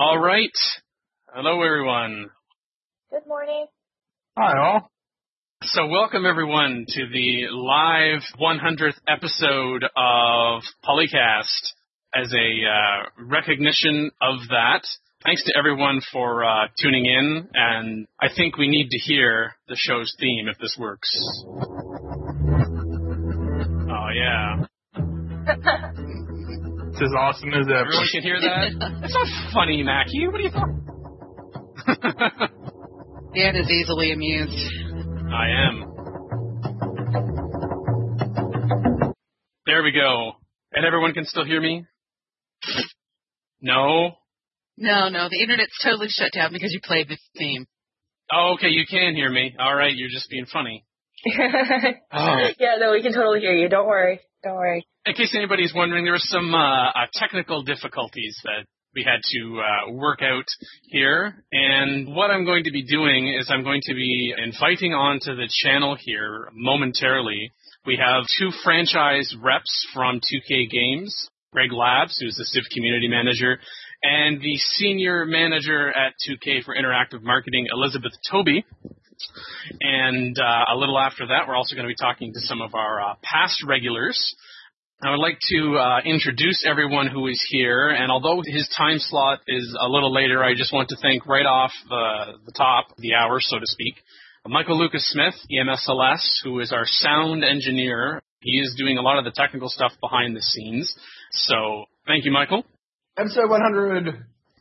All right. Hello, everyone. Good morning. Hi, all. So welcome, everyone, to the live 100th episode of Polycast. As a recognition of that, thanks to everyone for tuning in, and I think we need to hear the show's theme if this works. Oh, yeah. It's as awesome as ever. Everyone can hear that? That's not funny, Mackie. What are you talking? Dan is easily amused. I am. There we go. And everyone can still hear me? No? No, the internet's totally shut down because you played the theme. Oh, okay, you can hear me. All right, you're just being funny. Oh. Yeah, no, we can totally hear you. Don't worry. In case anybody's wondering, there were some technical difficulties that we had to work out here. And what I'm going to be doing is I'm going to be inviting onto the channel here momentarily. We have two franchise reps from 2K Games, Greg Labs, who's the Civ Community Manager, and the Senior Manager at 2K for Interactive Marketing, Elizabeth Toby. And a little after that, we're also going to be talking to some of our past regulars. I would like to introduce everyone who is here, and although his time slot is a little later, I just want to thank right off the top of the hour, so to speak, Michael Lucas Smith, EMSLS, who is our sound engineer. He is doing a lot of the technical stuff behind the scenes. So, thank you, Michael. Episode 100.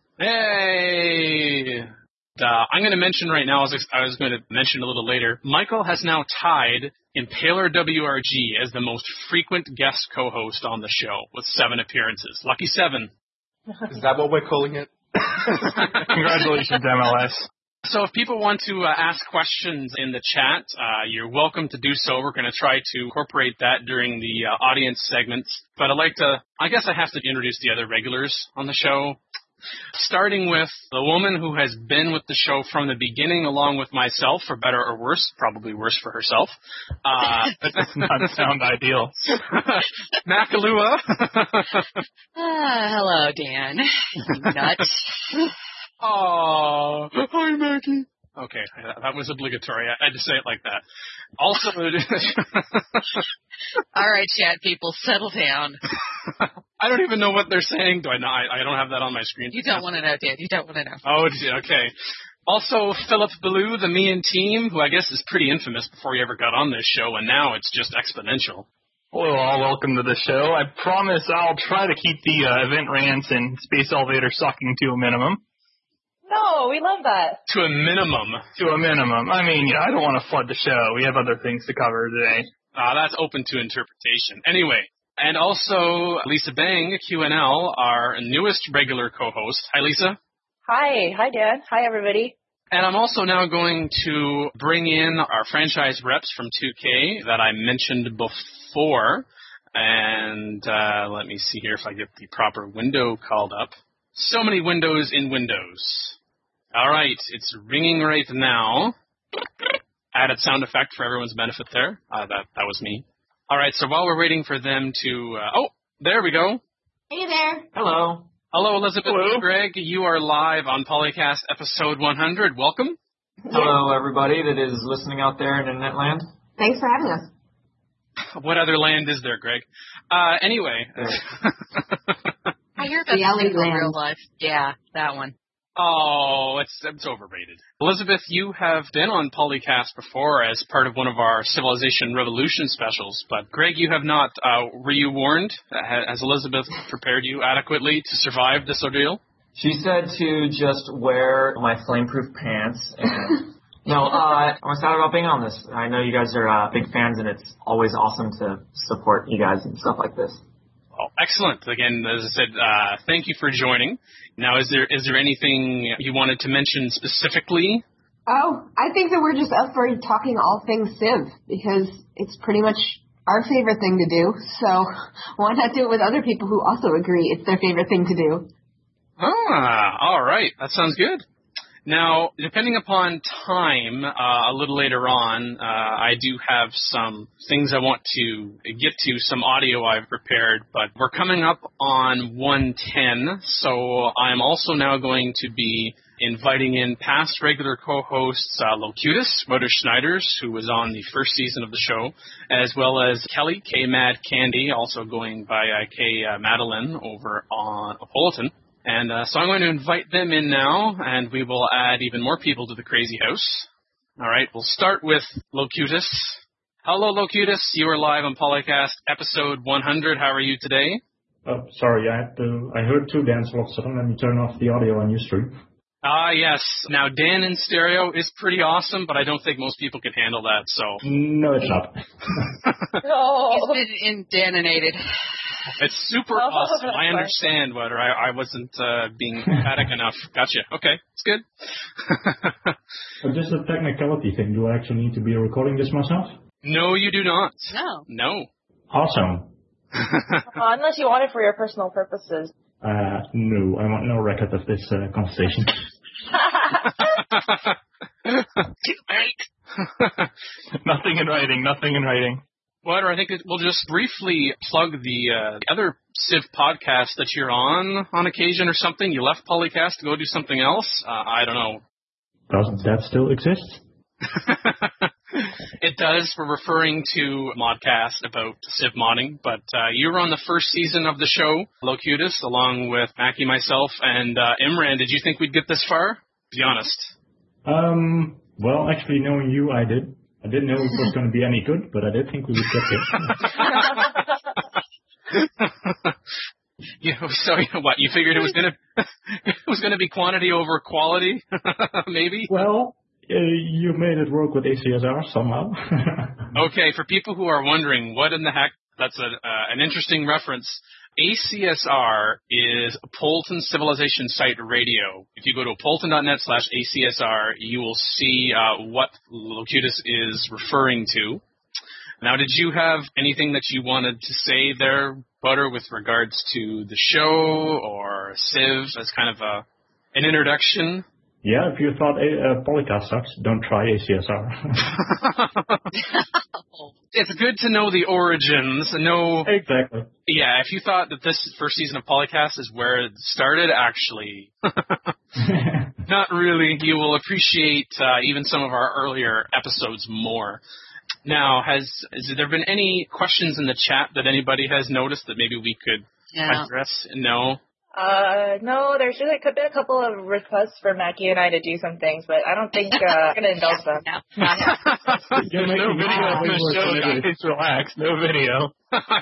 Hey! I'm going to mention right now, as I was going to mention a little later, Michael has now tied Impaler WRG as the most frequent guest co-host on the show with 7 appearances. Lucky 7. Is that what we're calling it? Congratulations, MLS. So if people want to ask questions in the chat, you're welcome to do so. We're going to try to incorporate that during the audience segments. But I guess I have to introduce the other regulars on the show. Starting with the woman who has been with the show from the beginning, along with myself, for better or worse, probably worse for herself. That does not sound ideal. Makalua. Hello, Dan. You nuts. Oh, hi, Mackie. Okay, that was obligatory. I had to say it like that. Also, all right, chat people, settle down. I don't even know what they're saying. Do I not? I don't have that on my screen. You don't want to know, Dan. You don't want to know. Oh, okay. Also, Philip Ballou, the Me and Team, who I guess is pretty infamous before he ever got on this show, and now it's just exponential. Hello, all. Welcome to the show. I promise I'll try to keep the event rants and Space Elevator sucking to a minimum. No, we love that. To a minimum. To a minimum. I mean, I don't want to flood the show. We have other things to cover today. That's open to interpretation. Anyway, and also Lisa Bang, QNL, our newest regular co-host. Hi, Lisa. Hi, Dan. Hi, everybody. And I'm also now going to bring in our franchise reps from 2K that I mentioned before. And let me see here if I get the proper window called up. So many windows in Windows. All right, it's ringing right now. Added sound effect for everyone's benefit there. That was me. All right, so while we're waiting for them to... there we go. Hey there. Hello. Hello, Elizabeth. Hello. Greg, you are live on Polycast episode 100. Welcome. Hello, everybody that is listening out there in Internet land. Thanks for having us. What other land is there, Greg? Anyway. I hear about the in real life. Yeah, that one. Oh, it's overrated. Elizabeth, you have been on Polycast before as part of one of our Civilization Revolution specials, but Greg, you have not. Were you warned? Has Elizabeth prepared you adequately to survive this ordeal? She said to just wear my flameproof pants and... No, I'm excited about being on this. I know you guys are big fans, and it's always awesome to support you guys and stuff like this. Well, excellent. Again, as I said, thank you for joining. Now, is there anything you wanted to mention specifically? Oh, I think that we're just up for talking all things Civ, because it's pretty much our favorite thing to do, so why not do it with other people who also agree it's their favorite thing to do? All right. That sounds good. Now, depending upon time, a little later on, I do have some things I want to get to, some audio I've prepared, but we're coming up on 1:10, so I'm also now going to be inviting in past regular co-hosts Locutus, Rhoda Schneiders, who was on the first season of the show, as well as Kelly, K Mad Candy, also going by K Madeline over on Apolitan. And so I'm going to invite them in now, and we will add even more people to the crazy house. All right, we'll start with Locutus. Hello, Locutus. You are live on Polycast, episode 100. How are you today? Oh, sorry, I heard two dance blocks, so let me turn off the audio on Ustream. Yes. Now, Dan in stereo is pretty awesome, but I don't think most people can handle that, so. No, it's not. No. He's been indaninated. It's super awesome. I understand, but I wasn't being emphatic enough. Gotcha. Okay, it's good. But just a technicality thing. Do I actually need to be recording this myself? No, you do not. No. Awesome. Unless you want it for your personal purposes. No, I want no record of this conversation. Nothing in writing. Well, I think we'll just briefly plug the other Civ podcast that you're on occasion or something. You left Polycast to go do something else? I don't know. Doesn't that still exist? It does. We're referring to Modcast about Civ modding, but you were on the first season of the show, Locutus, along with Mackie, myself, and Imran. Did you think we'd get this far? Be honest. Well, actually, knowing you, I did. I didn't know it was going to be any good, but I did think we would get there. So what? You figured it was going to be quantity over quality, maybe? Well, you made it work with ACSR somehow. Okay, for people who are wondering, what in the heck? That's an interesting reference. ACSR is Apolitan Civilization Site Radio. If you go to apolitan.net/ACSR, you will see what Locutus is referring to. Now, did you have anything that you wanted to say there, Butter, with regards to the show or Civ as kind of an introduction? Yeah, if you thought Polycast sucks, don't try ACSR. It's good to know the origins. Exactly. Yeah, if you thought that this first season of Polycast is where it started, actually, not really. You will appreciate even some of our earlier episodes more. Now, has there been any questions in the chat that anybody has noticed that maybe we could address? No? No, there's just been a couple of requests for Mackie and I to do some things, but I don't think I'm going to indulge them. There's no video on the show, guys. Relax. No video.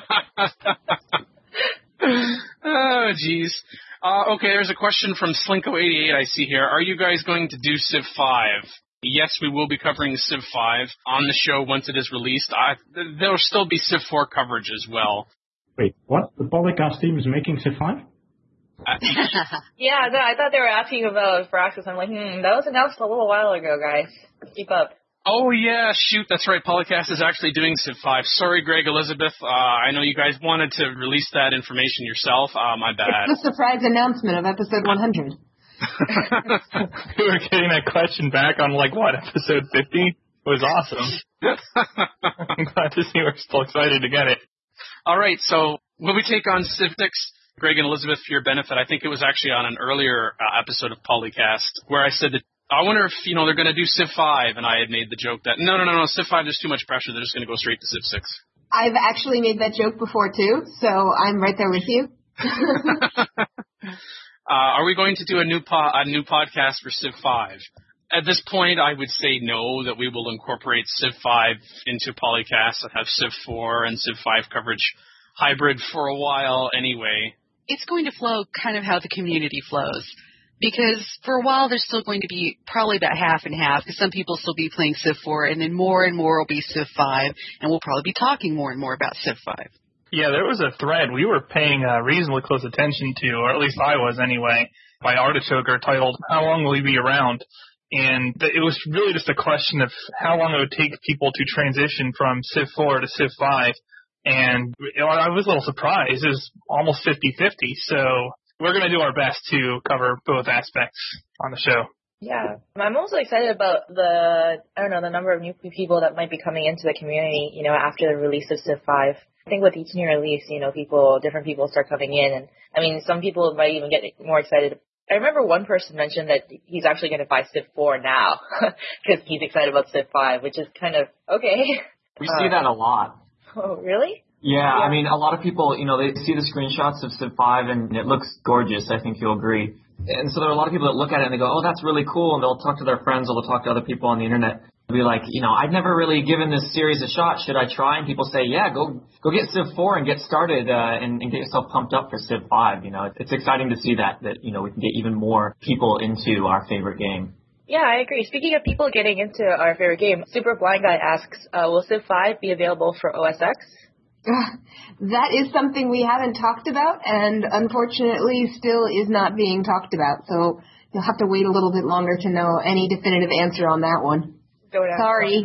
Oh, jeez. Okay, there's a question from Slinko88 I see here. Are you guys going to do Civ 5? Yes, we will be covering Civ 5 on the show once it is released. There will still be Civ 4 coverage as well. Wait, what? The Polycast team is making Civ 5? Yeah, no, I thought they were asking about Firaxis. I'm like, that was announced a little while ago, guys. Keep up. Oh, yeah, shoot, that's right. Polycast is actually doing Civ 5. Sorry, Greg Elizabeth. I know you guys wanted to release that information yourself. My bad. It's the surprise announcement of episode 100. We were getting that question back on, episode 50? It was awesome. I'm glad to see we're still excited to get it. All right, so will we take on Civ 6? Greg and Elizabeth, for your benefit, I think it was actually on an earlier episode of Polycast where I said that I wonder if, they're going to do Civ 5, and I had made the joke that, no, Civ 5, there's too much pressure, they're just going to go straight to Civ 6. I've actually made that joke before, too, so I'm right there with you. Are we going to do a new podcast for Civ 5? At this point, I would say no, that we will incorporate Civ 5 into Polycast and have Civ 4 and Civ 5 coverage hybrid for a while anyway. It's going to flow kind of how the community flows. Because for a while, there's still going to be probably about half and half, because some people will still be playing Civ 4, and then more and more will be Civ 5, and we'll probably be talking more and more about Civ 5. Yeah, there was a thread we were paying reasonably close attention to, or at least I was anyway, by Artichoker titled, How Long Will He Be Around? And it was really just a question of how long it would take people to transition from Civ 4 to Civ 5. And I was a little surprised. It was almost 50-50. So we're going to do our best to cover both aspects on the show. Yeah. I'm also excited about the number of new people that might be coming into the community, after the release of Civ 5. I think with each new release, different people start coming in. And, I mean, some people might even get more excited. I remember one person mentioned that he's actually going to buy Civ 4 now because he's excited about Civ 5, which is kind of, okay. We see that a lot. Oh, really? Yeah, I mean, a lot of people, they see the screenshots of Civ 5 and it looks gorgeous. I think you'll agree. And so there are a lot of people that look at it and they go, oh, that's really cool. And they'll talk to their friends or they'll talk to other people on the internet. They'll be like, I've never really given this series a shot. Should I try? And people say, yeah, go get Civ 4 and get started and get yourself pumped up for Civ 5. It's exciting to see that we can get even more people into our favorite game. Yeah, I agree. Speaking of people getting into our favorite game, Super Blind Guy asks, will Civ 5 be available for OS X? That is something we haven't talked about, and unfortunately still is not being talked about. So you'll have to wait a little bit longer to know any definitive answer on that one. Sorry.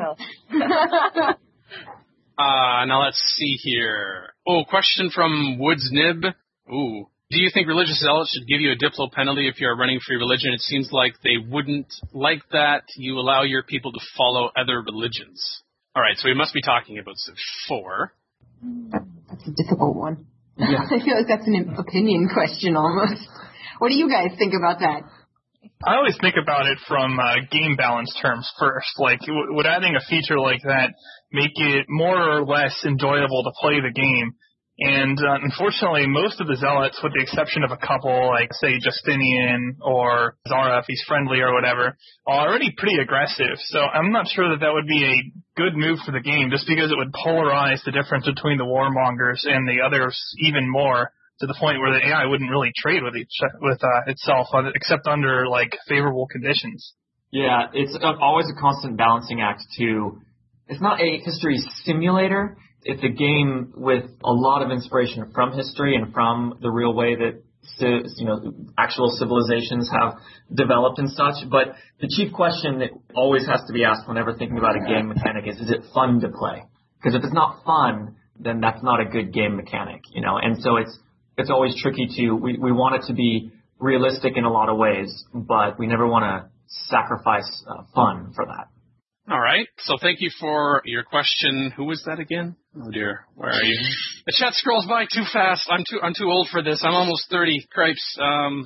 Now let's see here. Oh, question from Woods Nib. Ooh. Do you think religious zealots should give you a Diplo penalty if you're running free religion? It seems like they wouldn't like that. You allow your people to follow other religions. All right, so we must be talking about Civ 4. That's a difficult one. Yeah. I feel like that's an opinion question almost. What do you guys think about that? I always think about it from game balance terms first. Like, would adding a feature like that make it more or less enjoyable to play the game? And unfortunately, most of the zealots, with the exception of a couple, like, say, Justinian or Zara, if he's friendly or whatever, are already pretty aggressive. So I'm not sure that would be a good move for the game, just because it would polarize the difference between the warmongers and the others even more, to the point where the AI wouldn't really trade with itself, except under, like, favorable conditions. Yeah, it's always a constant balancing act to... It's not a history simulator. It's a game with a lot of inspiration from history and from the real way that actual civilizations have developed and such. But the chief question that always has to be asked whenever thinking about a game mechanic is it fun to play? Because if it's not fun, then that's not a good game mechanic, And so it's always tricky we want it to be realistic in a lot of ways, but we never want to sacrifice fun for that. All right. So thank you for your question. Who was that again? Oh dear. Where are you? The chat scrolls by too fast. I'm too old for this. I'm almost 30. Cripes.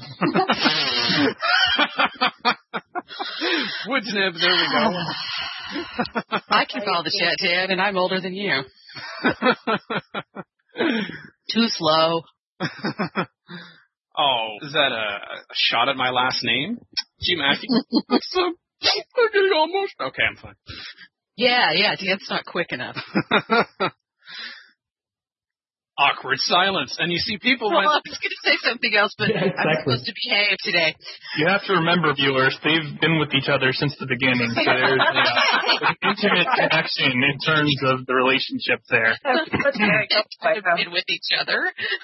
Woodsnib. There we go. I can follow the chat, Dad, and I'm older than you. Too slow. Oh, is that a shot at my last name? Gee, Matthew. I'm getting all emotional. Okay, I'm fine. Yeah, Dan's not quick enough. Awkward silence. And you see people... Well, I was going to say something else, but yeah, exactly. I'm supposed to behave today. You have to remember, viewers, they've been with each other since the beginning, so there's an intimate connection in terms of the relationship there. They've been with each other.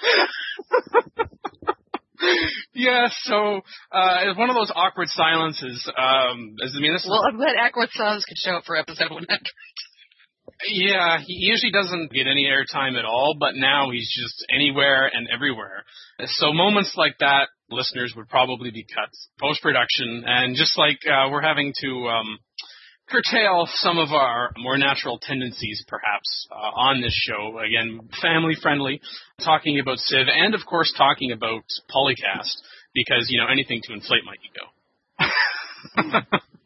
Yeah, so it's one of those awkward silences. I'm glad awkward silence could show up for episode 100. Yeah, he usually doesn't get any airtime at all, but now he's just anywhere and everywhere. So moments like that, listeners, would probably be cut post-production, and just like we're having to curtail some of our more natural tendencies, perhaps, on this show. Again, family-friendly, talking about Civ, and, of course, talking about Polycast, because, anything to inflate my ego.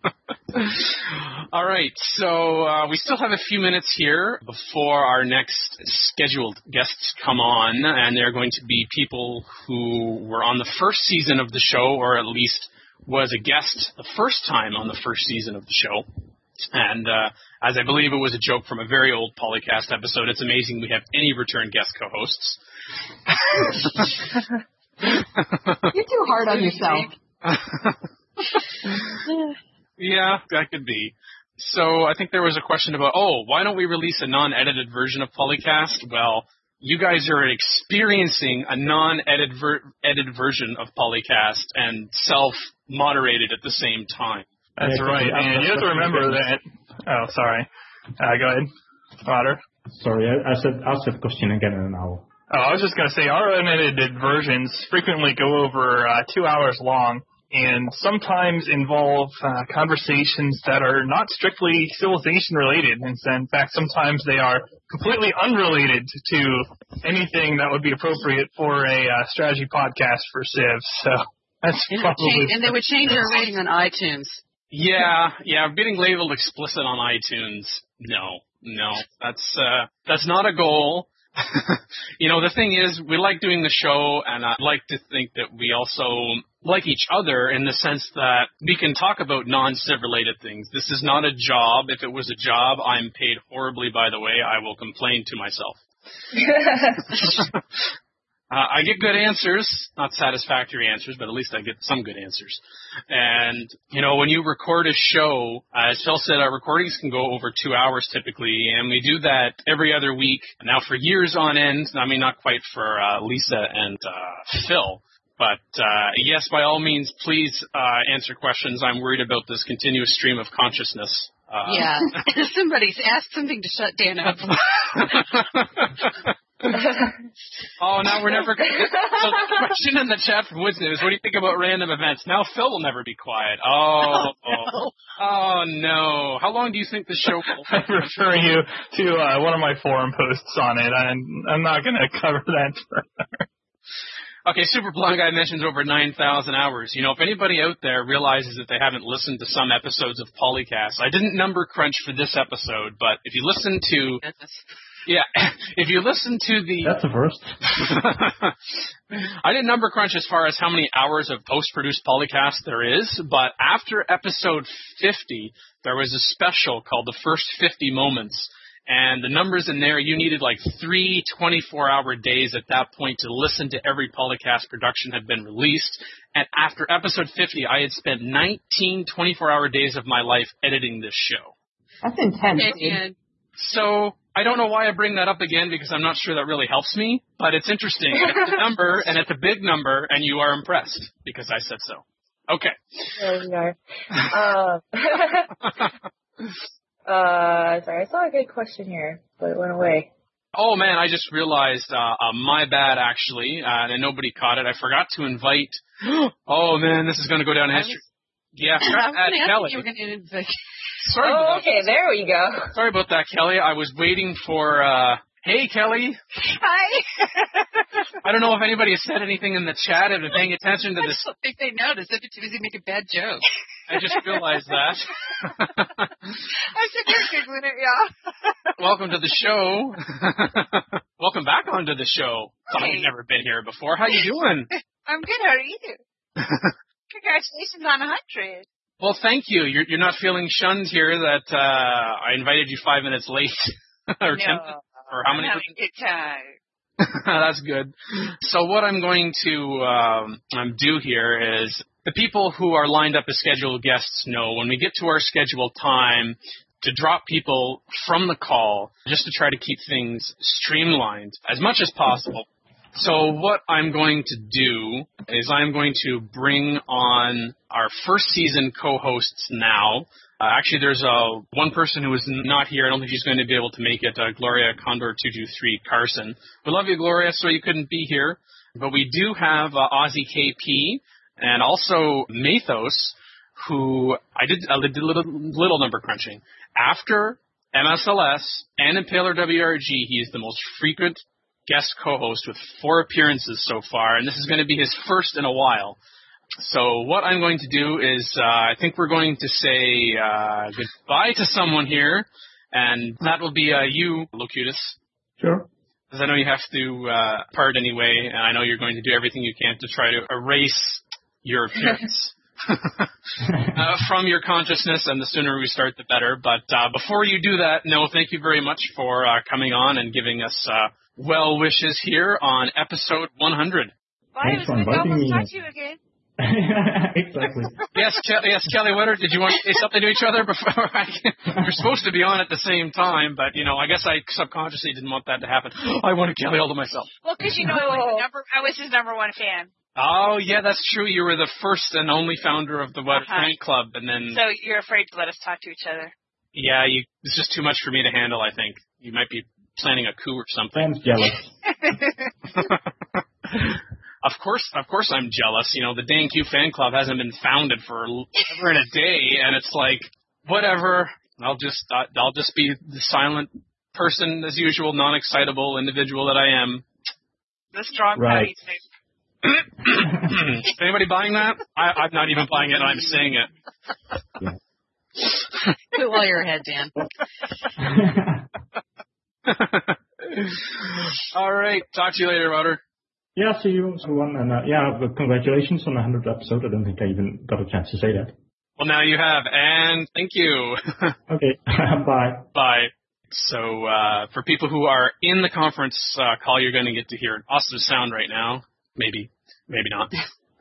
All right, so we still have a few minutes here before our next scheduled guests come on, and they're going to be people who were on the first season of the show, or at least was a guest the first time on the first season of the show. And as I believe it was a joke from a very old Polycast episode, it's amazing we have any return guest co-hosts. You're too hard on yourself. Yeah, that could be. So I think there was a question about, why don't we release a non-edited version of Polycast? Well, you guys are experiencing a non-edited version of Polycast and self-moderated at the same time. That's right. And you have to remember that... Oh, sorry. Go ahead. Otter. Sorry, ask that question again in an hour. Oh, I was just going to say, our unedited versions frequently go over 2 hours long. and sometimes involve conversations that are not strictly civilization related. And in fact, sometimes they are completely unrelated to anything that would be appropriate for a strategy podcast for Civ. So that's probably... And they would change our rating on iTunes. Yeah, getting labeled explicit on iTunes. No, that's not a goal. The thing is, we like doing the show, and I'd like to think that we also like each other in the sense that we can talk about non-Civ related things. This is not a job. If it was a job, I'm paid horribly, by the way. I will complain to myself. I get good answers, not satisfactory answers, but at least I get some good answers. And, when you record a show, as Phil said, our recordings can go over 2 hours typically, and we do that every other week. Now, for years on end, I mean, not quite for Lisa and Phil, but yes, by all means, please answer questions. I'm worried about this continuous stream of consciousness. Yeah, somebody's asked something to shut Dan up. Oh, now we're never going to get... So the question in the chat from Woods is, what do you think about random events? Now Phil will never be quiet. Oh, no. How long do you think the show will... I'm referring you to one of my forum posts on it. I'm not going to cover that further. Okay, Super Blonde Guy mentions over 9,000 hours. If anybody out there realizes that they haven't listened to some episodes of Polycast, I didn't number crunch for this episode, but if you listen to... Yeah, if you listen to the... That's a first. I didn't number crunch as far as how many hours of post-produced Polycast there is, but after episode 50, there was a special called The First 50 Moments, and the numbers in there, you needed like 3 24-hour days at that point to listen to every Polycast production had been released, and after episode 50, I had spent 19 24-hour days of my life editing this show. That's intense. And so... I don't know why I bring that up again because I'm not sure that really helps me, but it's interesting. It's a number, and it's a big number, and you are impressed because I said so. Okay. There we are. Sorry, I saw a good question here, but it went away. Oh, man, I just realized, my bad, actually, and nobody caught it. I forgot to invite... Oh, man, this is going to go down in history. Yeah, Kelly. You were going to invite... Sorry about okay, there we go. Sorry about that, Kelly. I was waiting for, hey, Kelly. Hi. I don't know if anybody has said anything in the chat and been paying attention to this. I don't think they noticed. If it's easy to make a bad joke. I just realized that. I said you're giggling at y'all. Welcome to the show. Welcome back onto the show. Somebody's never been here before. How you doing? I'm good. How are you? Congratulations on 100. Well, thank you. You're not feeling shunned here that I invited you 5 minutes late. Or 10, or how many? I'm having a good time. That's good. So what I'm going to do here is the people who are lined up as scheduled guests know when we get to our scheduled time to drop people from the call just to try to keep things streamlined as much as possible. So what I'm going to do is I'm going to bring on our first season co-hosts now. Actually, there's one person who is not here. I don't think she's going to be able to make it, Gloria Condor 223 Carson. We love you, Gloria, so you couldn't be here. But we do have Aussie KP and also Mathos, who I did a little number crunching. After MSLS and Impaler WRG, he is the most frequent guest co-host with 4 appearances so far, and this is going to be his first in a while. So what I'm going to do is I think we're going to say goodbye to someone here, and that will be you, Locutus. Sure. Because I know you have to part anyway, and I know you're going to do everything you can to try to erase your appearance from your consciousness, and the sooner we start, the better. But before you do that, no, thank you very much for coming on and giving us well wishes here on episode 100. Thanks for inviting me. Talk to you again. Exactly. Yes, Kelly Wetter, did you want to say something to each other before You're supposed to be on at the same time, but, I guess I subconsciously didn't want that to happen. I wanted Kelly all to myself. Well, because I was his number one fan. Oh, yeah, that's true. You were the first and only founder of the Wetter Fan Club, and then... So you're afraid to let us talk to each other. Yeah, it's just too much for me to handle, I think. You might be planning a coup or something. I'm jealous. Of course I'm jealous. You know, the Dane Q fan club hasn't been founded for ever in a day, and it's like, whatever. I'll just be the silent person as usual, non-excitable individual that I am. The strong Right. patty. Is anybody buying that? I'm not even buying it, and I'm saying it. Yeah. Do it while you're ahead, Dan. All right. Talk to you later, Router. Yeah, see you, everyone. And but congratulations on the 100th episode. I don't think I even got a chance to say that. Well, now you have, and thank you. Okay, bye. Bye. So, for people who are in the conference call, you're going to get to hear an awesome sound right now. Maybe not.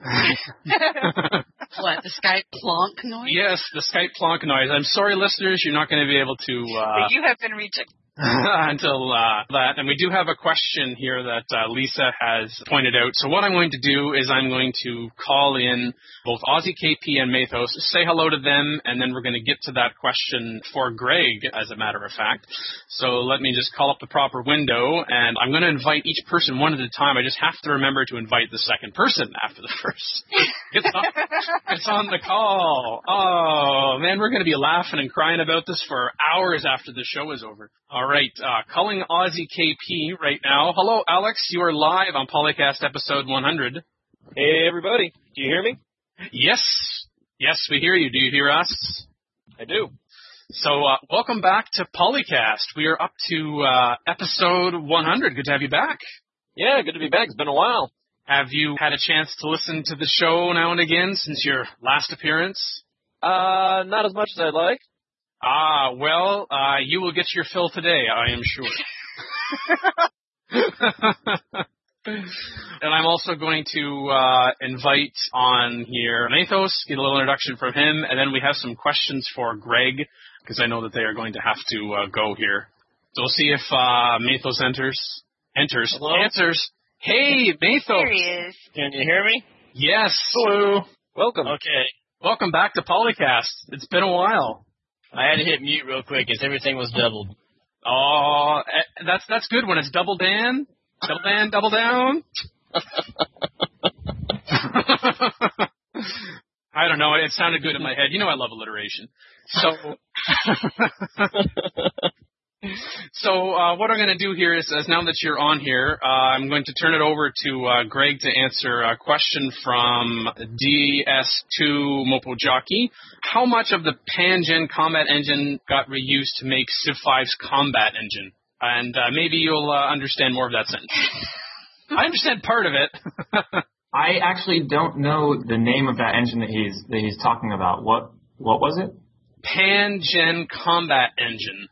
What, the Skype plonk noise? Yes, the Skype plonk noise. I'm sorry, listeners, you're not going to be able to... But you have been rejected. until that. And we do have a question here that Lisa has pointed out. So what I'm going to do is I'm going to call in both Aussie KP and Mathos, say hello to them, and then we're going to get to that question for Greg, as a matter of fact. So let me just call up the proper window, and I'm going to invite each person one at a time. I just have to remember to invite the second person after the first. It's on the call. Oh, man, we're going to be laughing and crying about this for hours after the show is over. All right, calling Aussie KP right now. Hello, Alex. You are live on Polycast episode 100. Hey, everybody. Do you hear me? Yes, we hear you. Do you hear us? I do. So, welcome back to Polycast. We are up to episode 100. Good to have you back. Yeah, good to be back. It's been a while. Have you had a chance to listen to the show now and again since your last appearance? Not as much as I'd like. Well, you will get your fill today, I am sure. And I'm also going to invite on here Mathos, get a little introduction from him, and then we have some questions for Greg, because I know that they are going to have to go here. So we'll see if Mathos enters. Hello? Answers. Hey, Mathos! There he is. Can you hear me? Yes. Hello. Welcome. Okay. Welcome back to Polycast. It's been a while. I had to hit mute real quick as everything was doubled. Oh, that's good when it's double Dan, double down. I don't know. It sounded good in my head. You know I love alliteration. So what I'm going to do here is now that you're on here, I'm going to turn it over to Greg to answer a question from DS2 Mopo Jockey. How much of the Pan-Gen combat engine got reused to make Civ 5's combat engine? And maybe you'll understand more of that sentence. I understand part of it. I actually don't know the name of that engine that he's talking about. What was it? Pan-Gen combat engine.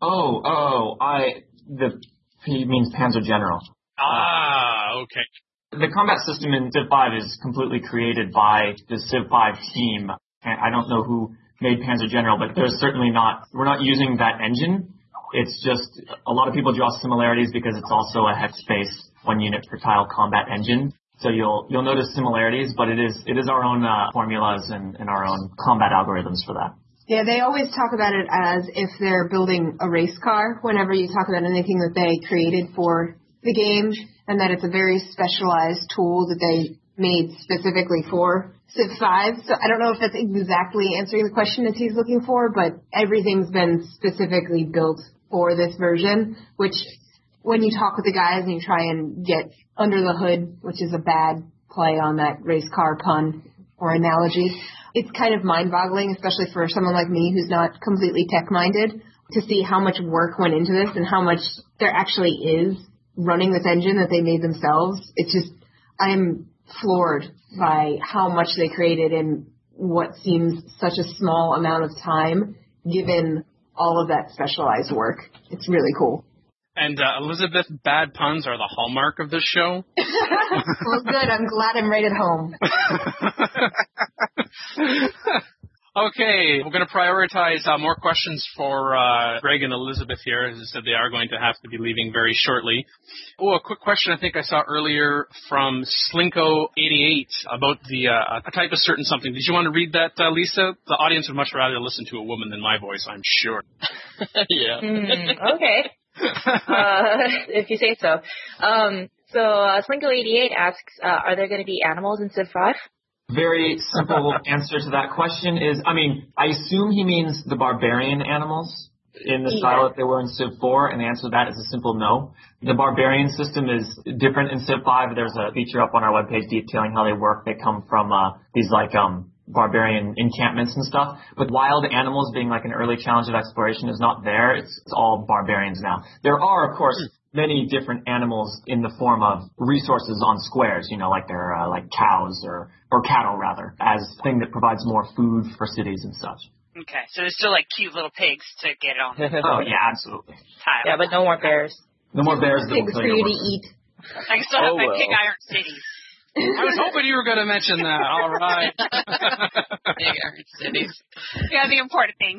He means Panzer General. Okay. The combat system in Civ 5 is completely created by the Civ 5 team. I don't know who made Panzer General, but we're not using that engine. It's just a lot of people draw similarities because it's also a hex space 1 unit per tile combat engine. So you'll notice similarities, but it is our own formulas and our own combat algorithms for that. Yeah, they always talk about it as if they're building a race car whenever you talk about anything that they created for the game, and that it's a very specialized tool that they made specifically for Civ 5. So I don't know if that's exactly answering the question that he's looking for, but everything's been specifically built for this version, which when you talk with the guys and you try and get under the hood, which is a bad play on that race car pun or analogy, it's kind of mind-boggling, especially for someone like me who's not completely tech-minded, to see how much work went into this and how much there actually is running this engine that they made themselves. It's just, I'm floored by how much they created in what seems such a small amount of time, given all of that specialized work. It's really cool. And Elizabeth, bad puns are the hallmark of this show. Well, good. I'm glad I'm right at home. Okay, we're going to prioritize more questions for Greg and Elizabeth here. As I said, they are going to have to be leaving very shortly. Oh, a quick question I think I saw earlier from Slinko88 about a type of certain something. Did you want to read that, Lisa? The audience would much rather listen to a woman than my voice, I'm sure. Yeah. Okay. If you say so. So Sprinkle88 asks, are there going to be animals in Civ 5? Very simple answer to that question is, I assume he means the barbarian animals in the style that they were in Civ 4, and the answer to that is a simple no. The barbarian system is different in Civ 5. There's a feature up on our webpage detailing how they work. They come from these barbarian encampments and stuff. But wild animals being like an early challenge of exploration is not there. It's all barbarians now. There are, of course, many different animals in the form of resources on squares, like they're like cows or cattle rather, as a thing that provides more food for cities and such. Okay, so there's still like cute little pigs to get on. Oh yeah, absolutely. Yeah, but no more bears. No more bears. Pigs for you to eat. I can still have my pig iron cities. I was hoping you were going to mention that. All right. Big Iron Cities. Yeah, the important things.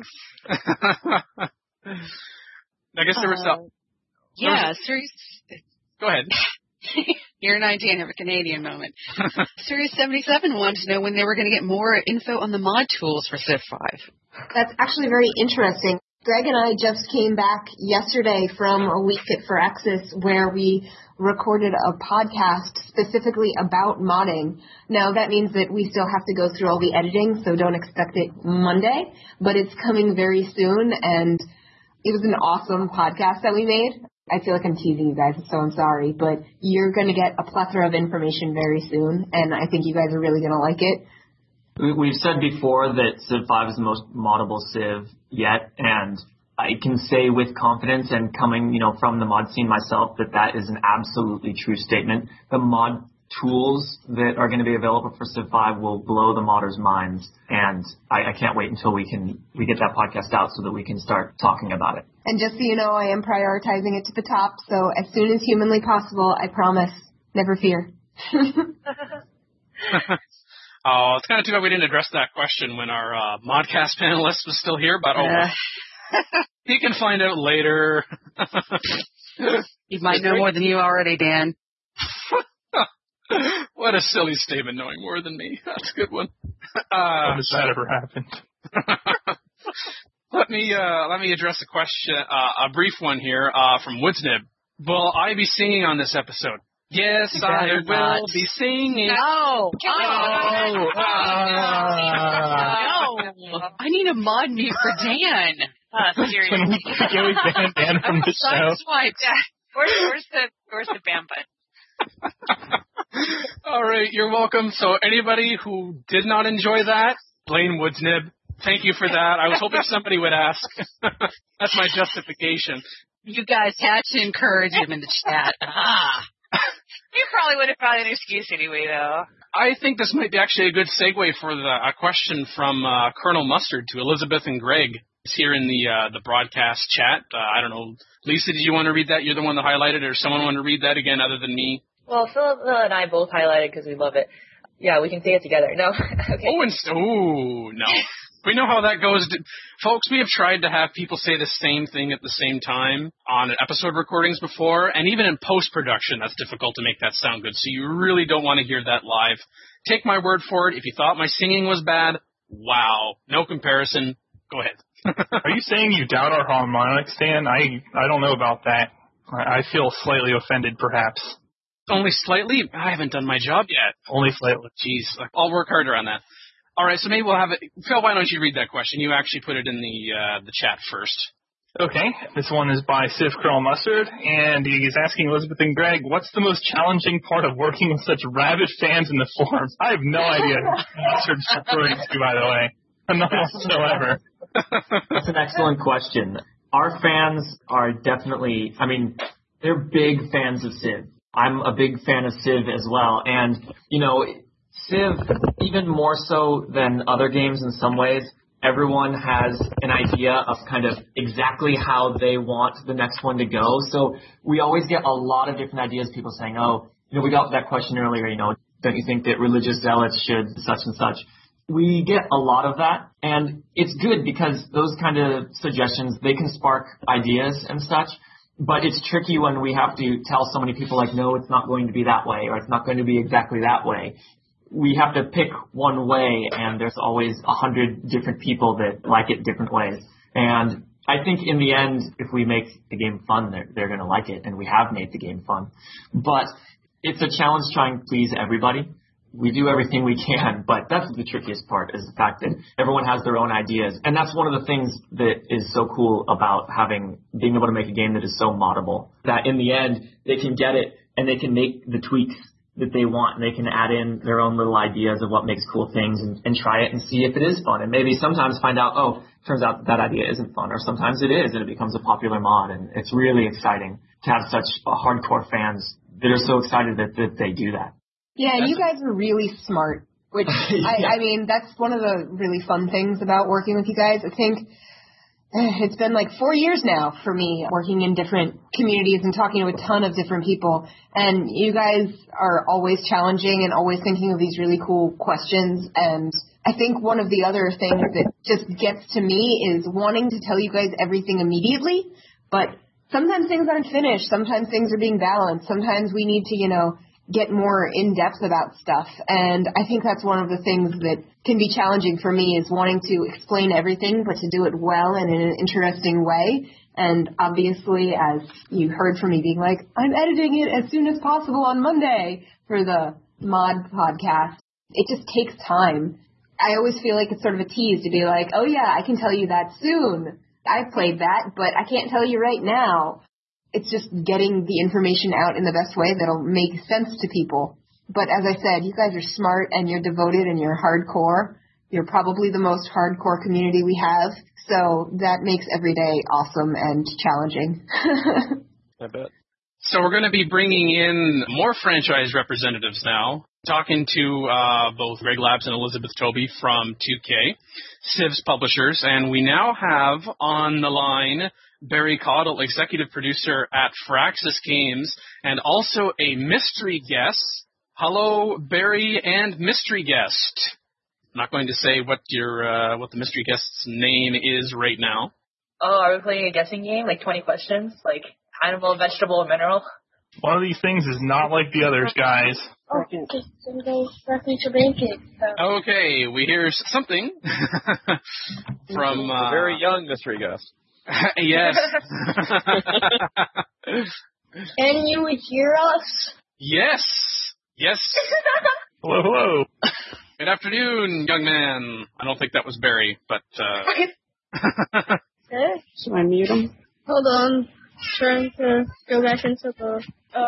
I guess there was some. Yeah, Series. Go ahead. You're and I, Dan, have a Canadian moment. Series 77 wanted to know when they were going to get more info on the mod tools for Civ 5. That's actually very interesting. Greg and I just came back yesterday from a week at Firaxis where we recorded a podcast specifically about modding. Now, that means that we still have to go through all the editing, so don't expect it Monday, but it's coming very soon, and it was an awesome podcast that we made. I feel like I'm teasing you guys, so I'm sorry, but you're going to get a plethora of information very soon, and I think you guys are really going to like it. We've said before that Civ 5 is the most moddable Civ yet, and I can say with confidence, and coming, from the mod scene myself, that is an absolutely true statement. The mod tools that are going to be available for Civ 5 will blow the modders' minds, and I can't wait until we get that podcast out so that we can start talking about it. And just so you know, I am prioritizing it to the top, so as soon as humanly possible, I promise. Never fear. Oh, it's kind of too bad we didn't address that question when our modcast panelist was still here, but he can find out later. You might know more than you already, Dan. What a silly statement, knowing more than me. That's a good one. How does that ever happen? Let me address a question, a brief one here from Woodsnib. Will I be singing on this episode? Yes, I will be singing. No. No. I need a mod mute for Dan. Seriously. Can we ban Dan from the show? Where's the ban button? All right, you're welcome. So anybody who did not enjoy that, blame Woodsnib. Thank you for that. I was hoping somebody would ask. That's my justification. You guys had to encourage him in the chat. You probably would have found an excuse anyway, though. I think this might be actually a good segue for a question from Colonel Mustard to Elizabeth and Greg. It's here in the broadcast chat. I don't know. Lisa, did you want to read that? You're the one that highlighted it, or someone want to read that again other than me? Well, Philip and I both highlighted because we love it. Yeah, we can say it together. No? Okay. No. We know how that goes. Folks, we have tried to have people say the same thing at the same time on episode recordings before, and even in post-production, that's difficult to make that sound good, so you really don't want to hear that live. Take my word for it. If you thought my singing was bad, wow. No comparison. Go ahead. Are you saying you doubt our harmonics, Dan? I don't know about that. I feel slightly offended, perhaps. Only slightly? I haven't done my job yet. Only slightly. Jeez, I'll work harder on that. All right, so maybe we'll have it. Phil, why don't you read that question? You actually put it in the chat first. Okay, this one is by Civ Colonel Mustard, and he's asking Elizabeth and Greg, what's the most challenging part of working with such rabid fans in the forums? I have no idea who Mustard's referring to, by the way. None whatsoever. That's an excellent question. Our fans are definitely, they're big fans of Civ. I'm a big fan of Civ as well, and, Civ, even more so than other games in some ways, everyone has an idea of kind of exactly how they want the next one to go. So we always get a lot of different ideas, people saying, we got that question earlier, don't you think that religious zealots should such and such? We get a lot of that, and it's good because those kind of suggestions, they can spark ideas and such. But it's tricky when we have to tell so many people, like, no, it's not going to be that way, or it's not going to be exactly that way. We have to pick one way, and there's always 100 different people that like it different ways. And I think in the end, if we make the game fun, they're going to like it, and we have made the game fun. But It's a challenge trying to please everybody. We do everything we can, but that's the trickiest part is the fact that everyone has their own ideas. And that's one of the things that is so cool about being able to make a game that is so moddable, that in the end, they can get it and they can make the tweaks that they want, and they can add in their own little ideas of what makes cool things and try it and see if it is fun. And maybe sometimes find out, oh, turns out that idea isn't fun, or sometimes it is and it becomes a popular mod. And it's really exciting to have such hardcore fans that are so excited that they do that. Yeah, and you guys are really smart, which, I mean, that's one of the really fun things about working with you guys. I think it's been like 4 years now for me working in different communities and talking to a ton of different people. And you guys are always challenging and always thinking of these really cool questions. And I think one of the other things that just gets to me is wanting to tell you guys everything immediately, but sometimes things aren't finished. Sometimes things are being balanced. Sometimes we need to, get more in-depth about stuff. And I think that's one of the things that can be challenging for me is wanting to explain everything, but to do it well and in an interesting way. And obviously, as you heard from me being like, I'm editing it as soon as possible on Monday for the mod podcast, it just takes time. I always feel like it's sort of a tease to be like, oh yeah, I can tell you that soon. I've played that, but I can't tell you right now. It's just getting the information out in the best way that'll make sense to people. But as I said, you guys are smart and you're devoted and you're hardcore. You're probably the most hardcore community we have. So that makes every day awesome and challenging. I bet. So we're going to be bringing in more franchise representatives now, talking to both Greg Labs and Elizabeth Toby from 2K, Civ's publishers, and we now have on the line Barry Caudle, executive producer at Firaxis Games, and also a mystery guest. Hello, Barry and mystery guest. I'm not going to say what the mystery guest's name is right now. Oh, are we playing a guessing game? Like 20 questions? Like animal, vegetable, and mineral? One of these things is not like the others, guys. Okay, we hear something from a very young mystery guest. Yes. Can you hear us? Yes. Yes. Hello, hello. Good afternoon, young man. I don't think that was Barry, but Okay. Should I mute him? Hold on. Trying to go back into the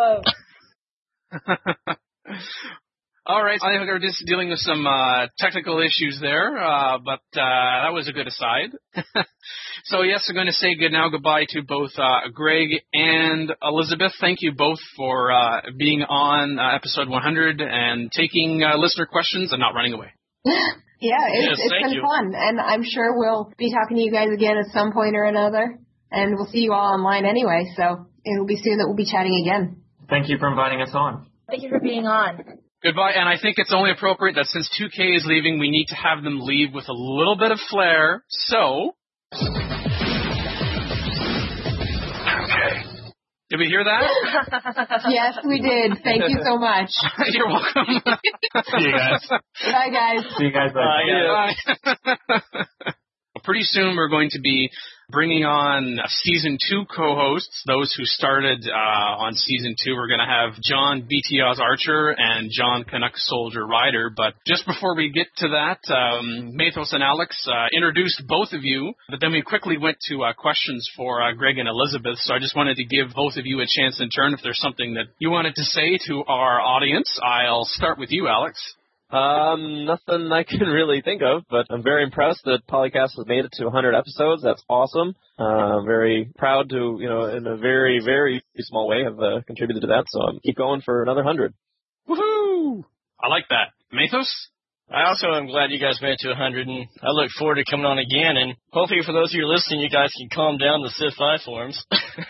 All right, I think we're just dealing with some technical issues there, but that was a good aside. So yes, I'm going to say goodbye to both Greg and Elizabeth. Thank you both for being on episode 100 and taking listener questions and not running away. Yeah, it's been fun, and I'm sure we'll be talking to you guys again at some point or another, and we'll see you all online anyway, so it'll be soon that we'll be chatting again. Thank you for inviting us on. Thank you for being on. Goodbye, and I think it's only appropriate that since 2K is leaving, we need to have them leave with a little bit of flair. So, okay. Did we hear that? Yes, we did. Thank you so much. You're welcome. See you guys. Bye, guys. See you guys later. Bye. Pretty soon we're going to be bringing on Season 2 co-hosts, those who started on Season 2. We're going to have John BT Oz Archer and John Canuck Soldier Rider. But just before we get to that, Mathos and Alex introduced both of you, but then we quickly went to questions for Greg and Elizabeth. So I just wanted to give both of you a chance in turn if there's something that you wanted to say to our audience. I'll start with you, Alex. Nothing I can really think of, but I'm very impressed that Polycast has made it to 100 episodes. That's awesome. Very proud to, in a very, very small way have contributed to that. So keep going for another 100. Woohoo! I like that. Mathos? I also am glad you guys made it to 100, and I look forward to coming on again. And hopefully for those of you listening, you guys can calm down the Civ 5 forums.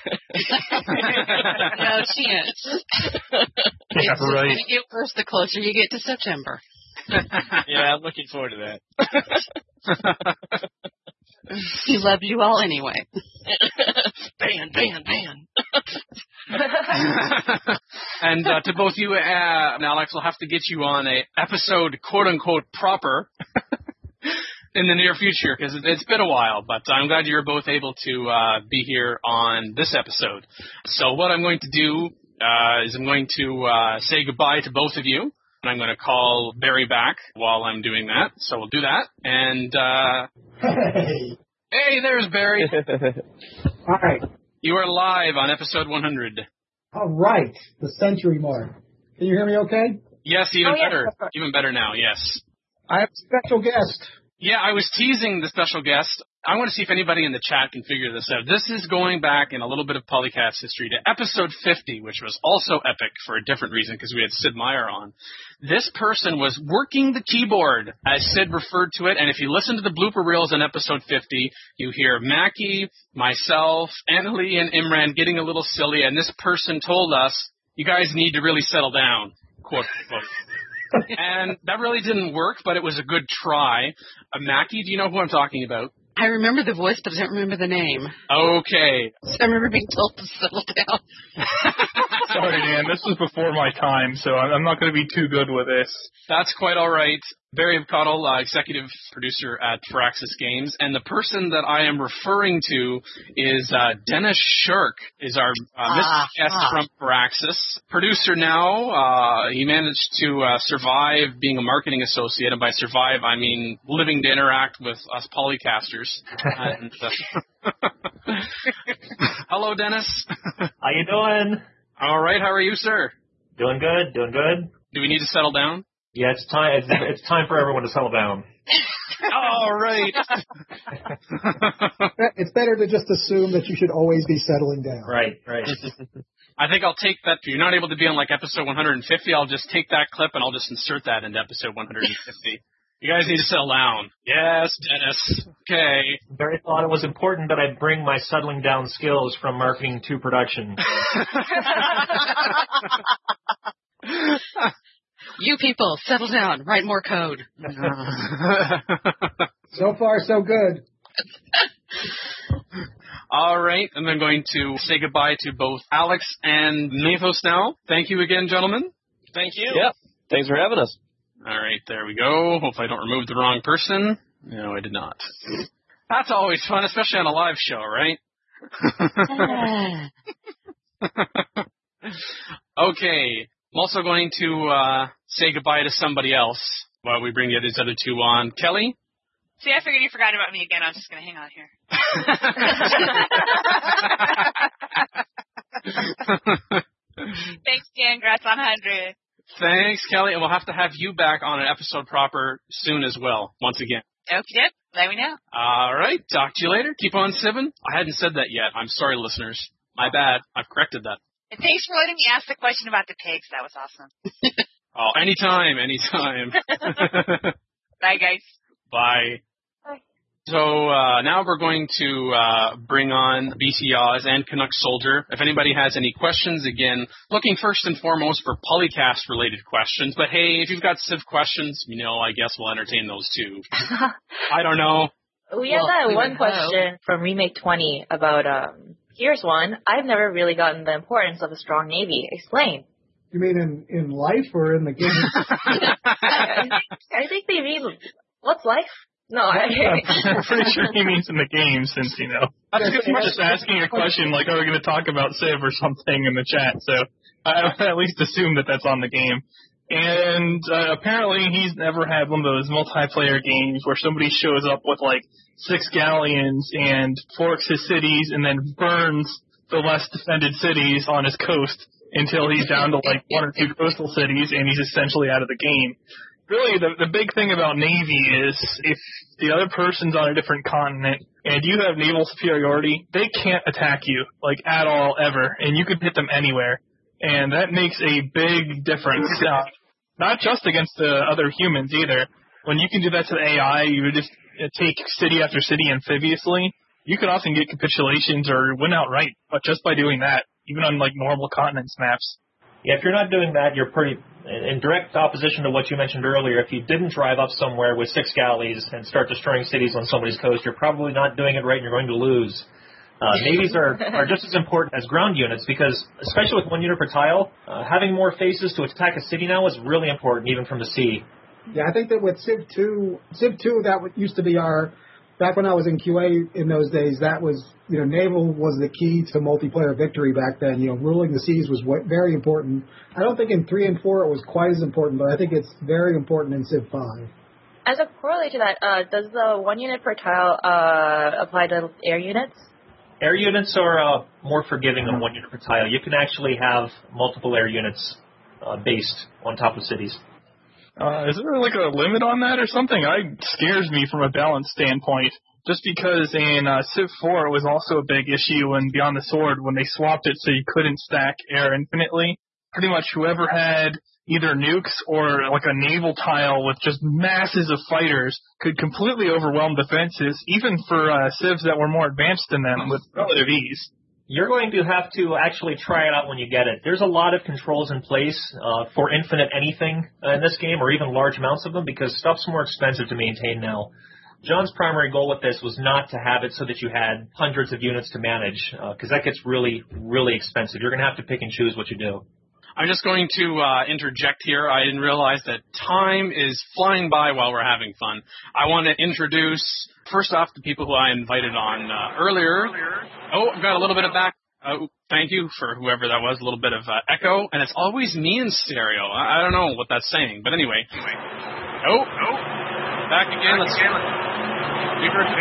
No chance. Yeah, right. You get worse the closer you get to September. Yeah, I'm looking forward to that. He loved you all anyway. Ban. And to both you and Alex, we'll have to get you on a episode, quote-unquote, proper in the near future, because it's been a while, but I'm glad you were both able to be here on this episode. So what I'm going to do is I'm going to say goodbye to both of you, and I'm going to call Barry back while I'm doing that. So we'll do that. And hey, there's Barry. All right. You are live on episode 100. All right. The century mark. Can you hear me okay? Yes, even better. Even better now, yes. I have a special guest. Yeah, I was teasing the special guest. I want to see if anybody in the chat can figure this out. This is going back in a little bit of Polycast history to episode 50, which was also epic for a different reason because we had Sid Meier on. This person was working the keyboard, as Sid referred to it, and if you listen to the blooper reels in episode 50, you hear Mackie, myself, Annalie, and Imran getting a little silly, and this person told us, you guys need to really settle down, quote, unquote. And that really didn't work, but it was a good try. Mackie, do you know who I'm talking about? I remember the voice, but I don't remember the name. Okay. So I remember being told to settle down. Sorry, Dan. This was before my time, so I'm not going to be too good with this. That's quite all right. Barry Cottle, executive producer at Firaxis Games, and the person that I am referring to is Dennis Shirk, is our mystery guest from Firaxis. Producer now. He managed to survive being a marketing associate, and by survive, I mean living to interact with us polycasters. And, hello, Dennis. How you doing? All right. How are you, sir? Doing good. Doing good. Do we need to settle down? Yeah, it's time. It's time for everyone to settle down. All right. It's better to just assume that you should always be settling down. Right. I think I'll take that. If you're not able to be on like episode 150, I'll just take that clip and I'll just insert that into episode 150. You guys need to settle down. Yes, Dennis. Okay. Barry thought it was important that I bring my settling down skills from marketing to production. You people, settle down. Write more code. So far, so good. All right. And I'm going to say goodbye to both Alex and Mathos now. Thank you again, gentlemen. Thank you. Yep. Thanks for having us. All right. There we go. Hopefully I don't remove the wrong person. No, I did not. That's always fun, especially on a live show, right? Okay. I'm also going to say goodbye to somebody else while we bring these other two on. Kelly? See, I figured you forgot about me again. I'm just going to hang on here. Thanks, Dan. Congrats on 100. Thanks, Kelly. And we'll have to have you back on an episode proper soon as well, once again. Okay, let me know. All right. Talk to you later. Keep on sipping. I hadn't said that yet. I'm sorry, listeners. My bad. I've corrected that. And thanks for letting me ask the question about the pigs. That was awesome. Oh, anytime. Bye, guys. Bye. Bye. So now we're going to bring on BC Oz and Canuck Soldier. If anybody has any questions, again, looking first and foremost for Polycast-related questions. But hey, if you've got Civ questions, I guess we'll entertain those too. I don't know. We have that one question from Remake 20 about, here's one. I've never really gotten the importance of a strong Navy. Explain. You mean in life or in the game? I think they mean, what's life? No, I'm pretty sure he means in the game, since, we're just asking a question like, are we going to talk about Civ or something in the chat? So I at least assume that that's on the game. And apparently he's never had one of those multiplayer games where somebody shows up with like 6 galleons and forks his cities and then burns the less defended cities on his coast until he's down to like 1 or 2 coastal cities and he's essentially out of the game. Really, the big thing about Navy is if the other person's on a different continent and you have naval superiority, they can't attack you, like, at all, ever, and you can hit them anywhere. And that makes a big difference, not just against the other humans either. When you can do that to the AI, you would just take city after city amphibiously, you could often get capitulations or win outright, but just by doing that, even on, like, normal continents maps. Yeah, if you're not doing that, you're pretty in direct opposition to what you mentioned earlier. If you didn't drive up somewhere with 6 galleys and start destroying cities on somebody's coast, you're probably not doing it right and you're going to lose. Navies are just as important as ground units because, especially with 1 unit per tile, having more faces to attack a city now is really important, even from the sea. Yeah, I think that with Civ 2, that used to be our back when I was in QA in those days, that was, naval was the key to multiplayer victory back then. Ruling the seas was very important. I don't think in 3 and 4 it was quite as important, but I think it's very important in Civ 5. As a correlate to that, does the 1 unit per tile apply to air units? Air units are more forgiving than 1 unit per tile. You can actually have multiple air units based on top of cities. Is there like a limit on that or something? It scares me from a balance standpoint. Just because in Civ 4 it was also a big issue in Beyond the Sword when they swapped it so you couldn't stack air infinitely. Pretty much whoever had either nukes or like a naval tile with just masses of fighters could completely overwhelm defenses, even for civs that were more advanced than them with relative ease. You're going to have to actually try it out when you get it. There's a lot of controls in place for infinite anything in this game, or even large amounts of them, because stuff's more expensive to maintain now. John's primary goal with this was not to have it so that you had hundreds of units to manage, because that gets really, really expensive. You're going to have to pick and choose what you do. I'm just going to interject here. I didn't realize that time is flying by while we're having fun. I want to introduce, first off, the people who I invited on earlier. Oh, I've got a little bit of back. Thank you for whoever that was, a little bit of echo. And it's always me in stereo. I don't know what that's saying. But anyway. Oh, back again. Let's see. We heard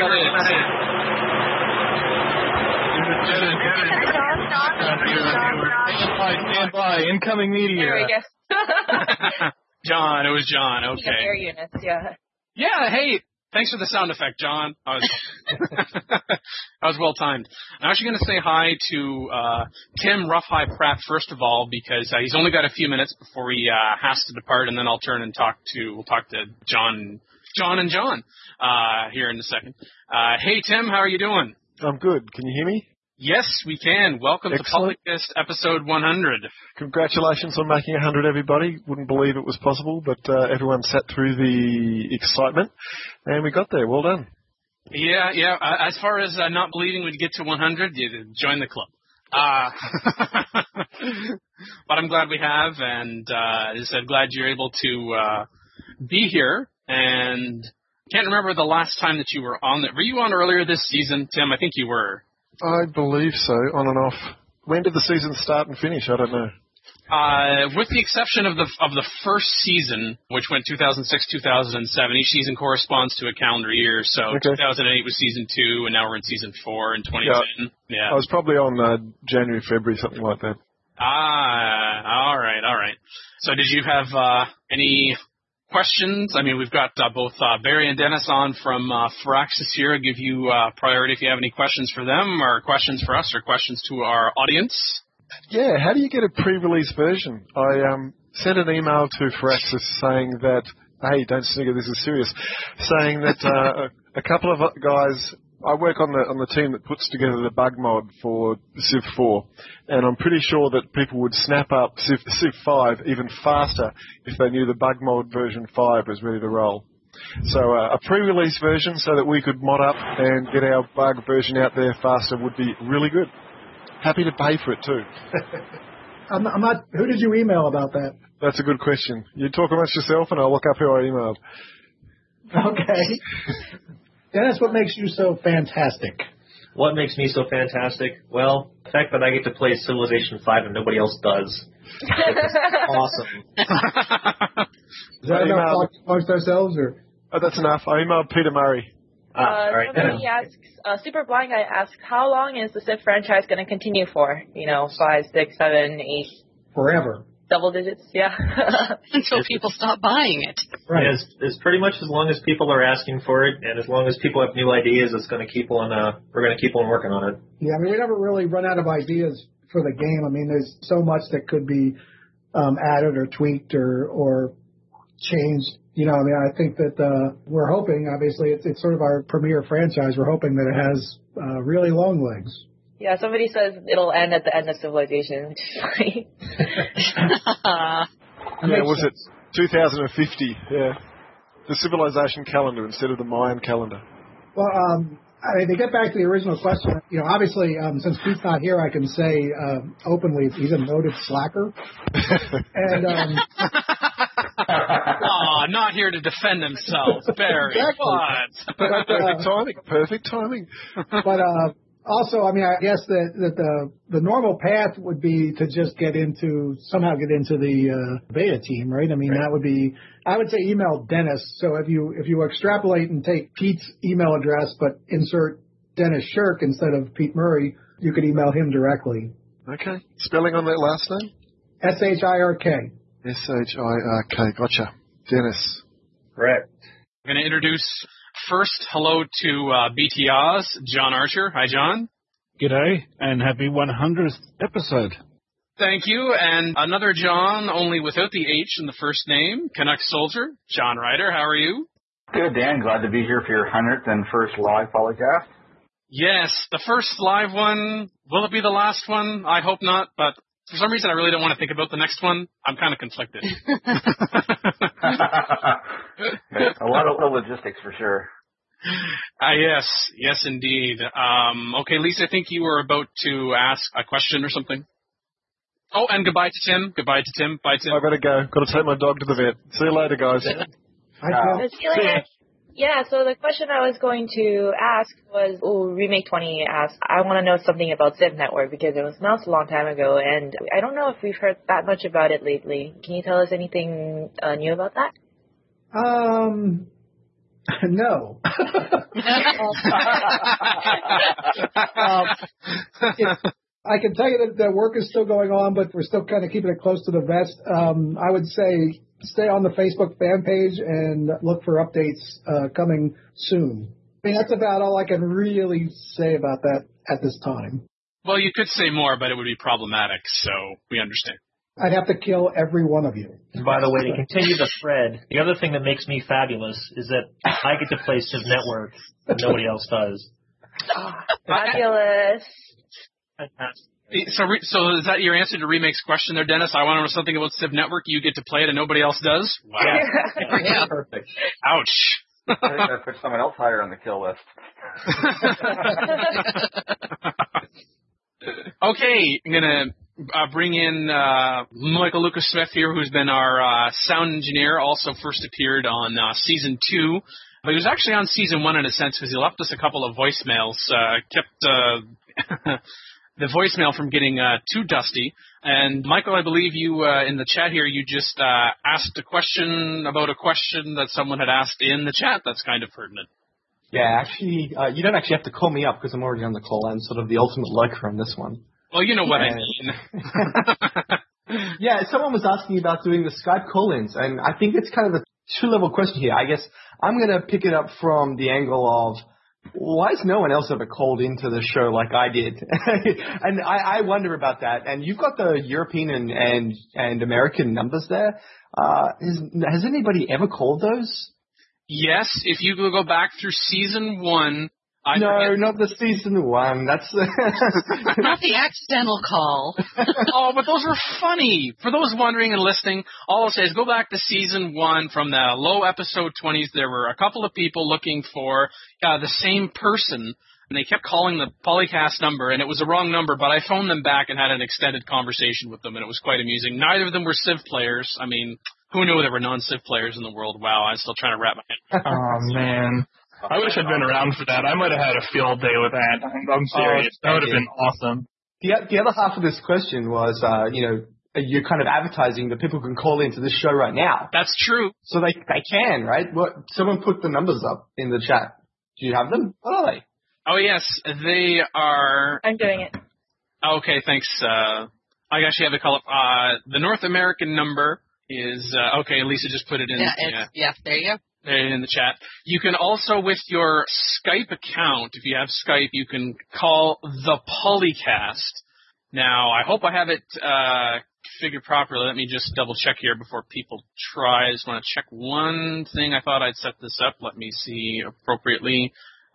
Stand by. Incoming media. There we go. John, it was John. Okay. Air units, yeah. Yeah, hey, thanks for the sound effect, John. I was well timed. I'm actually going to say hi to Tim Rougheye Pratt first of all, because he's only got a few minutes before he has to depart, and then I'll turn and we'll talk to John here in a second. Hey Tim, how are you doing? I'm good. Can you hear me? Yes, we can. Welcome Excellent. to Publicist episode 100. Congratulations on making 100, everybody. Wouldn't believe it was possible, but everyone sat through the excitement, and we got there. Well done. Yeah. As far as not believing we'd get to 100, you join the club. But I'm glad we have, and as I said, glad you're able to be here. And can't remember the last time that you were on. Were you on earlier this season, Tim? I think you were. I believe so, on and off. When did the season start and finish? I don't know. With the exception of the first season, which went 2006-2007, each season corresponds to a calendar year. So okay. 2008 was season 2, and now we're in season 4 in 2010. Yeah. I was probably on January, February, something like that. All right. So did you have any questions? I mean, we've got both Barry and Dennis on from Firaxis here. I'll give you priority if you have any questions for them, or questions for us, or questions to our audience. Yeah, how do you get a pre-release version? I sent an email to Firaxis saying that, hey, don't snigger, this is serious, saying that a couple of guys, I work on the team that puts together the bug mod for Civ 4, and I'm pretty sure that people would snap up Civ 5 even faster if they knew the bug mod version 5 was ready to roll. So a pre-release version so that we could mod up and get our bug version out there faster would be really good. Happy to pay for it too. I'm not. Who did you email about that? That's a good question. You talk amongst yourself and I'll look up who I emailed. Okay. Dennis, what makes you so fantastic? What makes me so fantastic? Well, the fact that I get to play Civilization 5 and nobody else does. It's awesome. Is that enough talk amongst ourselves? Or? Oh, that's enough. I emailed Peter Murray. Right. Somebody asks, Super Blind Guy asks, how long is the Civ franchise going to continue for? 5, 6, 7, 8? Forever. Double digits, yeah. Until people stop buying it. Right. It's pretty much as long as people are asking for it, and as long as people have new ideas, it's going to keep on. We're going to keep on working on it. Yeah, I mean, we never really run out of ideas for the game. I mean, there's so much that could be added or tweaked or changed. I think that we're hoping. Obviously, it's sort of our premier franchise. We're hoping that it has really long legs. Yeah, somebody says it'll end at the end of Civilization, which is funny. Was it 2050? Yeah. The Civilization calendar instead of the Mayan calendar. Well, to get back to the original question, obviously, since Pete's not here, I can say openly he's a noted slacker. And oh not here to defend themselves, Barry. Exactly. What? Perfect timing. But also, I mean, I guess that the normal path would be to just somehow get into the beta team, right? I mean, that would be, I would say email Dennis. So if you extrapolate and take Pete's email address, but insert Dennis Shirk instead of Pete Murray, you could email him directly. Okay. Spelling on that last name? S-H-I-R-K. S-H-I-R-K. Gotcha. Dennis. Correct. I'm going to introduce first, hello to BTR's John Archer. Hi, John. G'day, and happy 100th episode. Thank you. And another John, only without the H in the first name, Canuck Soldier, John Ryder. How are you? Good, Dan. Glad to be here for your 100th and first live polycast. Yes, the first live one. Will it be the last one? I hope not, but for some reason I really don't want to think about the next one. I'm kind of conflicted. A lot of logistics for sure. Yes, indeed. Okay, Lisa, I think you were about to ask a question or something. Oh, and goodbye to Tim. Bye, Tim. I better go. Got to take my dog to the vet. See you later, guys. Yeah, so the question I was going to ask was, Remake 20 asked, I want to know something about Civ Network because it was announced a long time ago, and I don't know if we've heard that much about it lately. Can you tell us anything new about that? No. I can tell you that the work is still going on, but we're still kind of keeping it close to the vest. I would say stay on the Facebook fan page and look for updates coming soon. I mean, that's about all I can really say about that at this time. Well, you could say more, but it would be problematic, so we understand. I'd have to kill every one of you. And by the way, to continue the thread, the other thing that makes me fabulous is that I get to play Civ Network and nobody else does. Fabulous. So is that your answer to Remake's question there, Dennis? I want to know something about Civ Network. You get to play it and nobody else does? Wow. Yeah. Perfect. Ouch. I think that puts someone else higher on the kill list. Okay, I'm going to bring in Michael Lucas Smith here, who's been our sound engineer, also first appeared on Season 2. But he was actually on Season 1 in a sense because he left us a couple of voicemails, kept the voicemail from getting too dusty. And Michael, I believe you in the chat here, you just asked a question about a question that someone had asked in the chat that's kind of pertinent. Yeah, actually, you don't actually have to call me up because I'm already on the call. I'm sort of the ultimate lurker on this one. Well, you know what I mean. Yeah, someone was asking about doing the Skype call-ins, and I think it's kind of a two-level question here. I guess I'm going to pick it up from the angle of, why has no one else ever called into the show like I did? And I wonder about that. And you've got the European and American numbers there. Has anybody ever called those? Yes, if you go back through Season 1. No, not the Season 1. That's not the accidental call. Oh, but those were funny. For those wondering and listening, all I'll say is go back to Season 1 from the low episode 20s. There were a couple of people looking for the same person, and they kept calling the Polycast number, and it was a wrong number, but I phoned them back and had an extended conversation with them, and it was quite amusing. Neither of them were Civ players. I mean, who knew there were non-Civ players in the world? Wow, I'm still trying to wrap my head. Oh, man. I wish I'd been around for that. I might have had a field day with that. I'm serious. That would have been awesome. The other half of this question was, you're kind of advertising that people can call into this show right now. That's true. So they can, right? Someone put the numbers up in the chat. Do you have them? What are they? Oh, yes. They are... I'm doing it. Okay, thanks. I actually have the call up. The North American number is... okay, Lisa just put it in. Yeah, there you go. In the chat. You can also, with your Skype account, if you have Skype, you can call the Polycast. Now, I hope I have it figured properly. Let me just double check here before people try. I just want to check one thing. I thought I'd set this up. Let me see appropriately.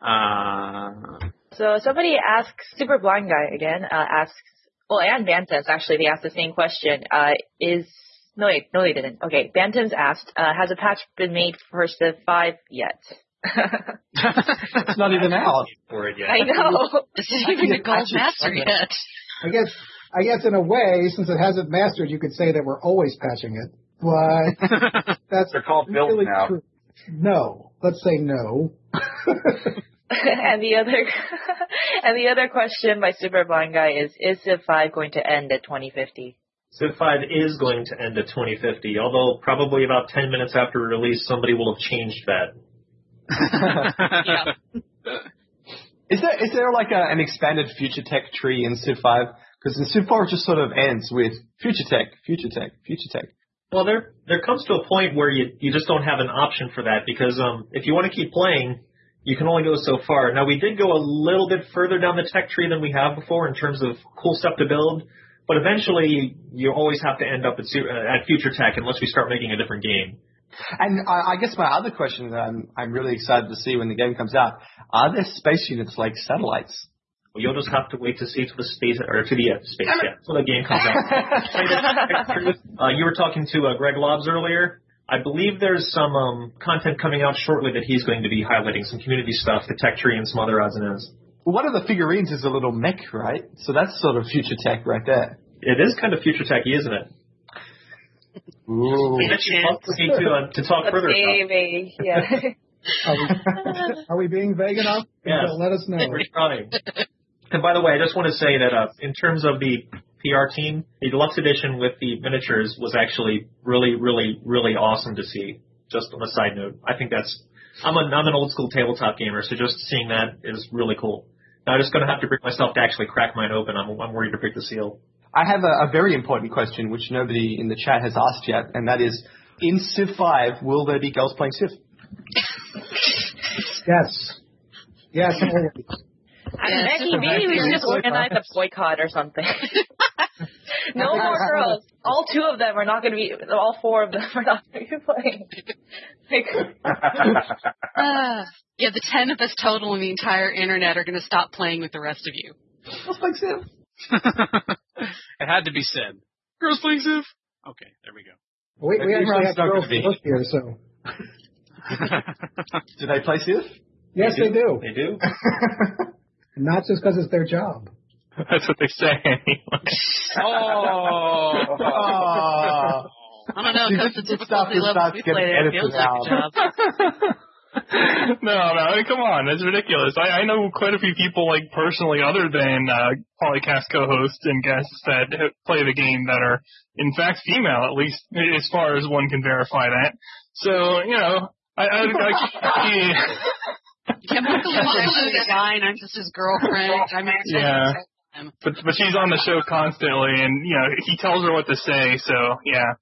So somebody asks, Super Blind Guy again, asks, and Bantams, actually, they asked the same question. No, they didn't. Okay, Bantams asked, has a patch been made for Civ 5 yet? It's not even out for it yet. I know. It's not even a gold master yet. I guess in a way, since it hasn't mastered, you could say that we're always patching it. But they're called builds really now. true. No. Let's say no. And the other question by Super Blind Guy is Civ 5 going to end at 2050? Civ 5 is going to end at 2050, although probably about 10 minutes after release, somebody will have changed that. Yeah. Is there like an expanded future tech tree in Civ 5? Because in Civ 4 it just sort of ends with future tech, future tech, future tech. Well, there comes to a point where you just don't have an option for that because if you want to keep playing, you can only go so far. Now, we did go a little bit further down the tech tree than we have before in terms of cool stuff to build, but eventually you always have to end up at future tech unless we start making a different game. And I guess my other question that I'm really excited to see when the game comes out, are there space units like satellites? Well, you'll just have to wait to see to the space, or to the space, yeah, until the game comes out. You were talking to Greg Lobbs earlier. I believe there's some content coming out shortly that he's going to be highlighting, some community stuff, the tech tree, and some other odds and ends. Well, one of the figurines is a little mech, right? So that's sort of future tech right there. It is kind of future techy, isn't it? Ooh. To talk further about. Yeah. Are we being vague enough? Yes. Let us know. We're trying. And by the way, I just want to say that in terms of the PR team, the deluxe edition with the miniatures was actually really, really, really awesome to see. Just on a side note, I think I'm an old school tabletop gamer, so just seeing that is really cool. Now I'm just going to have to bring myself to actually crack mine open. I'm worried to break the seal. I have a very important question which nobody in the chat has asked yet, and that is, in Civ 5, will there be girls playing Civ? Yes. Yes, always. Maybe we should just organize a boycott or something. No more girls. All 2 of them are not going to be, all 4 of them are not going to be playing. Yeah, the 10 of us total on the entire internet are going to stop playing with the rest of you. Girls playing Civ. It had to be said. Girls playing Civ? Okay, there we go. We actually have girls work here, so. Do they play Civ? Yes, they do. They do? Not just because it's their job. That's what they say anyway. I don't know, because the difficulty level we played it feels like a job. No, I mean, come on, that's ridiculous. I know quite a few people, like, personally, other than Polycast co-hosts and guests that play the game that are, in fact, female, at least as far as one can verify that. So, you know, Michael is fine. I'm just his girlfriend. Yeah. But she's on the show constantly, and, you know, he tells her what to say, so, yeah.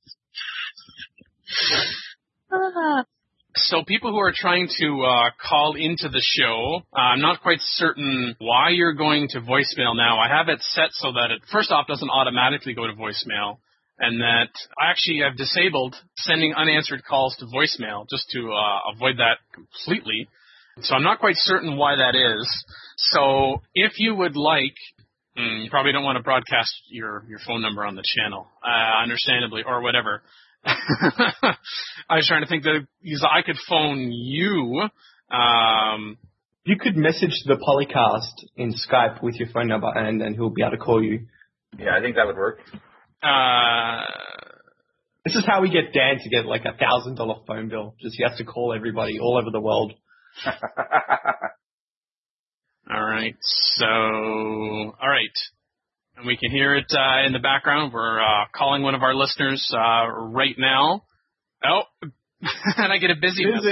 So people who are trying to call into the show, I'm not quite certain why you're going to voicemail now. I have it set so that it, first off, doesn't automatically go to voicemail, and that I actually have disabled sending unanswered calls to voicemail just to avoid that completely. So I'm not quite certain why that is. So if you would like, you probably don't want to broadcast your phone number on the channel, understandably, or whatever. I was trying to think that I could phone you. You could message the Polycast in Skype with your phone number, and then he'll be able to call you. Yeah, I think that would work. This is how we get Dan to get like $1,000 phone bill. Just he has to call everybody all over the world. All right. And we can hear it in the background. We're calling one of our listeners right now. Oh, and I get a busy. Well,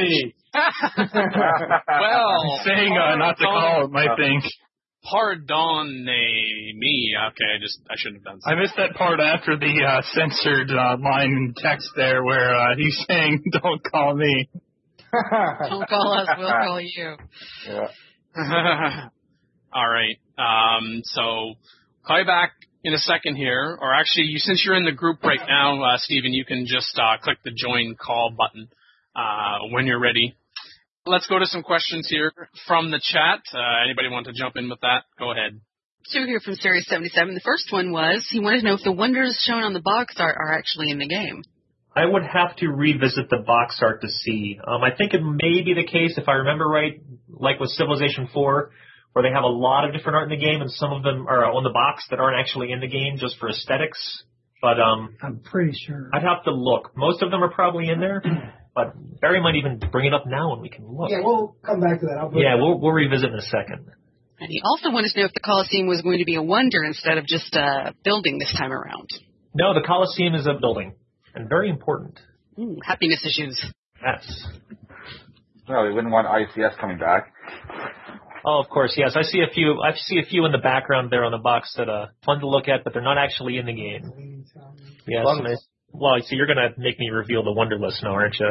saying not to call it, I think. Pardon me. Okay, I shouldn't have done so. I missed that part after the censored line in text there where he's saying, "Don't call me." Don't call us. We'll call you. Yeah. All right. So call you back in a second here, or actually, since you're in the group right now, Stephen, you can just click the join call button when you're ready. Let's go to some questions here from the chat. Anybody want to jump in with that? Go ahead. Sue here from Series 77. The first one was, he wanted to know if the wonders shown on the box art are actually in the game. I would have to revisit the box art to see. I think it may be the case, if I remember right, like with Civilization 4, where they have a lot of different art in the game, and some of them are on the box that aren't actually in the game just for aesthetics. But I'm pretty sure. I'd have to look. Most of them are probably in there, but Barry might even bring it up now and we can look. Yeah, we'll come back to that. We'll revisit in a second. And he also wanted to know if the Coliseum was going to be a wonder instead of just a building this time around. No, the Coliseum is a building, and very important. Happiness issues. Yes. Well, we wouldn't want ICS coming back. Oh, of course, yes. I see a few in the background there on the box that are fun to look at, but they're not actually in the game. Yes. Well, see, you're going to make me reveal the Wonder List now, aren't you?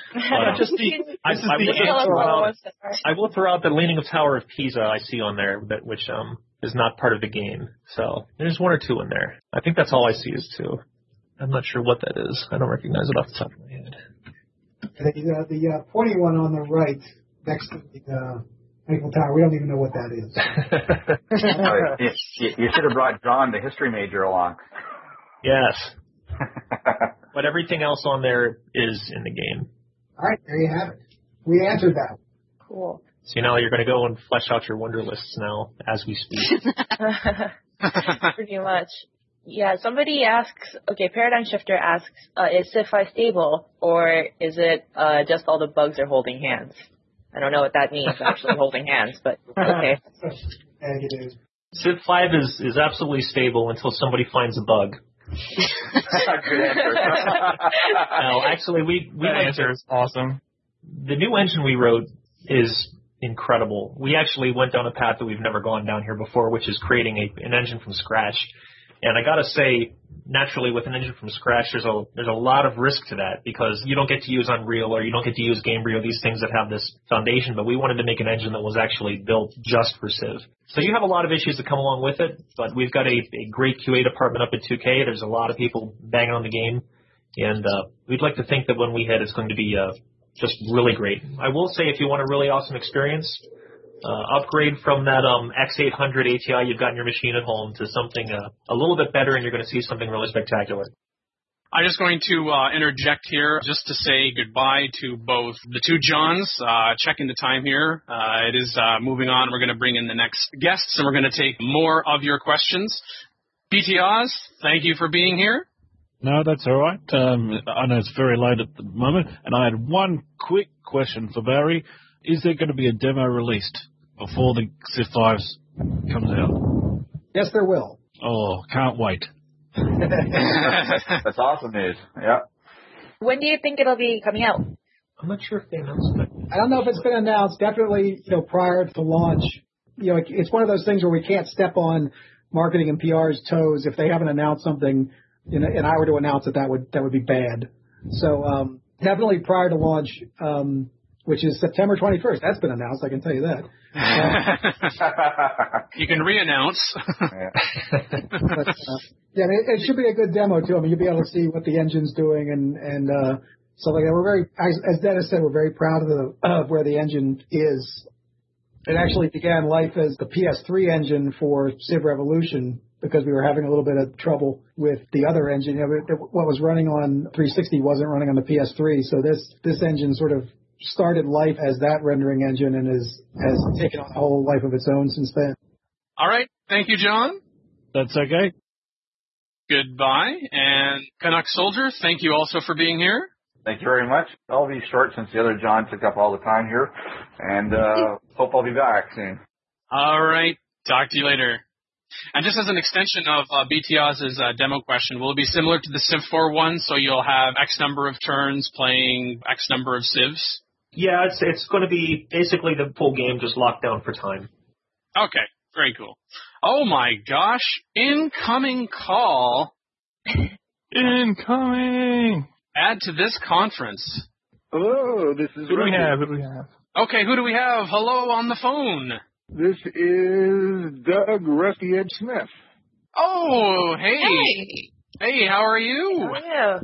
I will throw out the Leaning of Tower of Pisa I see on there, which is not part of the game. So there's one or two in there. I think that's all I see is two. I'm not sure what that is. I don't recognize it off the top of my head. The pointy one on the right, next to the Eiffel Tower, we don't even know what that is. You should have brought John, the history major, along. Yes. But everything else on there is in the game. All right, there you have it. We answered that. Cool. So now you're going to go and flesh out your Wonder Lists now as we speak. Pretty much. Yeah, somebody asks, Paradigm Shifter asks, is Civ 5 stable, or is it just all the bugs are holding hands? I don't know what that means, actually holding hands, but okay. Civ 5 is absolutely stable until somebody finds a bug. Good answer. No, actually, that answer is awesome. The new engine we wrote is incredible. We actually went down a path that we've never gone down here before, which is creating an engine from scratch. And I got to say, naturally, with an engine from scratch, there's a lot of risk to that because you don't get to use Unreal or you don't get to use Gamebryo, these things that have this foundation. But we wanted to make an engine that was actually built just for Civ. So you have a lot of issues that come along with it, but we've got a great QA department up at 2K. There's a lot of people banging on the game, and we'd like to think that when we hit, it's going to be just really great. I will say, if you want a really awesome experience, upgrade from that X800 ATI you've got in your machine at home to something a little bit better, and you're going to see something really spectacular. I'm just going to interject here just to say goodbye to both the two Johns. Checking the time here. It is moving on. We're going to bring in the next guests, and we're going to take more of your questions. BT Oz, thank you for being here. No, that's all right. I know it's very late at the moment, and I had one quick question for Barry. Is there going to be a demo released before the Civ 5 comes out? Yes, there will. Oh, can't wait. That's awesome news. Yeah. When do you think it'll be coming out? I'm not sure if they announced it. I don't know if it's been announced. Definitely, prior to launch. It's one of those things where we can't step on marketing and PR's toes. If they haven't announced something, and I were to announce it, that would be bad. So definitely prior to launch. Which is September 21st. That's been announced, I can tell you that. You can re-announce. It should be a good demo, too. I mean, you'll be able to see what the engine's doing and stuff like that. We're very, as Dennis said, we're very proud of where the engine is. It actually began life as the PS3 engine for Civ Revolution because we were having a little bit of trouble with the other engine. What was running on 360 wasn't running on the PS3, so this engine sort of started life as that rendering engine and has taken on a whole life of its own since then. All right. Thank you, John. That's okay. Goodbye. And Canuck Soldier, thank you also for being here. Thank you very much. I'll be short since the other John took up all the time here. And hope I'll be back soon. All right. Talk to you later. And just as an extension of BTOz's demo question, will it be similar to the Civ 4 one? So you'll have X number of turns playing X number of Civs? Yeah, it's going to be basically the full game just locked down for time. Okay, very cool. Oh my gosh, incoming call. Incoming. Add to this conference. Hello, this is Who do we have? Okay, who do we have? Hello on the phone. This is Doug Rusty Ed Smith. Oh, hey. Hey, how are you? How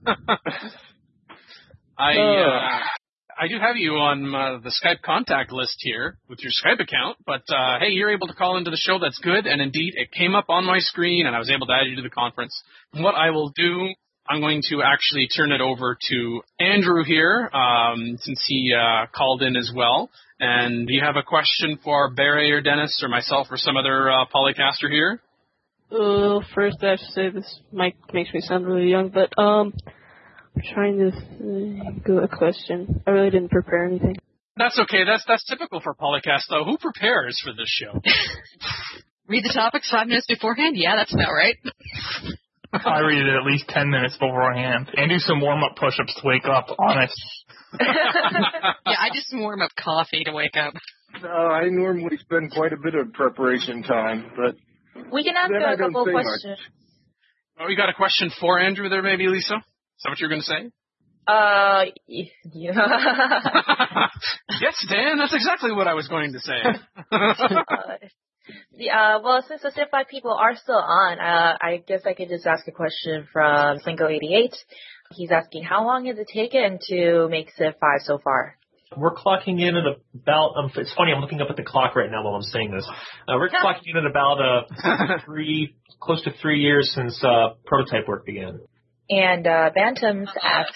are you? I do have you on the Skype contact list here with your Skype account, but hey, you're able to call into the show. That's good, and indeed, it came up on my screen, and I was able to add you to the conference. And what I will do, I'm going to actually turn it over to Andrew here, since he called in as well. And do you have a question for Barry or Dennis or myself or some other polycaster here? First I have to say this mic makes me sound really young, but I'm trying to think of a question. I really didn't prepare anything. That's okay. That's typical for Polycast, though. Who prepares for this show? Read the topics 5 minutes beforehand? Yeah, that's about right. I read it at least 10 minutes beforehand. And do some warm-up push-ups to wake up, honest. Yeah, I do some warm-up coffee to wake up. I normally spend quite a bit of preparation time, but we can ask then I a don't couple say questions. Oh, you got a question for Andrew there, maybe, Lisa? Is that what you're going to say? Yeah. Yes, Dan, that's exactly what I was going to say. Well, since the Civ 5 people are still on, I guess I could just ask a question from Cinco88. He's asking, how long has it taken to make Civ 5 so far? We're clocking in at about, it's funny, I'm looking up at the clock right now while I'm saying this. We're clocking in at about close to 3 years since prototype work began. And Bantams asks,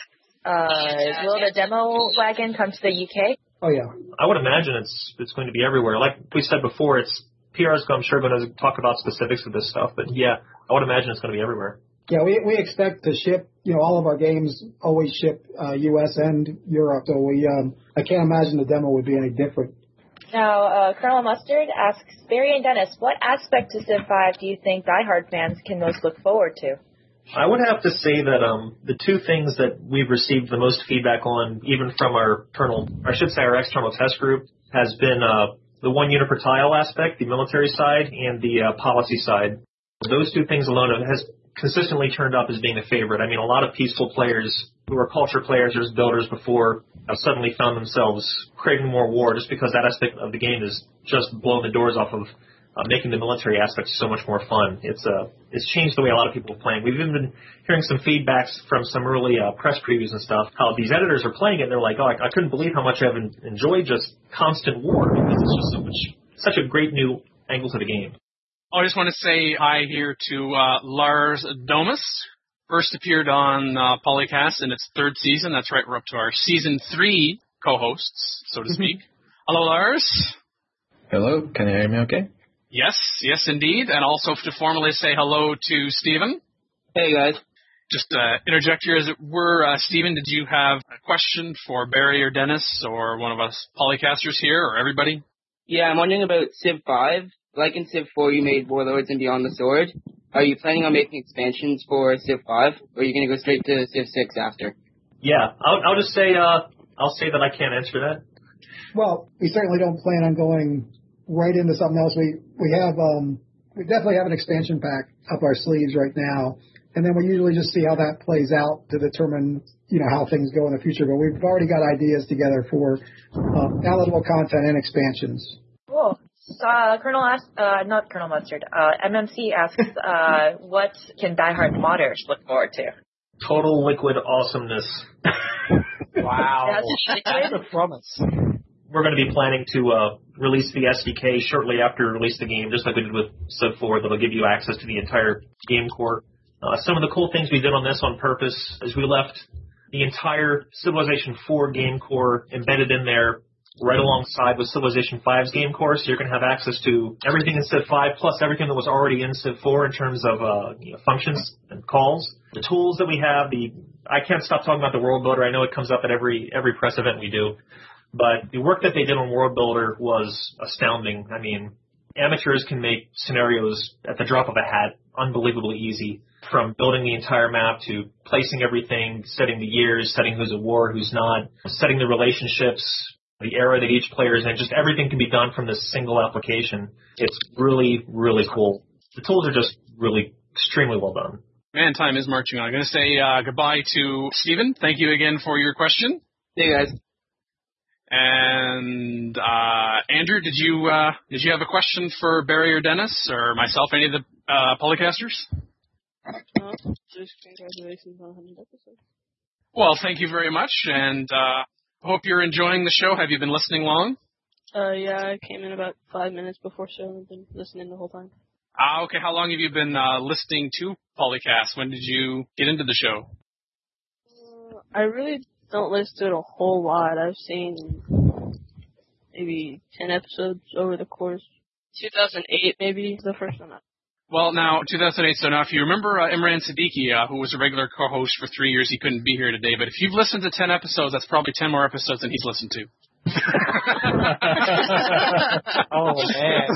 will the demo wagon come to the UK? Oh, yeah. I would imagine it's going to be everywhere. Like we said before, PR's, I'm sure, going to talk about specifics of this stuff, but yeah, I would imagine it's going to be everywhere. Yeah, we expect to ship, all of our games always ship US and Europe, so I can't imagine the demo would be any different. Now, Colonel Mustard asks, Barry and Dennis, what aspect of Civ 5 do you think diehard fans can most look forward to? I would have to say that the two things that we've received the most feedback on, even from our external test group, has been the one unit per tile aspect, the military side, and the policy side. Those two things alone has consistently turned up as being a favorite. I mean, a lot of peaceful players who were culture players or builders before have suddenly found themselves craving more war just because that aspect of the game is just blown the doors off of making the military aspect so much more fun. It's changed the way a lot of people are playing. We've even been hearing some feedbacks from some early press previews and stuff, how these editors are playing it and they're like, I couldn't believe how much I've enjoyed just constant war because it's just such a great new angle to the game. I just want to say hi here to Lars Domus. First appeared on Polycast in its 3rd season. That's right, we're up to our Season 3 co-hosts, so to speak. Hello, Lars. Hello, can you hear me okay? Yes, indeed. And also to formally say hello to Stephen. Hey, guys. Just interject here, as it were. Stephen, did you have a question for Barry or Dennis or one of us Polycasters here or everybody? Yeah, I'm wondering about Civ 5. Like in Civ 4, you made Warlords and Beyond the Sword. Are you planning on making expansions for Civ 5, or are you going to go straight to Civ 6 after? Yeah, I'll just say I'll say that I can't answer that. Well, we certainly don't plan on going right into something else. We definitely have an expansion pack up our sleeves right now, and then we usually just see how that plays out to determine how things go in the future. But we've already got ideas together for downloadable content and expansions. Cool. Not Colonel Mustard. MMC asks, what can diehard modders look forward to? Total liquid awesomeness. Wow. That's a promise. We're going to be planning to release the SDK shortly after we release the game, just like we did with Civ 4, that'll give you access to the entire game core. Some of the cool things we did on this on purpose is we left the entire Civilization 4 game core embedded in there right alongside with Civilization 5's game core, so you're going to have access to everything in Civ 5 plus everything that was already in Civ 4 in terms of functions and calls. The tools that we have, I can't stop talking about the World Builder. I know it comes up at every press event we do. But the work that they did on World Builder was astounding. I mean, amateurs can make scenarios at the drop of a hat unbelievably easy, from building the entire map to placing everything, setting the years, setting who's at war, who's not, setting the relationships, the era that each player is in. Just everything can be done from this single application. It's really, really cool. The tools are just really extremely well done. Man, time is marching on. I'm going to say goodbye to Stephen. Thank you again for your question. Hey, guys. And Andrew, did you have a question for Barry or Dennis or myself, any of the Polycasters? No, just congratulations on 100 episodes. Well, thank you very much, and hope you're enjoying the show. Have you been listening long? Yeah, I came in about 5 minutes before show and I've been listening the whole time. Okay. How long have you been listening to Polycast? When did you get into the show? I really don't listen to it a whole lot. I've seen maybe 10 episodes over the course. 2008 maybe is the first one. Well, now, 2008, so now if you remember Imran Siddiqui, who was a regular co-host for 3 years, he couldn't be here today, but if you've listened to 10 episodes, that's probably 10 more episodes than he's listened to. Oh, man.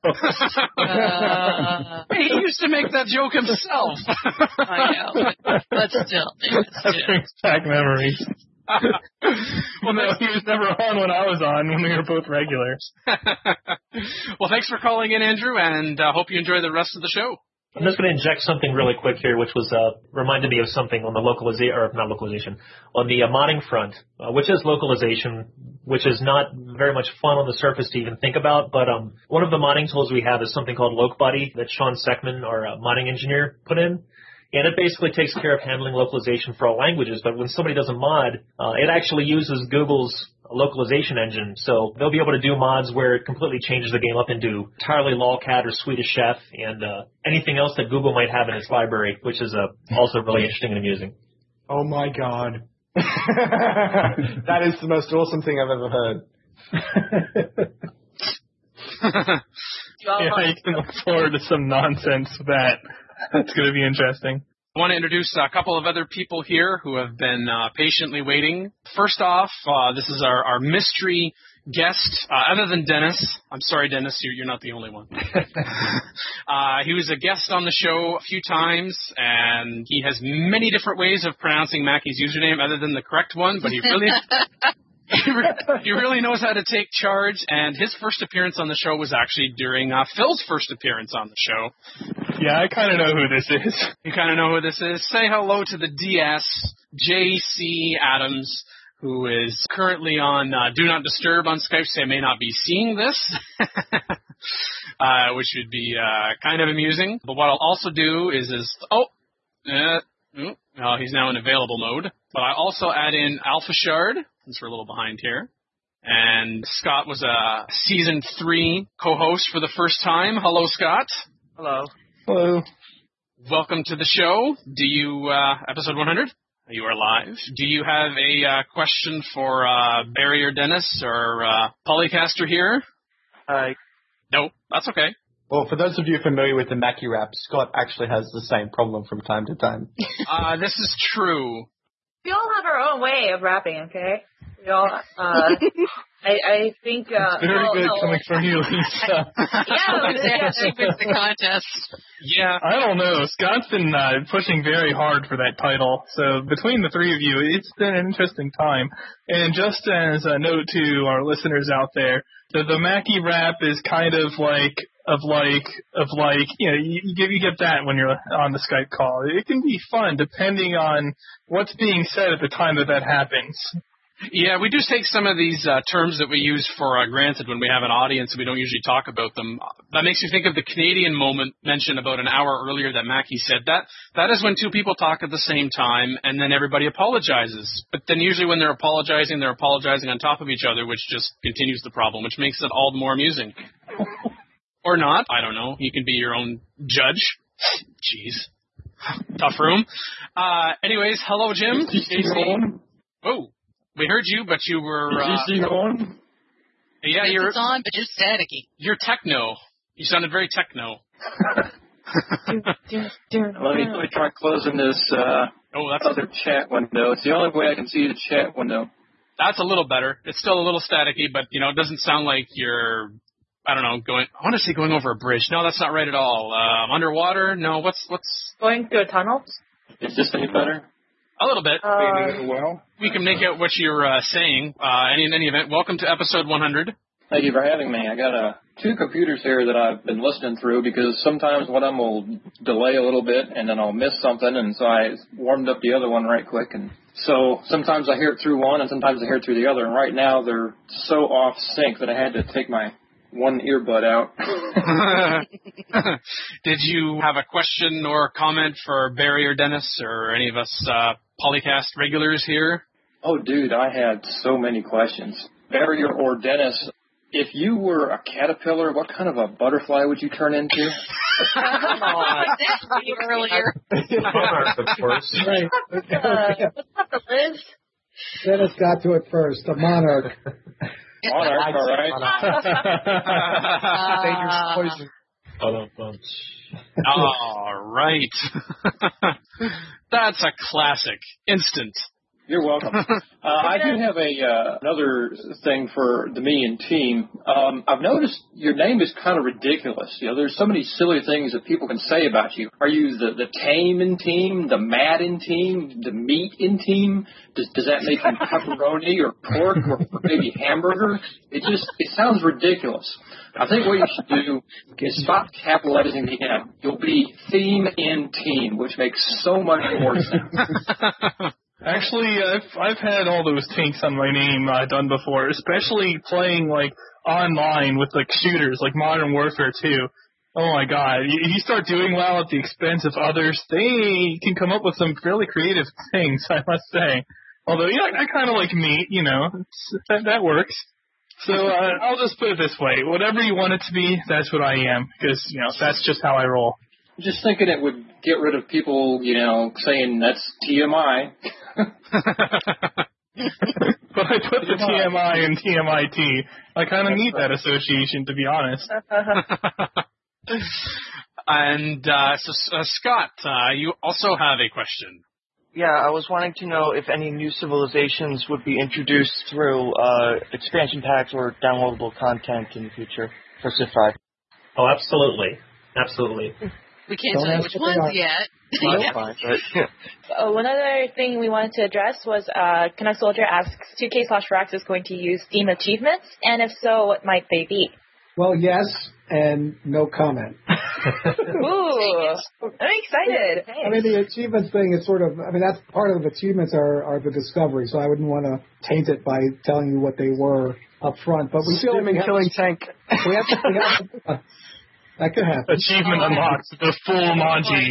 He used to make that joke himself. I know, but still. That brings back memories. Well, no, he was never on when I was on, when we were both regulars. Well, thanks for calling in, Andrew, and hope you enjoy the rest of the show. I'm just going to inject something really quick here, which was reminded me of something on the localization, or not localization, on the modding front, which is localization, which is not very much fun on the surface to even think about. But one of the modding tools we have is something called LocBuddy that Sean Seckman, our modding engineer, put in. And it basically takes care of handling localization for all languages. But when somebody does a mod, it actually uses Google's localization engine. So they'll be able to do mods where it completely changes the game up into entirely LOLCAT or Swedish Chef and anything else that Google might have in its library, which is also really interesting and amusing. Oh, my God. That is the most awesome thing I've ever heard. Yeah, you can look forward to some nonsense with that. That's going to be interesting. I want to introduce a couple of other people here who have been patiently waiting. First off, this is our mystery guest, other than Dennis. I'm sorry, Dennis, you're not the only one. He was a guest on the show a few times, and he has many different ways of pronouncing Mackey's username other than the correct one, but he really... He really knows how to take charge, and his first appearance on the show was actually during Phil's first appearance on the show. Yeah, I kind of know who this is. You kind of know who this is. Say hello to the DS, J.C. Adams, who is currently on Do Not Disturb on Skype, so they may not be seeing this, which would be kind of amusing. But what I'll also do is he's now in available mode. But I also add in Alpha Shard, since we're a little behind here. And Scott was a Season 3 co-host for the first time. Hello, Scott. Hello. Hello. Welcome to the show. Do you, episode 100? You are live. Do you have a question for Barry or Dennis or Polycaster here? No, that's okay. Well, for those of you familiar with the Mackie rap, Scott actually has the same problem from time to time. This is true. We all have our own way of rapping, okay? We all, I think, very good coming from you, Lisa. The contest. Yeah. I don't know. Scott's been pushing very hard for that title. So between the three of you, it's been an interesting time. And just as a note to our listeners out there, the Mackie rap is kind of like, you get that when you're on the Skype call. It can be fun depending on what's being said at the time that happens. Yeah, we do take some of these terms that we use for granted when we have an audience and we don't usually talk about them. That makes me think of the Canadian moment mentioned about an hour earlier that Mackie said. That is when two people talk at the same time and then everybody apologizes. But then usually when they're apologizing on top of each other, which just continues the problem, which makes it all the more amusing. Or not. I don't know. You can be your own judge. Jeez. Tough room. Anyways, hello, Jim. Oh, we heard you, but you were... Yeah, it's on, but just staticky. You're techno. You sounded very techno. Let me try closing this other chat window. It's the only way I can see the chat window. That's a little better. It's still a little staticky, but, it doesn't sound like you're... I don't know, I want to say going over a bridge. No, that's not right at all. Underwater? No, what's... Going through a tunnel? Is this any better? A little bit. Well, we can make out what you're saying. In any event, welcome to episode 100. Thank you for having me. I got two computers here that I've been listening through because sometimes one of them will delay a little bit and then I'll miss something, and so I warmed up the other one right quick. And so sometimes I hear it through one and sometimes I hear it through the other. And right now they're so off sync that I had to take my one earbud out. Did you have a question or comment for Barry or Dennis or any of us Polycast regulars here? Oh, dude, I had so many questions. Barry or Dennis, if you were a caterpillar, what kind of a butterfly would you turn into? Earlier. Right. What's up, Liz? Dennis got to it first. The monarch. Monarch, all right. Dangerous poison. All right. That's a classic. Instant. You're welcome. I do have another thing for the Minion team. I've noticed your name is kind of ridiculous. You know, there's so many silly things that people can say about you. Are you the tame in team, the mad in team, the meat in team? Does that make you pepperoni or pork or maybe hamburger? It sounds ridiculous. I think what you should do is stop capitalizing the M. You'll be theme in team, which makes so much more sense. Actually, I've had all those takes on my name done before, especially playing like online with like shooters, like Modern Warfare 2. Oh my God! You start doing well at the expense of others, they can come up with some fairly creative things, I must say. Although, yeah, I kind of like meat, you know, that works. So I'll just put it this way: whatever you want it to be, that's what I am, because you know that's just how I roll. Just thinking it would get rid of people, you know, saying that's TMI. But I put the TMI in TMIT. I kind of need that association, to be honest. And so Scott, you also have a question. Yeah, I was wanting to know if any new civilizations would be introduced through expansion packs or downloadable content in the future for Civ 5. Oh, absolutely. Absolutely. We can't tell you which ones yet. One other thing we wanted to address was Canuck Soldier asks, 2K/Rax is going to use Steam achievements, and if so, what might they be? Well, yes, and no comment. Ooh, I'm excited. I mean, the achievements thing is sort of, I mean, that's part of the achievements are the discovery, so I wouldn't want to taint it by telling you what they were up front. But we feel like we have killing tank. We have that could happen. Achievement unlocked, the full Manji.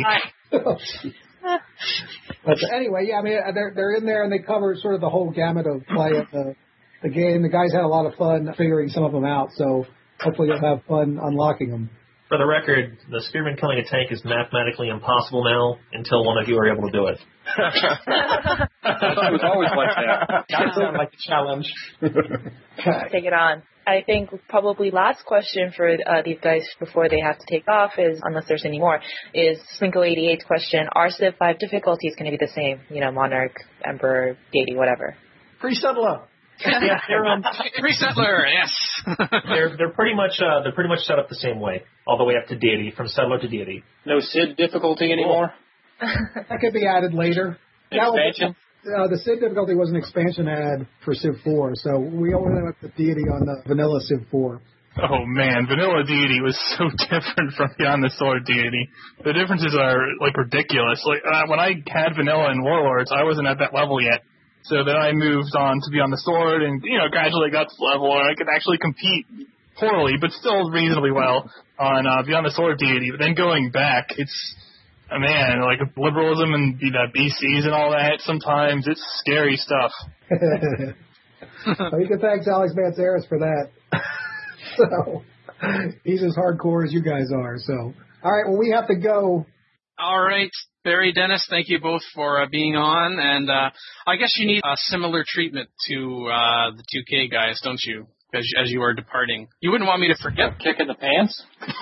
But anyway, yeah, I mean, they're in there and they cover sort of the whole gamut of play of the game. The guys had a lot of fun figuring some of them out, so hopefully you'll have fun unlocking them. For the record, the Spearman killing a tank is mathematically impossible now until one of you are able to do it. It was always like that. That sounds like a challenge. Take it on. I think probably last question for these guys before they have to take off is, unless there's any more, is Sprinkle88's question, are Civ 5 difficulties going to be the same? You know, Monarch, Emperor, Deity, whatever. Pre-settler. Yeah, they're Pre-settler, yes. they're pretty much set up the same way, all the way up to Deity, from settler to Deity. No Cid difficulty anymore? That could be added later. Expansion? The Civ difficulty was an expansion ad for Civ 4, so we only went with the Deity on the vanilla Civ 4. Oh man, vanilla Deity was so different from Beyond the Sword Deity. The differences are like ridiculous. Like when I had vanilla in Warlords, I wasn't at that level yet. So then I moved on to Beyond the Sword, and gradually got to the level where I could actually compete poorly, but still reasonably well on Beyond the Sword Deity. But then going back, it's man, like liberalism and the BCs and all that. Sometimes it's scary stuff. Well, you can thank Alex Manzares for that. So he's as hardcore as you guys are. So all right, well we have to go. All right, Barry, Dennis, thank you both for being on, and I guess you need a similar treatment to the 2K guys, don't you? As you are departing, you wouldn't want me to forget kicking the pants.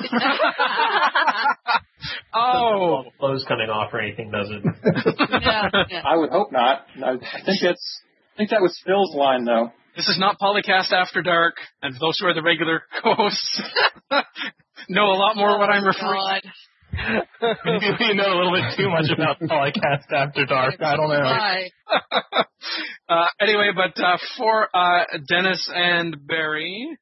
Oh, clothes coming off or anything, does it? Yeah. I would hope not. I think that was Phil's line, though. This is not Polycast After Dark, and those who are the regular hosts know a lot more what I'm referring to. Maybe we know a little bit too much about Polycast After Dark. I don't know. Anyway, but for Dennis and Barry.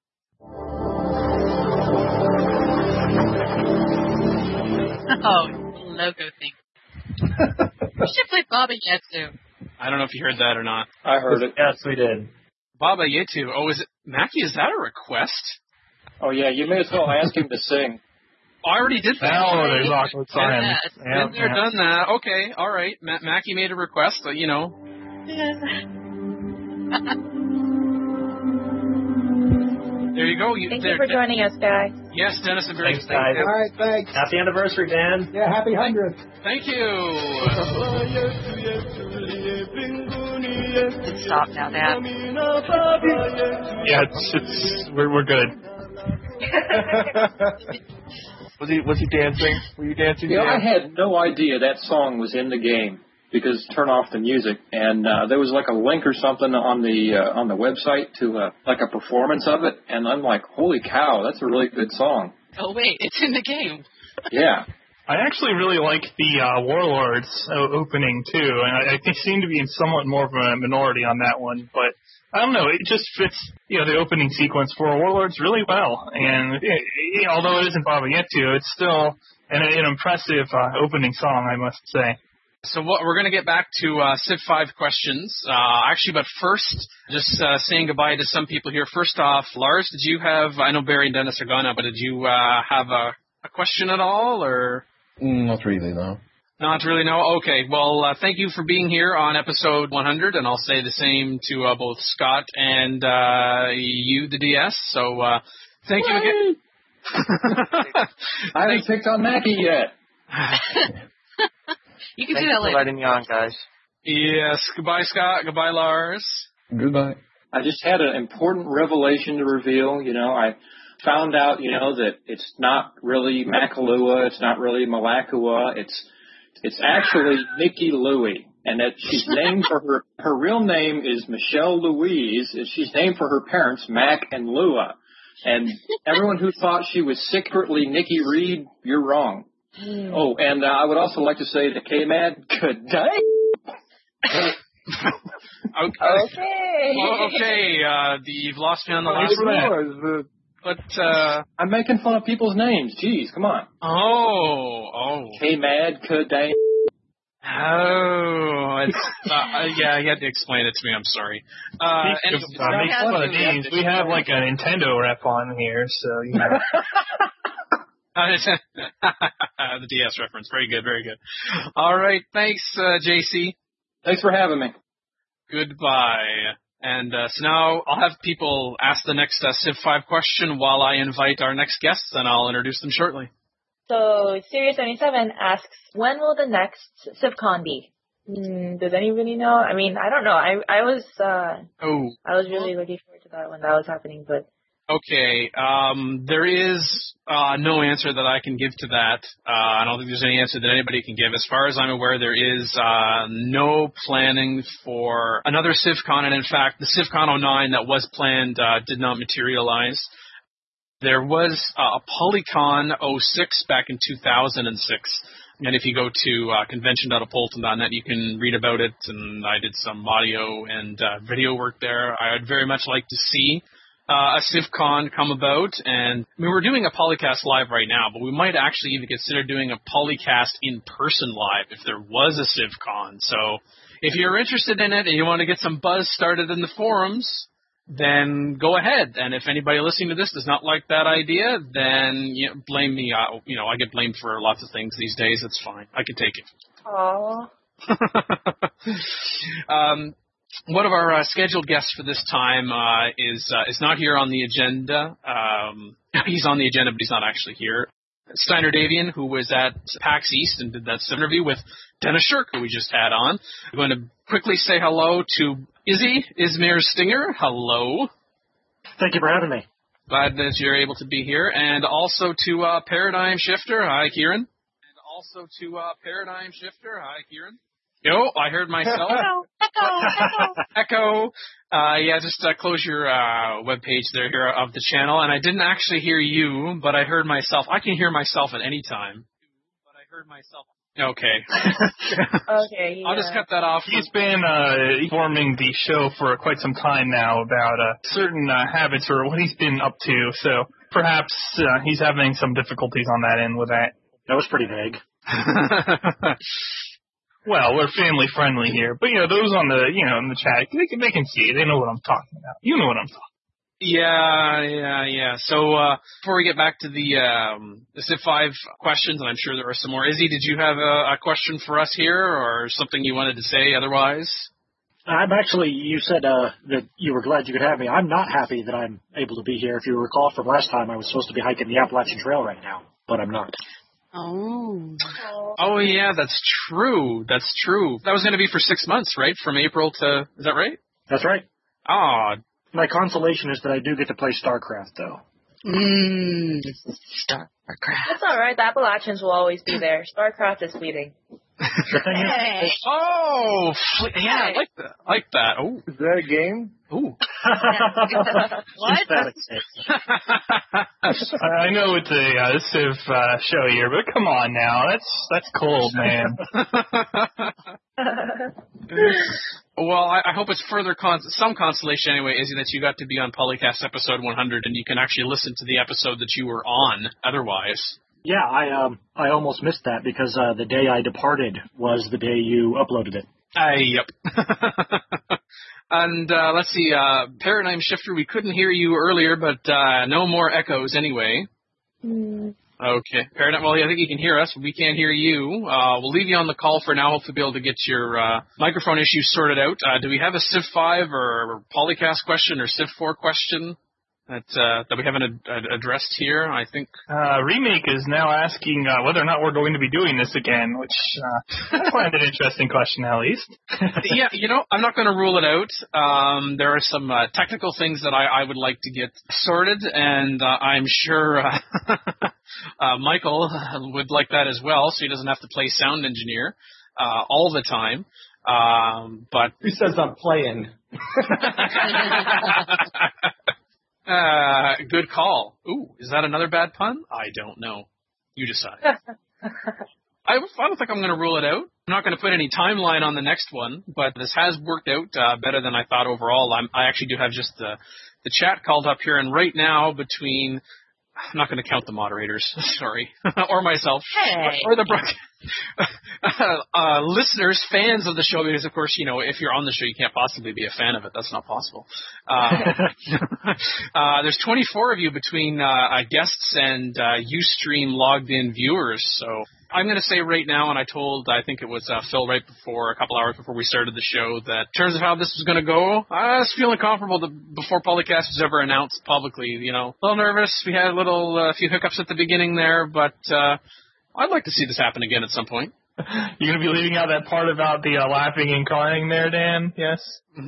Oh, logo thing. We should play Baba Yetsu. I don't know if you heard that or not. I heard it. Yes, we did. Baba Yetu. Oh, is it Mackie? Is that a request? Oh yeah, you may as well ask him to sing. I already did that. Oh, there's awkward silence. Been there, done that. Okay, all right. Mackie made a request, but There you go. Thank you for joining us, guys. Yes, Dennis and Barry. Thanks, guys. All right, thanks. Happy anniversary, Dan. Yeah, happy 100th. Thank you. Stop now, Dad. Yeah, we're good. Was he dancing? Were you dancing? Yeah, I Dan? had no idea that song was in the game because turn off the music, and there was like a link or something on the website to like a performance of it, and I'm like, holy cow, that's a really good song. Oh wait, it's in the game. Yeah. I actually really like the Warlords opening too, and I think seem to be in somewhat more of a minority on that one. But I don't know, it just fits the opening sequence for Warlords really well. And although it isn't Baba Yetu, it's still an impressive opening song, I must say. So we're going to get back to Civ 5 questions. Actually, but first, just saying goodbye to some people here. First off, Lars, did you have? I know Barry and Dennis are gone now, but did you have a question at all, or? Not really, no. Not really, no? Okay, well, thank you for being here on episode 100, and I'll say the same to both Scott and you, the DS, so thank you again. I haven't picked on Mackie yet. You can Thanks do that for later. letting me on, guys. Yes, goodbye, Scott. Goodbye, Lars. Goodbye. I just had an important revelation to reveal. I found out, that it's not really Makalua, it's not really Malakua, it's actually Nikki Louie, and that she's named for her real name is Michelle Louise, and she's named for her parents, Mac and Lua. And everyone who thought she was secretly Nikki Reed, you're wrong. Oh, and I would also like to say to K-Mad, good day. Okay. Well, okay, you've lost me on the last one. But I'm making fun of people's names. Jeez, come on. Oh. K-Mad, good day. Oh, it's, yeah, you had to explain it to me. I'm sorry. Make fun of names. We have like a Nintendo rep on here, so the DS reference. Very good, very good. All right, thanks, JC. Thanks for having me. Goodbye. And so now I'll have people ask the next Civ 5 question while I invite our next guests, and I'll introduce them shortly. So, Sirius77 asks, when will the next CivCon be? Does anybody know? I mean, I don't know. I was really looking forward to that when that was happening, but. Okay, there is no answer that I can give to that. I don't think there's any answer that anybody can give. As far as I'm aware, there is no planning for another CivCon, and in fact, the CivCon 09 that was planned did not materialize. There was a Polycon 06 back in 2006, and if you go to convention.apolton.net, you can read about it, and I did some audio and video work there. I would very much like to see a CivCon come about, and I mean, we're doing a Polycast live right now, but we might actually even consider doing a Polycast in-person live if there was a CivCon. So if you're interested in it and you want to get some buzz started in the forums, then go ahead. And if anybody listening to this does not like that idea, then blame me. I get blamed for lots of things these days. It's fine. I can take it. Aww. One of our scheduled guests for this time is not here on the agenda. He's on the agenda, but he's not actually here. Steiner Davian, who was at PAX East and did that interview with Dennis Shirk, who we just had on. I'm going to quickly say hello to Izmir Stinger. Hello. Thank you for having me. Glad that you're able to be here. And also to Paradigm Shifter. Hi, Kieran. Yo, I heard myself. Echo. Yeah, just close your webpage there of the channel. And I didn't actually hear you, but I heard myself. I can hear myself at any time. Okay. Okay. Yeah. I'll just cut that off. He's been informing the show for quite some time now about certain habits or what he's been up to. So perhaps he's having some difficulties on that end with that. That was pretty vague. Well, we're family friendly here, but those on the in the chat, they can see it. They know what I'm talking about. You know what I'm talking about. Yeah. So before we get back to the Civ 5 questions, and I'm sure there are some more. Izzy, did you have a question for us here, or something you wanted to say otherwise? You said that you were glad you could have me. I'm not happy that I'm able to be here. If you recall from last time, I was supposed to be hiking the Appalachian Trail right now, but I'm not. Oh yeah, that's true. That was going to be for 6 months, right? From April to, is that right? That's right. Ah. My consolation is that I do get to play StarCraft, though. StarCraft. That's all right. The Appalachians will always be there. StarCraft is fleeting. Hey. Oh, yeah, I like that. Oh, is that a game? Ooh. What? I know it's a Civ show here, but come on now, that's cold, man. Well, I hope it's further some consolation anyway, Izzy, that you got to be on Polycast episode 100, and you can actually listen to the episode that you were on otherwise. Yeah, I almost missed that because the day I departed was the day you uploaded it. Yep. And let's see, Paradigm Shifter, we couldn't hear you earlier, but no more echoes anyway. Okay. Paradigm, well, I think you can hear us, but we can't hear you. We'll leave you on the call for now, hopefully be able to get your microphone issues sorted out. Do we have a Civ 5 or Polycast question or Civ 4 question that we haven't addressed here, I think? Remake is now asking whether or not we're going to be doing this again, which I find an interesting question, at least. Yeah, I'm not going to rule it out. There are some technical things that I would like to get sorted, and I'm sure Michael would like that as well, so he doesn't have to play sound engineer all the time. But who says I'm playing? Good call. Ooh, is that another bad pun? I don't know. You decide. I don't think I'm going to rule it out. I'm not going to put any timeline on the next one, but this has worked out better than I thought overall. I actually do have just the chat called up here, and right now between... I'm not going to count the moderators, sorry, or myself, or the listeners, fans of the show, because of course, if you're on the show, you can't possibly be a fan of it. That's not possible. There's 24 of you between guests and Ustream logged in viewers, so I'm going to say right now, and I think it was Phil right before, a couple hours before we started the show, that in terms of how this was going to go, I was feeling comfortable before Polycast was ever announced publicly, a little nervous. We had a few hiccups at the beginning there, but I'd like to see this happen again at some point. You're going to be leaving out that part about the laughing and crying there, Dan? Yes?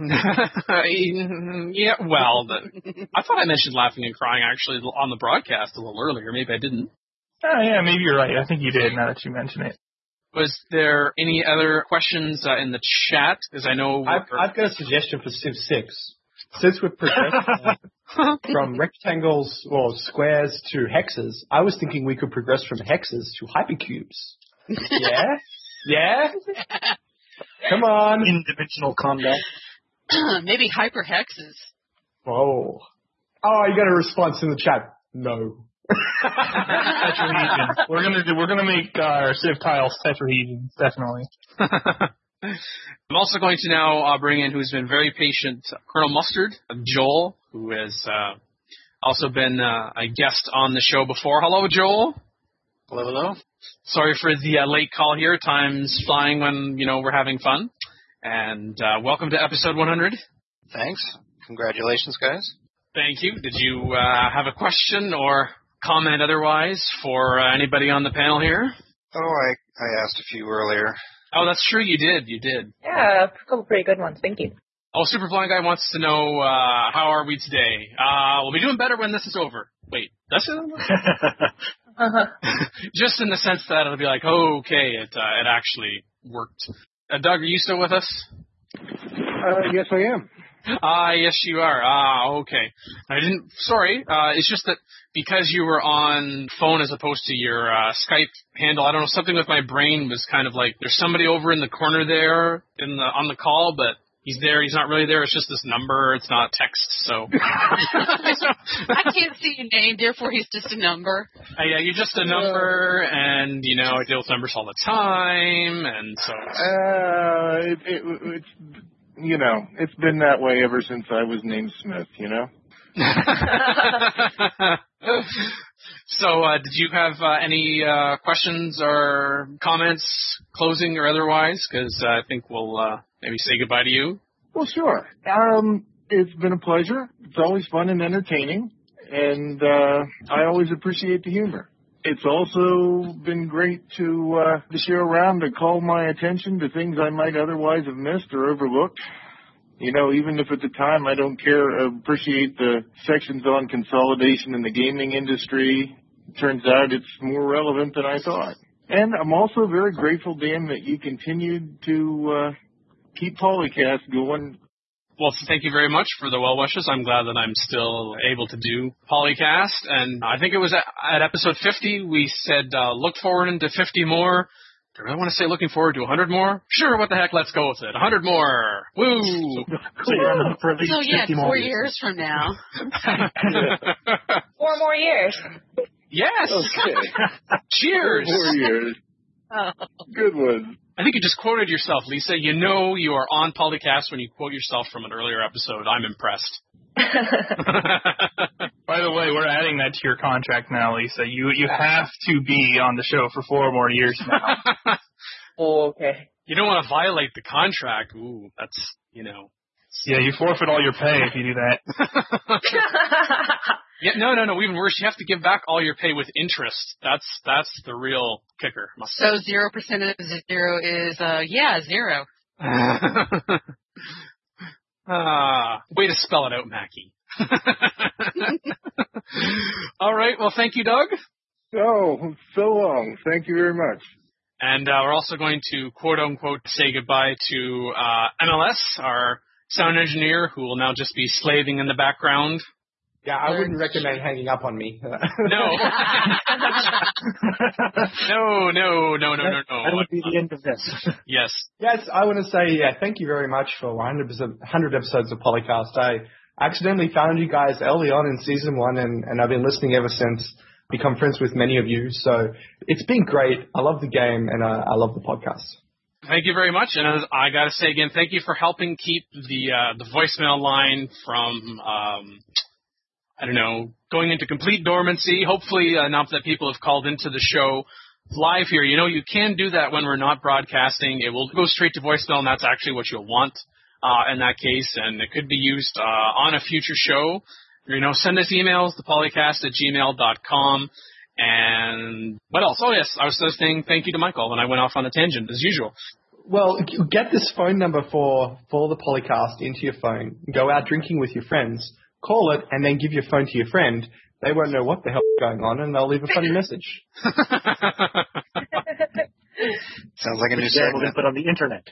Yeah, well, I thought I mentioned laughing and crying actually on the broadcast a little earlier. Maybe I didn't. Oh, yeah, maybe you're right. I think you did, now that you mention it. Was there any other questions in the chat? Because I know... I've got a suggestion for Civ 6. Since we've progressed from rectangles or squares to hexes, I was thinking we could progress from hexes to hypercubes. Yeah? Yeah? Come on. In-dimensional combat. Maybe hyperhexes. Oh. Oh, you got a response in the chat. No. Tetrahedron. We're gonna make our Civ tiles tetrahedrons, definitely. I'm also going to now bring in, who's been very patient, Colonel Mustard, Joel, who has also been a guest on the show before. Hello, Joel. Hello. Sorry for the late call here. Time's flying when we're having fun. And welcome to episode 100. Thanks. Congratulations, guys. Thank you. Did you have a question or comment otherwise for anybody on the panel here? Oh, I asked a few earlier. Oh, that's true. You did. Yeah, a couple pretty good ones. Thank you. Oh, Super Flying Guy wants to know, how are we today? We'll be doing better when this is over. Wait, that's it? Just in the sense that it'll be like, oh, okay, it actually worked. Doug, are you still with us? Yes, I am. Yes, you are. Okay. Sorry, it's just that because you were on phone as opposed to your Skype handle, I don't know, something with my brain was kind of like, there's somebody over in the corner there on the call, but he's there, he's not really there, it's just this number, it's not text, so. I can't see your name, therefore he's just a number. Yeah, you're just a number, and, I deal with numbers all the time, and so. It's been that way ever since I was named Smith, So, did you have any questions or comments, closing or otherwise? Because I think we'll maybe say goodbye to you. Well, sure. It's been a pleasure. It's always fun and entertaining, and I always appreciate the humor. It's also been great to share around to call my attention to things I might otherwise have missed or overlooked. You know, even if at the time I don't appreciate the sections on consolidation in the gaming industry, turns out it's more relevant than I thought. And I'm also very grateful, Dan, that you continued to keep Polycast going. Well, thank you very much for the well wishes. I'm glad that I'm still able to do Polycast. And I think it was at episode 50, we said look forward into 50 more. Do I really want to say looking forward to 100 more? Sure, what the heck, let's go with it. 100 more. Woo! So, yeah, 4 years from now. 4 more years. Yes! Okay. Cheers! 4 years. Oh. Good one. I think you just quoted yourself, Lisa. You know you are on Polycast when you quote yourself from an earlier episode. I'm impressed. By the way, we're adding that to your contract now, Lisa. You have to be on the show for 4 more years now. Oh, okay. You don't want to violate the contract. Ooh, that's, you know. Yeah, you forfeit all your pay if you do that. Yeah, no. Even worse, you have to give back all your pay with interest. That's the real kicker. So 0% of 0 is, 0. Way to spell it out, Mackie. All right, well, thank you, Doug. Oh, so long. Thank you very much. And we're also going to, quote-unquote, say goodbye to MLS, our sound engineer, who will now just be slaving in the background. Yeah, I wouldn't recommend hanging up on me. No. No. That would be the end of this. Yes. Yes, I want to say thank you very much for 100 episodes of Polycast. I accidentally found you guys early on in season 1, and I've been listening ever since. Become friends with many of you, so it's been great. I love the game, and I love the podcast. Thank you very much, and as I got to say again, thank you for helping keep the voicemail line from going into complete dormancy. Hopefully enough that people have called into the show live here. You know, you can do that when we're not broadcasting. It will go straight to voicemail, and that's actually what you'll want in that case, and it could be used on a future show. You know, send us emails, thepolycast@gmail.com. And what else? Oh, yes, I was saying thank you to Michael, and I went off on a tangent, as usual. Well, get this phone number for the Polycast into your phone. Go out drinking with your friends. Call it, and then give your phone to your friend. They won't know what the hell is going on, and they'll leave a funny message. Sounds like a new segment. Put on the internet.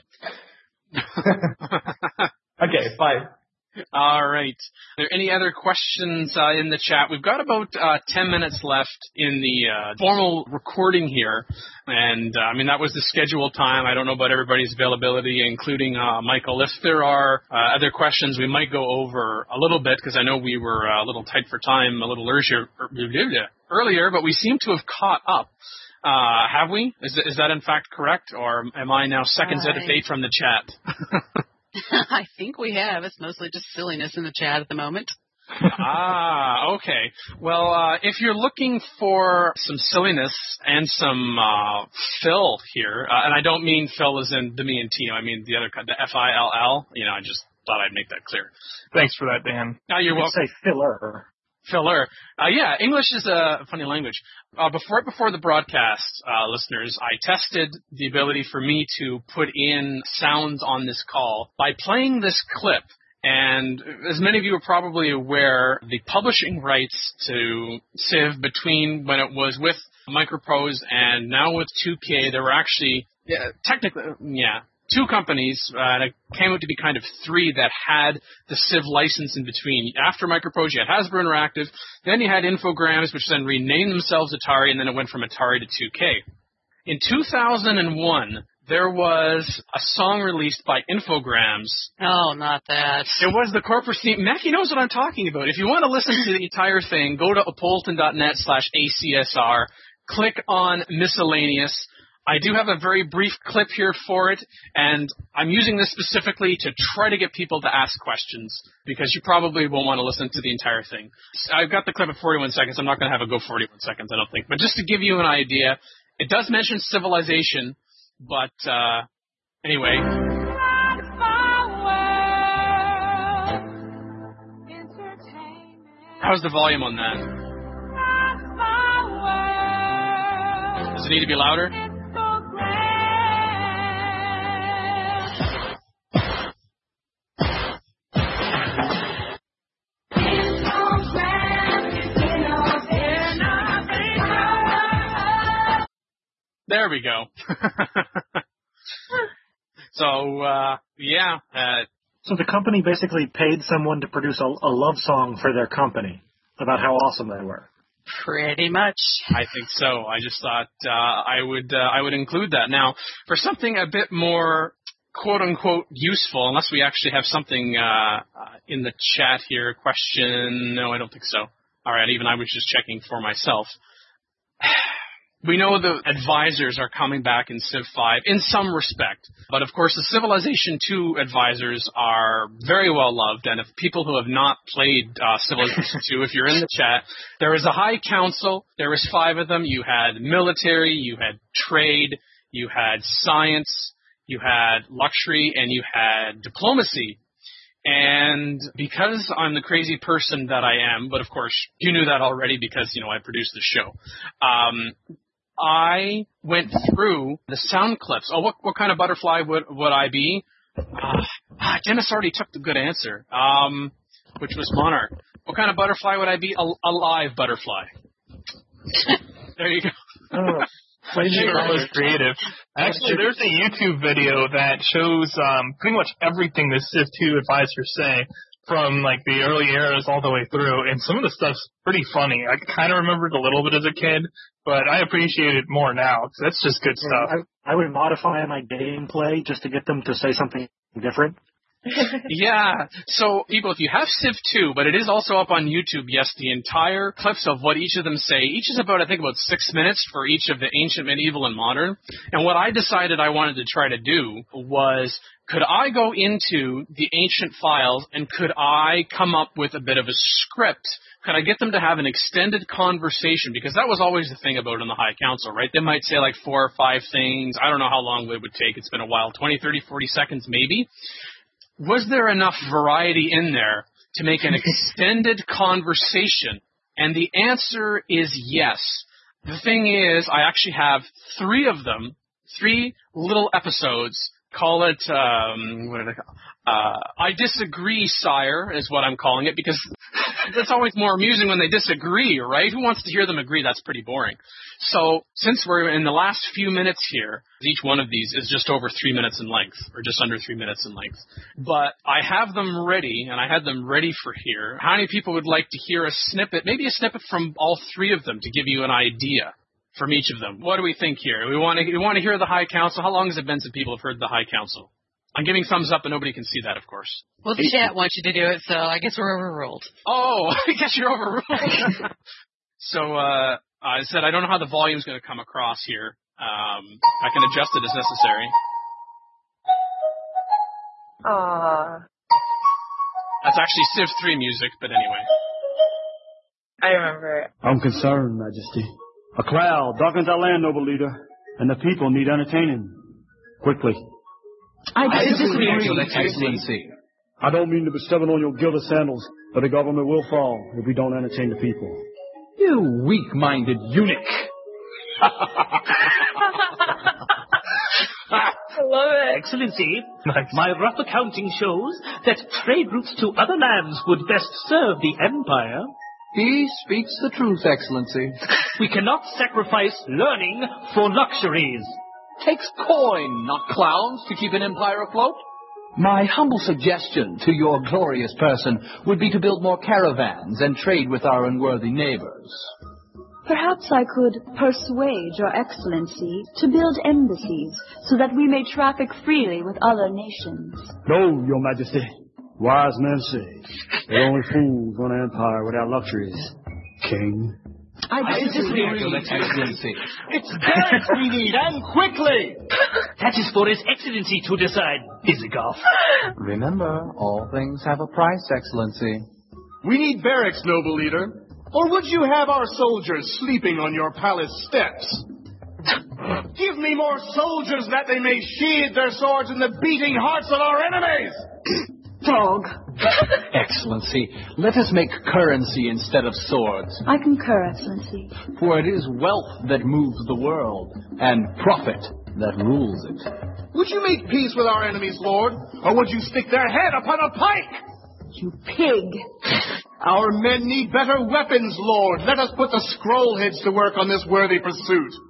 Okay, bye. All right. Are there any other questions in the chat? We've got about 10 minutes left in the formal recording here. And, that was the scheduled time. I don't know about everybody's availability, including Michael. If there are other questions, we might go over a little bit, because I know we were a little tight for time a little earlier, but we seem to have caught up. Have we? Is that in fact correct? Or am I now seconds out of date from the chat? I think we have. It's mostly just silliness in the chat at the moment. Okay. Well, if you're looking for some silliness and some fill here, and I don't mean fill as in the me and Tino, I mean the other kind, the FILL. I just thought I'd make that clear. Thanks for that, Dan. You're welcome. Say filler. Filler. Yeah, English is a funny language. Before the broadcast, listeners, I tested the ability for me to put in sounds on this call by playing this clip. And as many of you are probably aware, the publishing rights to Civ between when it was with Microprose and now with 2K, there were actually, two companies, and it came out to be kind of three that had the Civ license in between. After Microprose, you had Hasbro Interactive, then you had Infogrames, which then renamed themselves Atari, and then it went from Atari to 2K. In 2001, there was a song released by Infogrames. Oh, not that. It was the corporate theme. Mackie knows what I'm talking about. If you want to listen to the entire thing, go to apolton.net/ACSR, click on Miscellaneous. I do have a very brief clip here for it, and I'm using this specifically to try to get people to ask questions, because you probably won't want to listen to the entire thing. I've got the clip at 41 seconds. I'm not going to have it go 41 seconds, I don't think. But just to give you an idea, it does mention civilization, but anyway. How's the volume on that? Does it need to be louder? There we go. So, yeah. So the company basically paid someone to produce a love song for their company about how awesome they were. Pretty much. I think so. I just thought I would include that. Now, for something a bit more quote-unquote useful, unless we actually have something in the chat here. Question, no, I don't think so. All right, even I was just checking for myself. We know the advisors are coming back in Civ 5 in some respect, but of course the Civilization 2 advisors are very well loved, and if people who have not played Civilization 2, if you're in the chat, there is a High Council, there was 5 of them. You had military, you had trade, you had science, you had luxury, and you had diplomacy. And because I'm the crazy person that I am, but of course you knew that already because, I produced the show, I went through the sound clips. Oh, what kind of butterfly would I be? Dennis already took the good answer, which was monarch. What kind of butterfly would I be? A live butterfly. There you go. That was creative. Actually, there's a YouTube video that shows pretty much everything the Civ 2 advisors say from like the early eras all the way through, and some of the stuff's pretty funny. I kind of remembered a little bit as a kid, but I appreciate it more now. Cause that's just good stuff. I would modify my gameplay just to get them to say something different. Yeah. So, people, if you have Civ 2, but it is also up on YouTube, yes, the entire clips of what each of them say, each is about 6 minutes for each of the ancient, medieval, and modern. And what I decided I wanted to try to do was, could I go into the ancient files and could I come up with a bit of a script? Could I get them to have an extended conversation? Because that was always the thing about in the High Council, right? They might say 4 or 5 things. I don't know how long it would take. It's been a while, 20, 30, 40 seconds maybe. Was there enough variety in there to make an extended conversation? And the answer is yes. The thing is, I actually have 3 of them, 3 little episodes. Call it, what did I call it? I disagree, sire, is what I'm calling it, because it's always more amusing when they disagree, right? Who wants to hear them agree? That's pretty boring. So, since we're in the last few minutes here, each one of these is just over 3 minutes in length, or just under 3 minutes in length. But I have them ready, and I had them ready for here. How many people would like to hear a snippet, maybe a snippet from all 3 of them to give you an idea from each of them? What do we think here? We want to hear the High Council. How long has it been since people have heard the High Council? I'm giving thumbs up, but nobody can see that, of course. Well, the chat wants you to do it, so I guess we're overruled. Oh, I guess you're overruled. So, I said I don't know how the volume's going to come across here. I can adjust it as necessary. That's actually Civ 3 music, but anyway. I remember it. I'm concerned, Majesty. A cloud darkens our land, noble leader, and the people need entertaining. Quickly. I disagree, Your Excellency. I don't mean to be stepping on your gilded sandals, but the government will fall if we don't entertain the people. You weak-minded eunuch. I love it. Excellency, my rough accounting shows that trade routes to other lands would best serve the Empire. He speaks the truth, Excellency. We cannot sacrifice learning for luxuries. Takes coin, not clowns, to keep an empire afloat. My humble suggestion to your glorious person would be to build more caravans and trade with our unworthy neighbors. Perhaps I could persuade Your Excellency to build embassies so that we may traffic freely with other nations. No, Your Majesty. Wise men say that only fools run an empire without luxuries. King. I disagree, Your Excellency. It's barracks we need, and quickly! That is for His Excellency to decide, Isigov. Remember, all things have a price, Excellency. We need barracks, noble leader. Or would you have our soldiers sleeping on your palace steps? Give me more soldiers that they may sheathe their swords in the beating hearts of our enemies! Dog. Excellency, let us make currency instead of swords. I concur, Excellency. For it is wealth that moves the world, and profit that rules it. Would you make peace with our enemies, Lord? Or would you stick their head upon a pike? You pig. Our men need better weapons, Lord. Let us put the scroll heads to work on this worthy pursuit.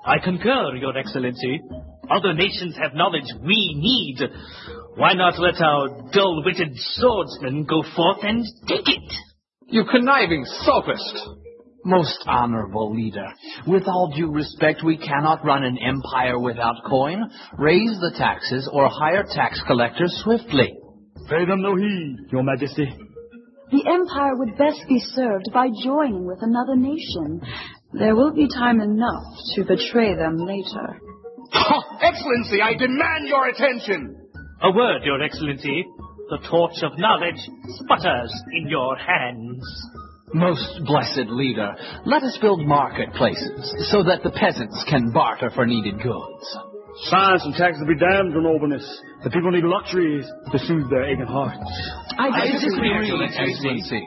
I concur, Your Excellency. Other nations have knowledge we need. Why not let our dull-witted swordsmen go forth and take it? You conniving sophist! Most honorable leader, with all due respect, we cannot run an empire without coin, raise the taxes, or hire tax collectors swiftly. Pay them no heed, Your Majesty. The Empire would best be served by joining with another nation. There will be time enough to betray them later. Excellency, I demand your attention! A word, Your Excellency. The torch of knowledge sputters in your hands. Most blessed leader, let us build marketplaces so that the peasants can barter for needed goods. Science and taxes be damned, Your Nobleness. The people need luxuries to soothe their aching hearts. I disagree, Your Excellency.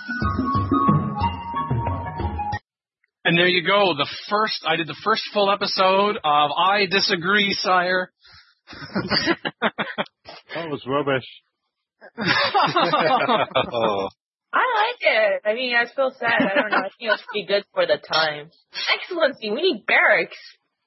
And there you go. I did the first full episode of I Disagree, Sire. That was rubbish. I like it. I mean, I feel sad. I don't know. I think it was pretty good for the time. Excellency, we need barracks.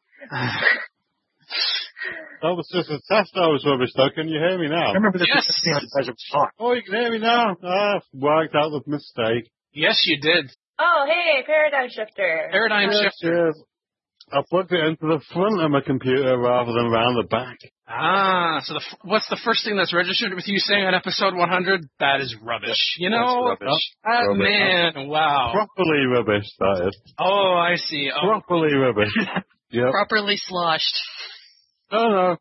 That was just a test. I was rubbish, though. Can you hear me now? I remember this. Yes. Oh, you can hear me now. I've worked out the mistake. Yes, you did. Oh, hey, Paradigm Shifter. Paradigm Shifter. Yes. I plugged it into the front of my computer rather than around the back. So what's the first thing that's registered with you saying on episode 100? That is rubbish. You know? Rubbish. Man, wow. Properly rubbish, that is. Oh, I see. Oh. Properly rubbish. Yep. Properly sloshed. No.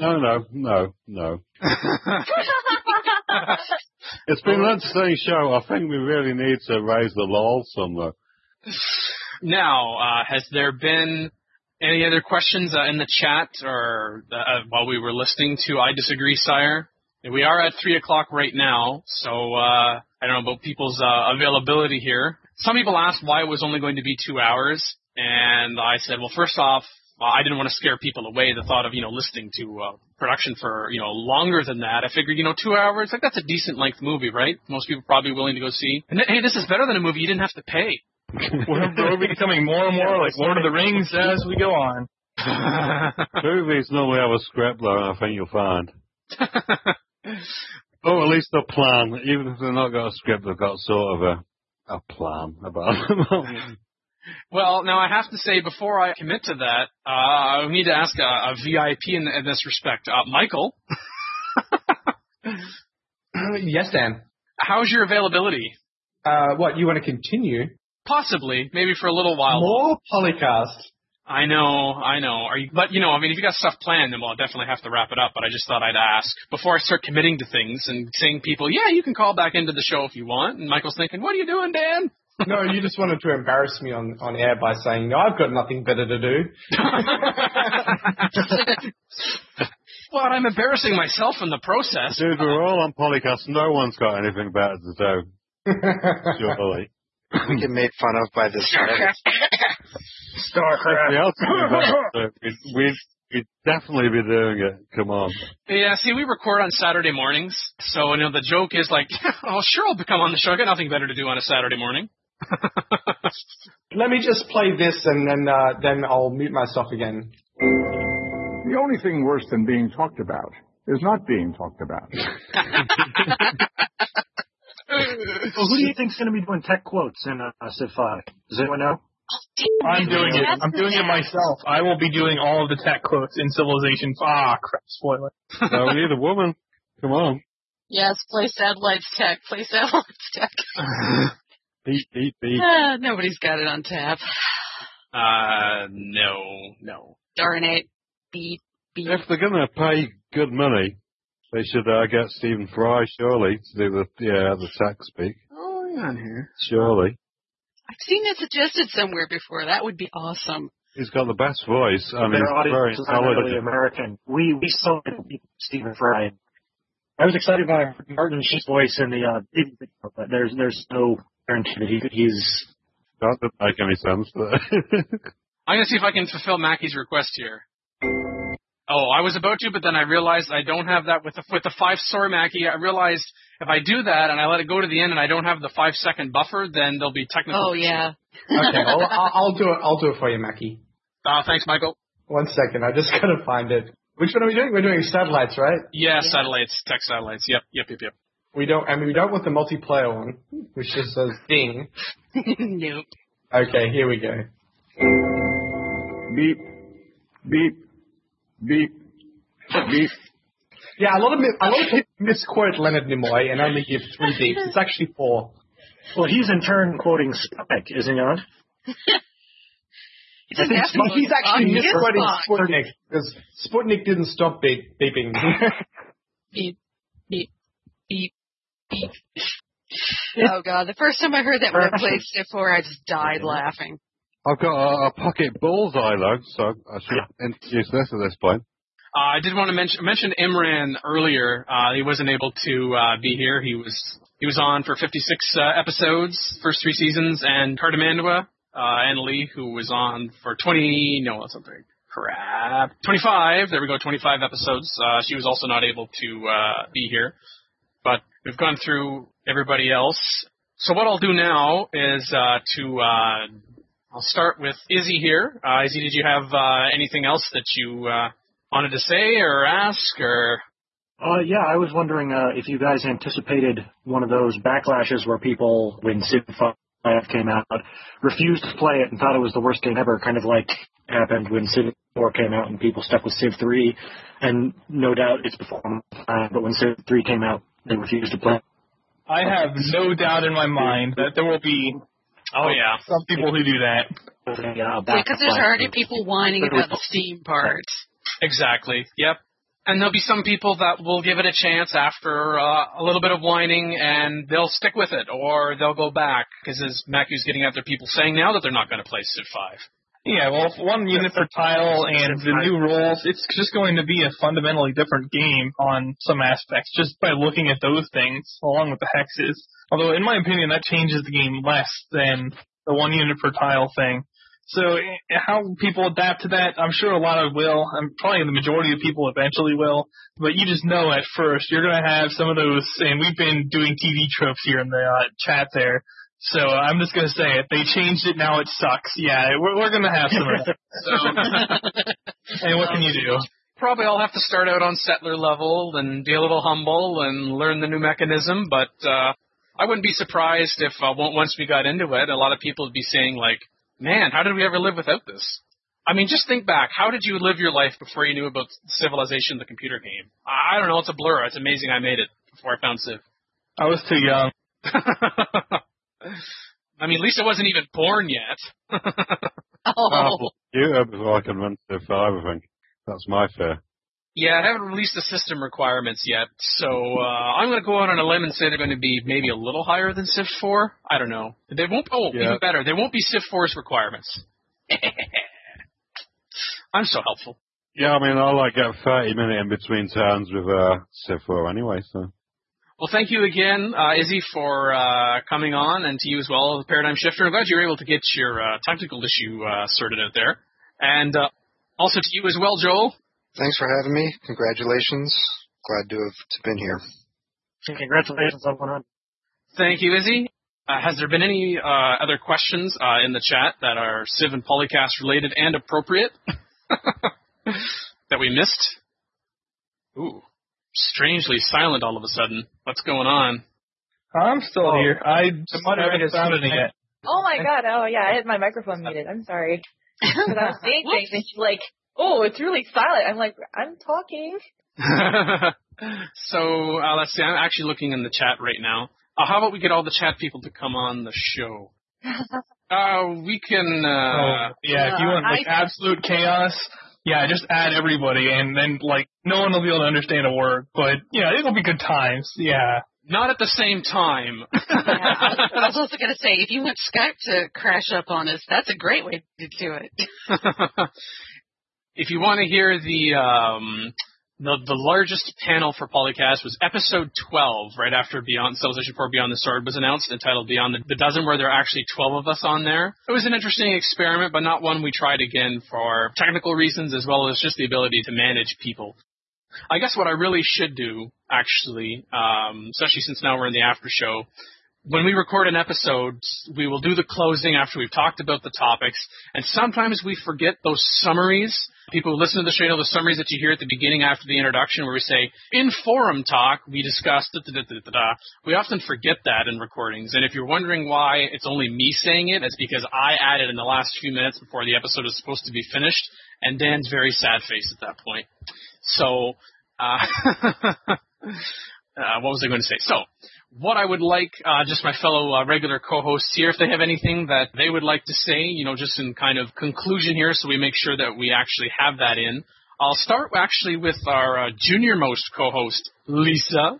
It's been an entertaining show. I think we really need to raise the law somewhere. Now, has there been any other questions in the chat or while we were listening to I Disagree, Sire? We are at 3 o'clock right now, so I don't know about people's availability here. Some people asked why it was only going to be 2 hours, and I said, well, first off, I didn't want to scare people away. The thought of, listening to production for, longer than that. I figured, 2 hours, like that's a decent length movie, right? Most people probably willing to go see. And hey, this is better than a movie you didn't have to pay. We're becoming more and more like Lord of the Rings as we go on. Movies normally have a script, though, I think you'll find. Or at least a plan. Even if they've not got a script, they've got sort of a plan about them. Well, now I have to say, before I commit to that, I need to ask a VIP in this respect. Michael? Yes, Dan. How's your availability? What, you want to continue? Possibly, maybe for a little while. More Polycast. I know. But, if you got stuff planned, then I'll definitely have to wrap it up. But I just thought I'd ask before I start committing to things and saying people, yeah, you can call back into the show if you want. And Michael's thinking, what are you doing, Dan? No, you just wanted to embarrass me on air by saying, no, I've got nothing better to do. Well, I'm embarrassing myself in the process. Dude, we're all on Polycast. No one's got anything better to do. Surely. We get made fun of by this. StarCraft. We'd definitely be doing it. Come on. Yeah, see, we record on Saturday mornings. So, the joke is like, oh, sure, I'll come on the show. I got nothing better to do on a Saturday morning. Let me just play this and then I'll mute myself again. The only thing worse than being talked about is not being talked about. Well, who do you think's going to be doing tech quotes in Civ 5? Does anyone know? I'm doing it. I'm doing it myself. I will be doing all of the tech quotes in Civilization 5. Ah, crap, spoiler. No, we need a woman. Come on. Yes, play Satellites Tech. Play Satellites Tech. Beep. Nobody's got it on tap. No. Darn it. Beep. If they're going to pay good money, they should get Stephen Fry, surely, to do the tech speak. Oh, hang on here. Surely. I've seen it suggested somewhere before. That would be awesome. He's got the best voice. I mean, Their he's very audience is primarily intelligent. American. We saw Stephen Fry. I was excited by Martin Sheen's voice in the TV video, but there's no guarantee that he's. That doesn't make any sense. I'm going to see if I can fulfill Mackie's request here. Oh, I was about to, but then I realized I don't have that with the 5-star Mackie. I realized if I do that and I let it go to the end and I don't have the 5-second buffer, then there'll be technical. Oh, yeah. Okay, I'll do it. I'll do it for you, Mackie. Thanks, Michael. 1 second, I just gotta find it. Which one are we doing? We're doing satellites, right? Yeah, satellites, tech satellites. Yep. We don't want the multiplayer one, which just says ding. Nope. Okay, here we go. Beep, beep, beep, beep. Yeah, a lot of people misquote Leonard Nimoy and only give 3 beeps. It's actually 4. Well, he's in turn quoting Sputnik, is he not? He's actually misquoting Sputnik, because Sputnik didn't stop beeping. Beep, beep, beep, beep. Oh, God. The first time I heard that when I played Civ 4, I just died laughing. I've got a pocket bullseye, though, so I should introduce this at this point. I did want to mention Imran earlier. He wasn't able to be here. He was on for 56 episodes, first 3 seasons, and Cardamandua, Annalie, who was on for 25. There we go, 25 episodes. She was also not able to be here. But we've gone through everybody else. So what I'll do now is I'll start with Izzy here. Izzy, did you have anything else that you wanted to say or ask or? Yeah, I was wondering if you guys anticipated one of those backlashes where people, when Civ 5 came out, refused to play it and thought it was the worst game ever, kind of like happened when Civ 4 came out and people stuck with Civ 3, and no doubt it's performed fine, but when Civ 3 came out, they refused to play. I have no doubt in my mind that there will be some people who do that. Because there's already people whining about the Steam part. Exactly. Yep. And there'll be some people that will give it a chance after a little bit of whining, and they'll stick with it, or they'll go back, because as Macu's getting at, there are people saying now that they're not going to play Civ 5. Yeah, well, 1 unit per tile and the new rules, it's just going to be a fundamentally different game on some aspects, just by looking at those things, along with the hexes. Although, in my opinion, that changes the game less than the 1 unit per tile thing. So how people adapt to that, I'm sure a lot of will. Probably the majority of people eventually will. But you just know at first you're going to have some of those, and we've been doing TV tropes here in the chat there. So I'm just going to say it. They changed it, now it sucks. Yeah, we're going to have some of that. So, and what can you do? Probably I'll have to start out on settler level and be a little humble and learn the new mechanism. But I wouldn't be surprised if once we got into it, a lot of people would be saying, like, man, how did we ever live without this? I mean, just think back. How did you live your life before you knew about Civilization, the computer game? I don't know. It's a blur. It's amazing I made it before I found Civ. I was too young. I mean, Lisa wasn't even born yet. Before I can run Civ 5, I think. That's my fear. Yeah, I haven't released the system requirements yet, so I'm going to go out on a limb and say they're going to be maybe a little higher than Civ 4. I don't know. They won't. Even better. They won't be Civ 4's requirements. I'm so helpful. Yeah, I mean, I'll get 30-minute in between turns with Civ 4 anyway, so. Well, thank you again, Izzy, for coming on, and to you as well, the Paradigm Shifter. I'm glad you were able to get your technical issue sorted out there. And also to you as well, Joel. Thanks for having me. Congratulations. Glad to have been here. Congratulations on 100. Thank you, Izzy. Has there been any other questions in the chat that are Civ and Polycast related and appropriate that we missed? Ooh, strangely silent all of a sudden. What's going on? I'm still here. I haven't found any yet. Oh my god, oh yeah, I had my microphone muted. I'm sorry. Because I was saying things and she's like, oh, it's really silent. I'm like, I'm talking. So, let's see. I'm actually looking in the chat right now. How about we get all the chat people to come on the show? We can... if you want absolute chaos, just add everybody, and then, no one will be able to understand a word. But, it'll be good times, Not at the same time. I was also going to say, if you want Skype to crash up on us, that's a great way to do it. If you want to hear the largest panel for Polycast was episode 12, right after Civilization 4 Beyond the Sword was announced, entitled Beyond the Dozen, where there are actually 12 of us on there. It was an interesting experiment, but not one we tried again for technical reasons, as well as just the ability to manage people. I guess what I really should do, actually, especially since now we're in the after show, when we record an episode, we will do the closing after we've talked about the topics, and sometimes we forget those summaries. People who listen to the show know the summaries that you hear at the beginning after the introduction where we say, in forum talk, we discussed da-da-da-da-da. We often forget that in recordings, and if you're wondering why it's only me saying it, it's because I added in the last few minutes before the episode is supposed to be finished, and Dan's very sad face at that point. So, what was I going to say? So, what I would like, just my fellow regular co-hosts here, if they have anything that they would like to say, just in kind of conclusion here, so we make sure that we actually have that in. I'll start actually with our junior-most co-host, Lisa.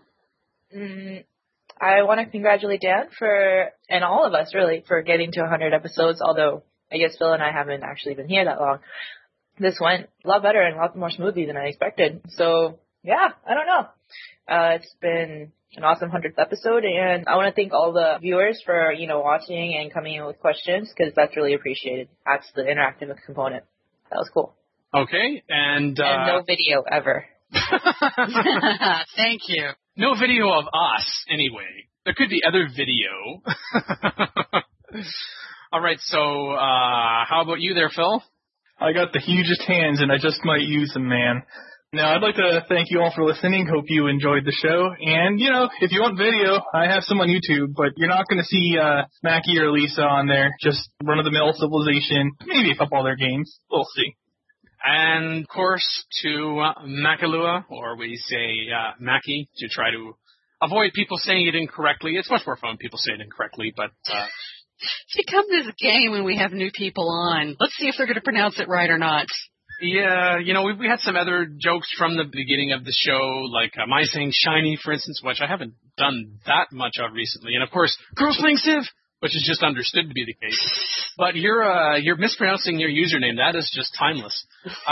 I want to congratulate Dan and all of us really, for getting to 100 episodes, although I guess Phil and I haven't actually been here that long. This went a lot better and a lot more smoothly than I expected. So, yeah, I don't know. It's been an awesome 100th episode, and I want to thank all the viewers for, watching and coming in with questions, because that's really appreciated. That's the interactive component. That was cool. Okay, and no video ever. Thank you. No video of us, anyway. There could be other video. All right, so how about you there, Phil? I got the hugest hands, and I just might use them, man. Now, I'd like to thank you all for listening. Hope you enjoyed the show. And, if you want video, I have some on YouTube, but you're not going to see Mackie or Lisa on there. Just run-of-the-mill Civilization, maybe a couple other games. We'll see. And, of course, to Makalua, or we say Mackie, to try to avoid people saying it incorrectly. It's much more fun when people say it incorrectly, but... It's become this game when we have new people on. Let's see if they're going to pronounce it right or not. Yeah, we had some other jokes from the beginning of the show, like my saying shiny, for instance, which I haven't done that much of recently. And, of course, girls playing Civ, which is just understood to be the case. But you're mispronouncing your username. That is just timeless.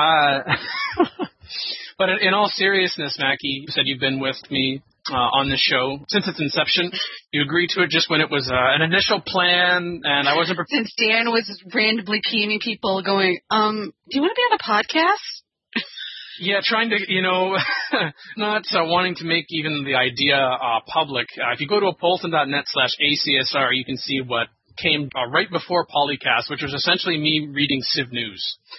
But in all seriousness, Mackie, you said you've been with me on the show since its inception. You agreed to it just when it was an initial plan, and I wasn't prepared. Since Dan was randomly PMing people going, do you want to be on a podcast? Yeah, trying to, not wanting to make even the idea public. If you go to apolton.net/ACSR, you can see what came right before Polycast, which was essentially me reading Civ News.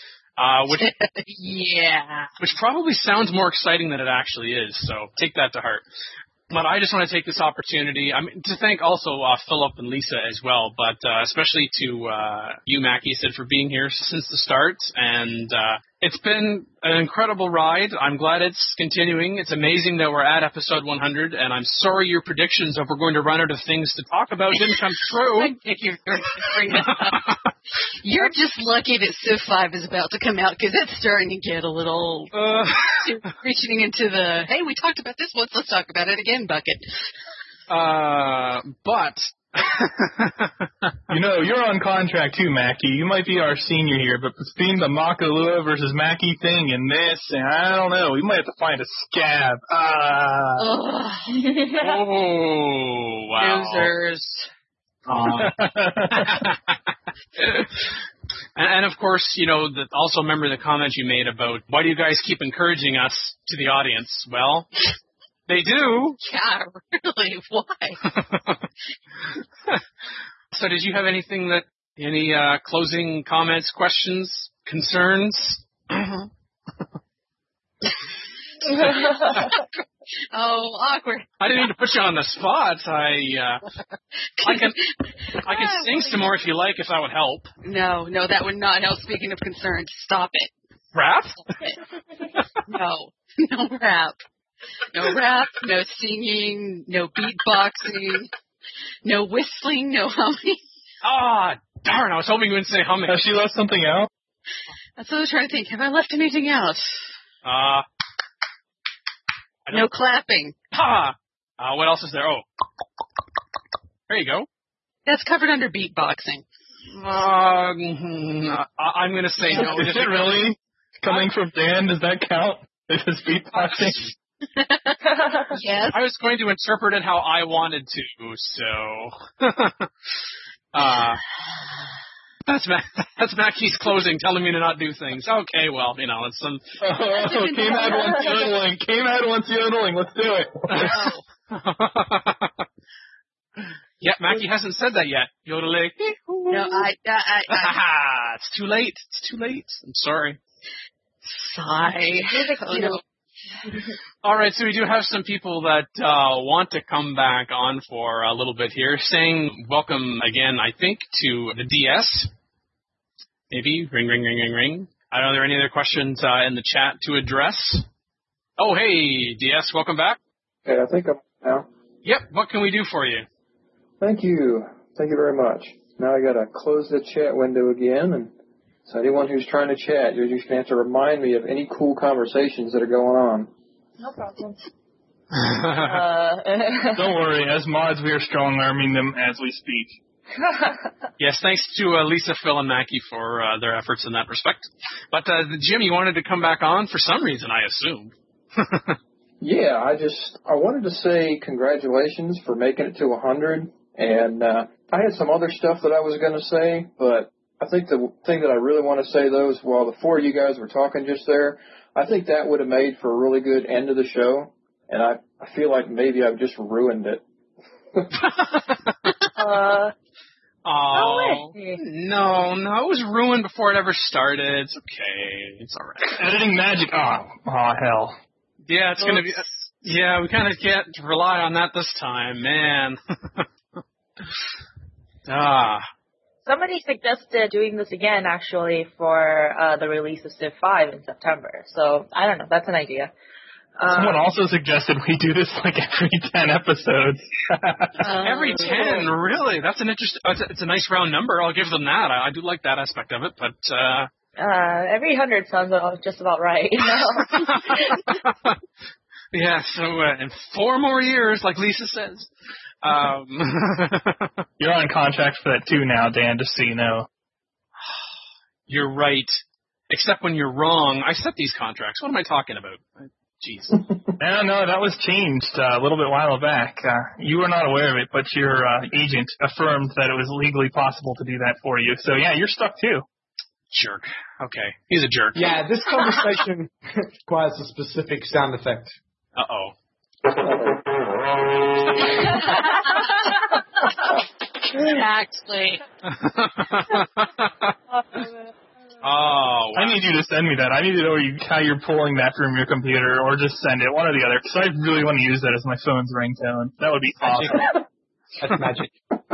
Which probably sounds more exciting than it actually is, so take that to heart. But I just want to take this opportunity to thank also Philip and Lisa as well, but especially to you, Mackie, for being here since the start. And it's been an incredible ride. I'm glad it's continuing. It's amazing that we're at episode 100, and I'm sorry your predictions of we're going to run out of things to talk about didn't come true. You're just lucky that Civ 5 is about to come out, because it's starting to get a little reaching into the, hey, we talked about this once, let's talk about it again bucket. But... you're on contract too, Mackie. You might be our senior here, but between the Makalua versus Mackie thing and this, and I don't know, we might have to find a scab. Oh, wow. Losers. And of course, also remember the comments you made about why do you guys keep encouraging us to the audience? Well, they do. Yeah, really? Why? So did you have any closing comments, questions, concerns? Oh, awkward. I didn't mean to put you on the spot. I can sing some more if you like, if that would help. No, that would not help. Speaking of concerns, stop it. Rap? Stop it. No rap. No rap, no singing, no beatboxing, no whistling, no humming. Ah, darn, I was hoping you wouldn't say humming. Has she left something out? That's what I was trying to think. Have I left anything out? No clapping. What else is there? Oh. There you go. That's covered under beatboxing. I'm going to say no. Is it really? Coming from Dan, does that count? Is this beatboxing? Yes. I was going to interpret it how I wanted to, so... That's Mackie's closing, telling me to not do things. Okay, well, it's some... Came out once yodeling. Let's do it. Yeah, Mackie hasn't said that yet. Yodeling. No, It's too late. It's too late. I'm sorry. Sigh. Oh, no. All right, so we do have some people that want to come back on for a little bit here, saying welcome again, I think, to the DS. Maybe. Ring, ring, ring, ring, ring. I don't know, are there any other questions in the chat to address? Oh, hey, DS, welcome back. Okay, I think I'm now. Yep, what can we do for you? Thank you. Thank you very much. Now I gotta close the chat window again, and so anyone who's trying to chat, you're just gonna have to remind me of any cool conversations that are going on. No problem. Don't worry, as mods we are strong-arming them as we speak. Yes, thanks to Lisa, Phil, and Mackie for their efforts in that respect. But Jim, you wanted to come back on for some reason, I assume. Yeah, I wanted to say congratulations for making it to 100, and I had some other stuff that I was going to say, but I think the thing that I really want to say, though, is while the four of you guys were talking just there, I think that would have made for a really good end of the show, and I feel like maybe I've just ruined it. Oh, no, it was ruined before it ever started. It's okay. It's all right. Editing magic. Oh, hell. Yeah, it's going to be... Yeah, we kind of can't rely on that this time, man. Somebody suggested doing this again, actually, for the release of Civ 5 in September. So, I don't know. That's an idea. Someone also suggested we do this like every 10 episodes. Every 10, really? That's an interesting... It's a nice round number. I'll give them that. I do like that aspect of it, but... every 100 sounds just about right. Yeah, so in 4 more years, like Lisa says. You're on contract for that too now, Dan, just so you know. You're right. Except when you're wrong. I set these contracts. What am I talking about? Jeez. No, that was changed a little bit while back. You were not aware of it, but your agent affirmed that it was legally possible to do that for you. So, yeah, you're stuck too. Jerk. Okay. He's a jerk. Yeah, this conversation requires a specific sound effect. Uh-oh. Exactly. Oh, wow. I need you to send me that. I need to know how you're pulling that from your computer, or just send it, one or the other, because I really want to use that as my phone's ringtone. That would be awesome. That's magic.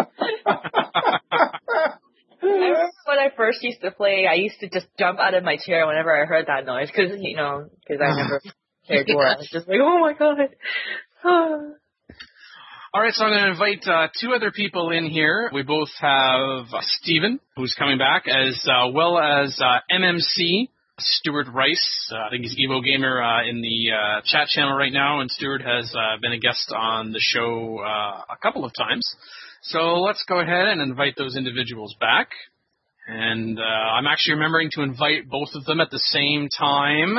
When I first used to play, I used to just jump out of my chair whenever I heard that noise, because I never cared for it. I was just like, oh my god. All right, so I'm going to invite 2 other people in here. We both have Steven, who's coming back, as well as MMC, Stuart Rice. I think he's Evo Gamer in the chat channel right now, and Stuart has been a guest on the show a couple of times. So let's go ahead and invite those individuals back. And I'm actually remembering to invite both of them at the same time.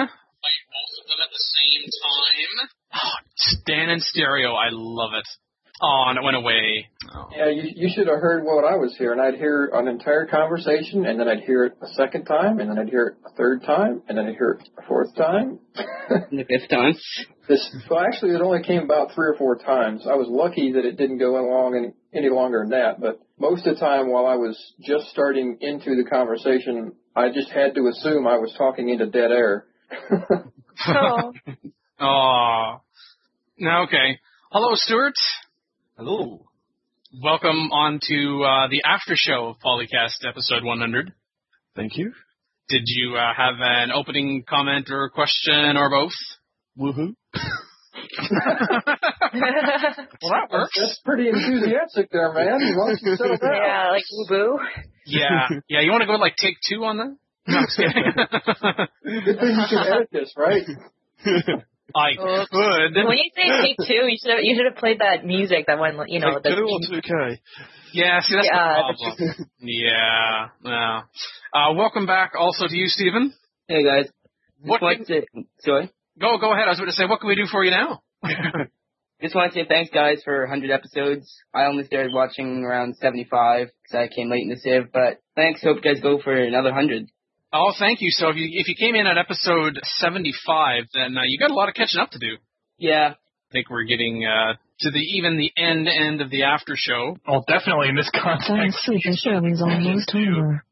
Oh, Dan in stereo. I love it. Oh, and it went away. Oh. Yeah, you should have heard what I was hearing. I'd hear an entire conversation, and then I'd hear it a second time, and then I'd hear it a third time, and then I'd hear it a fourth time. And the 5th time? Well, actually, it only came about 3 or 4 times. I was lucky that it didn't go along any longer than that, but most of the time while I was just starting into the conversation, I just had to assume I was talking into dead air. Oh. Okay. Hello, Stuart. Hello. Welcome on to the after show of Polycast episode 100. Thank you. Did you have an opening comment or question or both? Woohoo. Well, that works. That's pretty enthusiastic there, man. Why don't you settle down? Yeah, like woo-boo. Yeah. You want to go like take 2 on that? No, I'm just kidding. Good thing you can edit this, right? I could. When you say take 2, you should have played that music that went, Take 2 or 2K? Yeah, see, that's the problem. Yeah. Welcome back also to you, Stephen. Hey, guys. Sorry? Go ahead. I was going to say, what can we do for you now? Just want to say thanks, guys, for 100 episodes. I only started watching around 75 because I came late in the Civ, but thanks. Hope you guys go for another 100. Oh, thank you. So if you came in at episode 75, then you got a lot of catching up to do. Yeah. think we're getting to the end of the after show. Well, definitely in this context. Thanks, the show is almost over.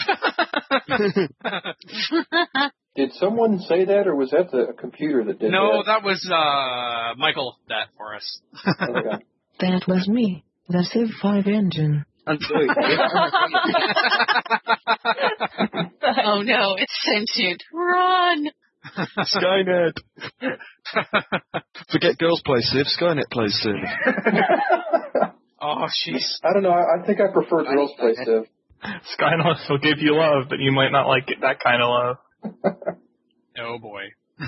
Did someone say that, or was that the computer that did that? No, that was Michael that for us. Okay. That was me, the Civ 5 engine. I'm sorry. Oh no, it's sentient. Run! Skynet. Forget girls play Civ, Skynet plays Civ. Oh, jeez. I don't know. I think I prefer girls play Civ. Skynet will give you love, but you might not like it, that kind of love. Oh, boy.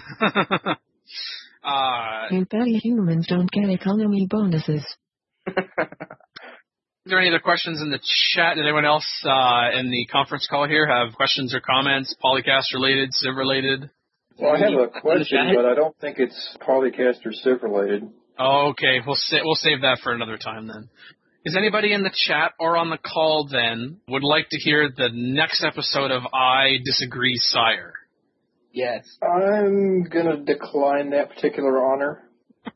Imperial humans don't get economy bonuses. Are there any other questions in the chat? Did anyone else in the conference call here have questions or comments, Polycast related, Civ related? Well, I have a question, but I don't think it's Polycast or Civ related. Oh, okay, we'll save that for another time then. Is anybody in the chat or on the call then would like to hear the next episode of I Disagree, Sire? Yes. I'm going to decline that particular honor.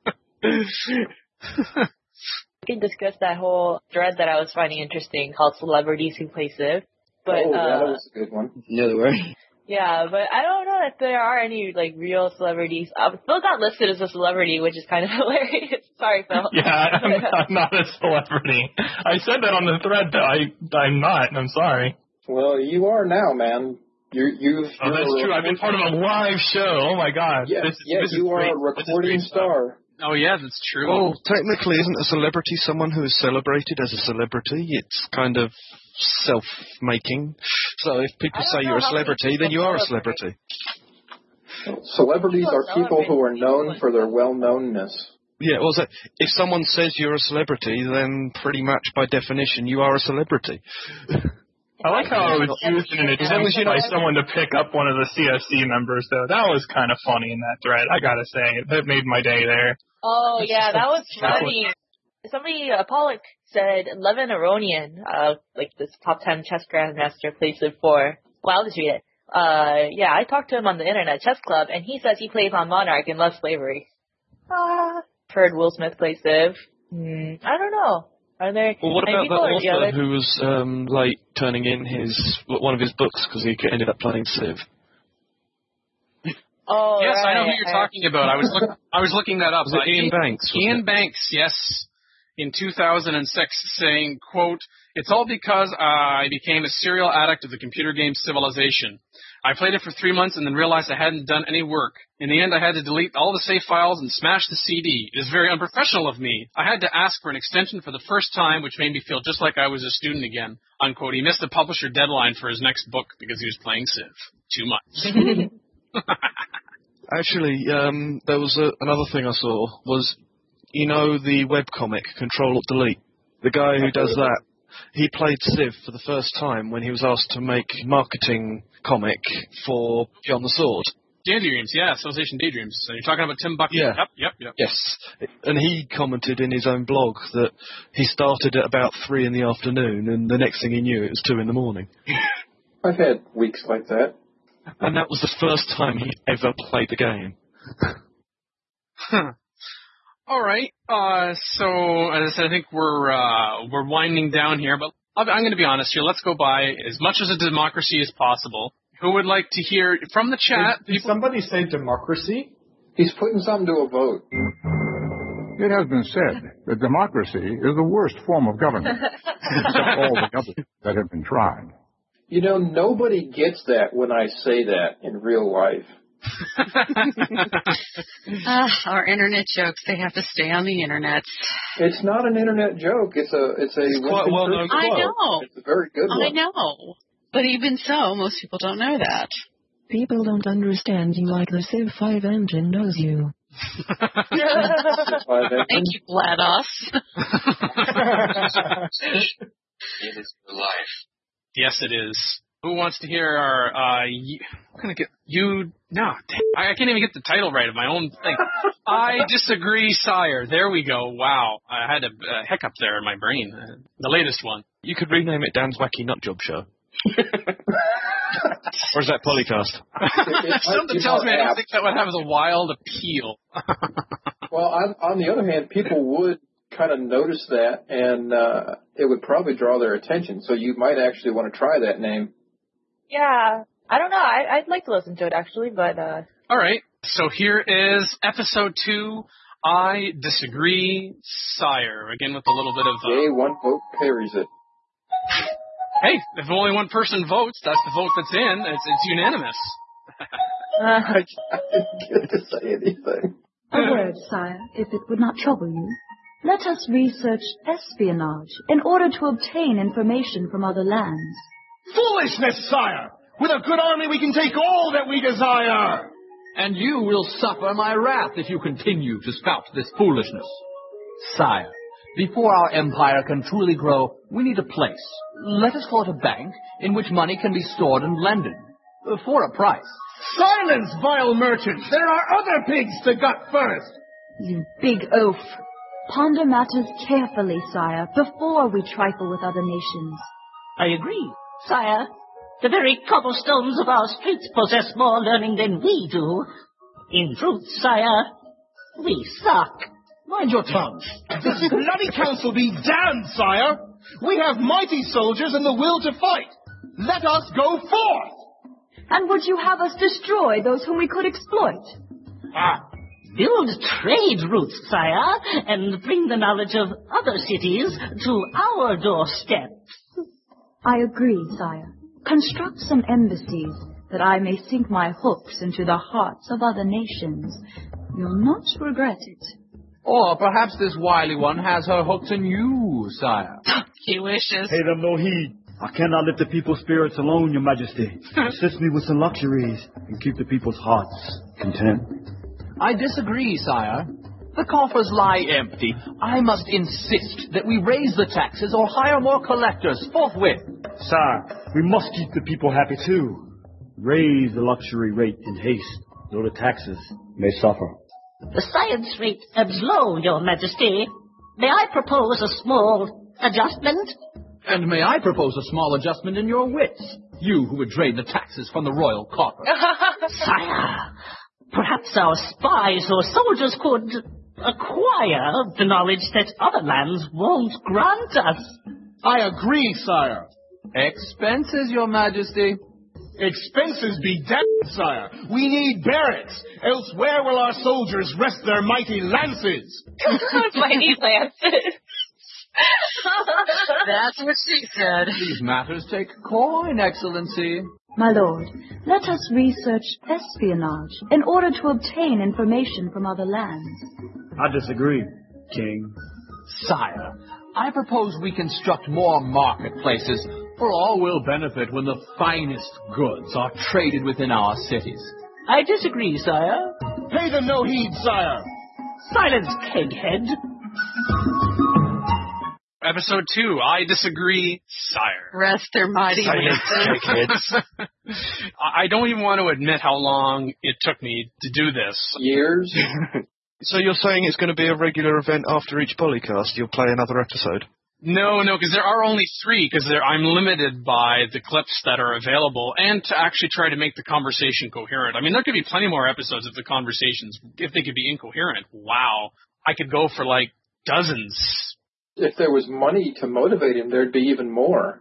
We can discuss that whole thread that I was finding interesting called Celebrities Who Play Civ. But, that was a good one. No way. Yeah, but I don't know if there are any, like, real celebrities. Phil got listed as a celebrity, which is kind of hilarious. Sorry, Phil. Yeah, I'm not a celebrity. I said that on the thread, but I'm not. I'm sorry. Well, you are now, man. Oh, that's true. I've been part of a live show. Oh, my God. Yes, you are a recording star. Oh, yeah, that's true. Well, technically, isn't a celebrity someone who is celebrated as a celebrity? It's kind of self-making. So if people say you're a celebrity, then you are a celebrity. Celebrities are people who are known for their well-knownness. Yeah, well, so if someone says you're a celebrity, then pretty much by definition you are a celebrity. I like how I was used in an attempt by someone to pick up one of the CFC members, though. That was kind of funny in that thread, I gotta say. That made my day there. Oh, yeah, that was funny. Somebody, Pollock, said Levin Aronian, like this top 10 chess grandmaster, plays Civ 4. Well, I'll just read it. Yeah, I talked to him on the Internet Chess Club, and he says he plays on Monarch and loves slavery. Heard Will Smith play Civ. I don't know. Are there? Well, what about that author Hmm. who was late turning in one of his books because he ended up playing Civ? Oh, yes, right. I know who you're talking about. I was looking that up. Was it Ian Banks? Ian Banks, yes, in 2006, saying, quote, "It's all because I became a serial addict of the computer game Civilization. I played it for 3 months and then realized I hadn't done any work. In the end, I had to delete all the save files and smash the CD. It is very unprofessional of me. I had to ask for an extension for the first time, which made me feel just like I was a student again." Unquote. He missed the publisher deadline for his next book because he was playing Civ too much. Actually, there was another thing I saw was, the webcomic Control-Alt-Delete? The guy who does that, he played Civ for the first time when he was asked to make marketing comic for Beyond the Sword. Daydreams, yeah, Civilization Daydreams. So you're talking about Tim Buckley. Yeah. Yep. Yes. And he commented in his own blog that he started at about 3 in the afternoon, and the next thing he knew, it was 2 in the morning. I've had weeks like that. And that was the first time he ever played the game. All right. So, as I said, I think we're winding down here, but I'm going to be honest here. Let's go by as much as a democracy as possible. Who would like to hear from the chat? Did somebody say democracy? He's putting something to a vote. It has been said that democracy is the worst form of government, except all the others that have been tried. Nobody gets that when I say that in real life. Our internet jokes, they have to stay on the internet. It's not an internet joke. It's a quite well-known quote. I know. It's a very good one. I know. But even so, most people don't know that. People don't understand you like the Civ 5 engine knows you. Thank you, GLaDOS. It is your life. Yes, it is. Who wants to hear our, I'm going to get, I can't even get the title right of my own thing. I Disagree, Sire. There we go. Wow. I had a hiccup there in my brain. The latest one. You could rename it Dan's Wacky Nutjob Show. Or is that Polycast? Something tells me I don't think that would have a wild appeal. Well, on the other hand, people would kind of notice that, and it would probably draw their attention. So you might actually want to try that name. Yeah, I don't know. I'd like to listen to it actually, but. All right. So here is episode 2. I Disagree, Sire. Again with a little bit of. Yay, one vote carries it. Hey, if only one person votes, that's the vote that's in. It's unanimous. I didn't get to say anything. A word, sire, if it would not trouble you. Let us research espionage in order to obtain information from other lands. Foolishness, sire! With a good army, we can take all that we desire! And you will suffer my wrath if you continue to spout this foolishness. Sire, before our empire can truly grow, we need a place. Let us call it a bank in which money can be stored and lended. For a price. Silence, vile merchants! There are other pigs to gut first! You big oaf. Ponder matters carefully, sire, before we trifle with other nations. I agree, sire. The very cobblestones of our streets possess more learning than we do. In truth, sire, we suck. Mind your tongue. This bloody council be damned, sire! We have mighty soldiers and the will to fight. Let us go forth! And would you have us destroy those whom we could exploit? Build trade routes, sire, and bring the knowledge of other cities to our doorstep. I agree, sire. Construct some embassies that I may sink my hooks into the hearts of other nations. You'll not regret it. Or perhaps this wily one has her hooks in you, sire. He wishes. Pay them no heed. I cannot lift the people's spirits alone, your majesty. Assist me with some luxuries and keep the people's hearts content. I disagree, sire. The coffers lie empty. I must insist that we raise the taxes or hire more collectors forthwith. Sire, we must keep the people happy too. Raise the luxury rate in haste, though the taxes may suffer. The science rate ebbs low, your majesty. May I propose a small adjustment? And may I propose a small adjustment in your wits, you who would drain the taxes from the royal coffer. Sire, perhaps our spies or soldiers could acquire the knowledge that other lands won't grant us. I agree, sire. Expenses, your majesty. Expenses be damned, sire. We need barracks, else where will our soldiers rest their mighty lances? Mighty lances. That's what she said. These matters take coin, Excellency. My lord, let us research espionage in order to obtain information from other lands. I disagree, King. Sire, I propose we construct more marketplaces, for all will benefit when the finest goods are traded within our cities. I disagree, sire. Pay them no heed, sire. Silence, keghead. Episode 2, I Disagree, Sire. Rest their mighty kids. I don't even want to admit how long it took me to do this. Years? So you're saying it's going to be a regular event after each polycast? You'll play another episode? No, because there are only 3, because I'm limited by the clips that are available, and to actually try to make the conversation coherent. I mean, there could be plenty more episodes if the conversations, if they could be incoherent. Wow. I could go for, like, dozens. If there was money to motivate him, there'd be even more.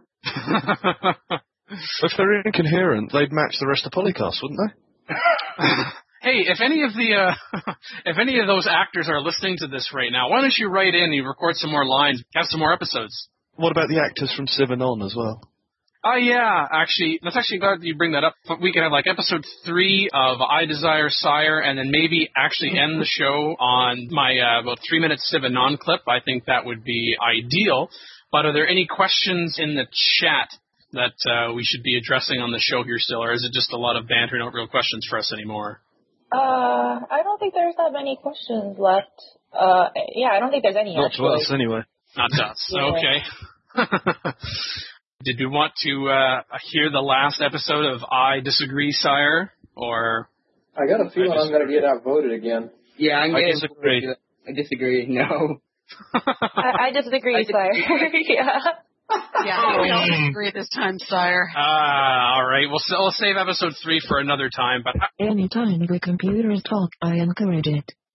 If they're incoherent, they'd match the rest of the polycast, wouldn't they? Hey, if any of those actors are listening to this right now, why don't you write in and record some more lines, have some more episodes? What about the actors from Civ and On as well? Yeah, actually, that's actually glad you bring that up. We could have like episode 3 of I Desire Sire, and then maybe actually end the show on my about 3-minute Civ and On clip. I think that would be ideal. But are there any questions in the chat that we should be addressing on the show here still, or is it just a lot of banter, no real questions for us anymore? I don't think there's that many questions left. Yeah, I don't think there's any. Not to us, anyway. Not to us. Okay. Did you want to hear the last episode of I Disagree, Sire? Or I got a feeling I'm going to get outvoted again. Yeah, I disagree. I disagree. No. I disagree, Sire. Yeah. Yeah, we don't disagree this time, Sire. All right. We'll save episode 3 for another time. But Anytime the computers talk, I encourage it.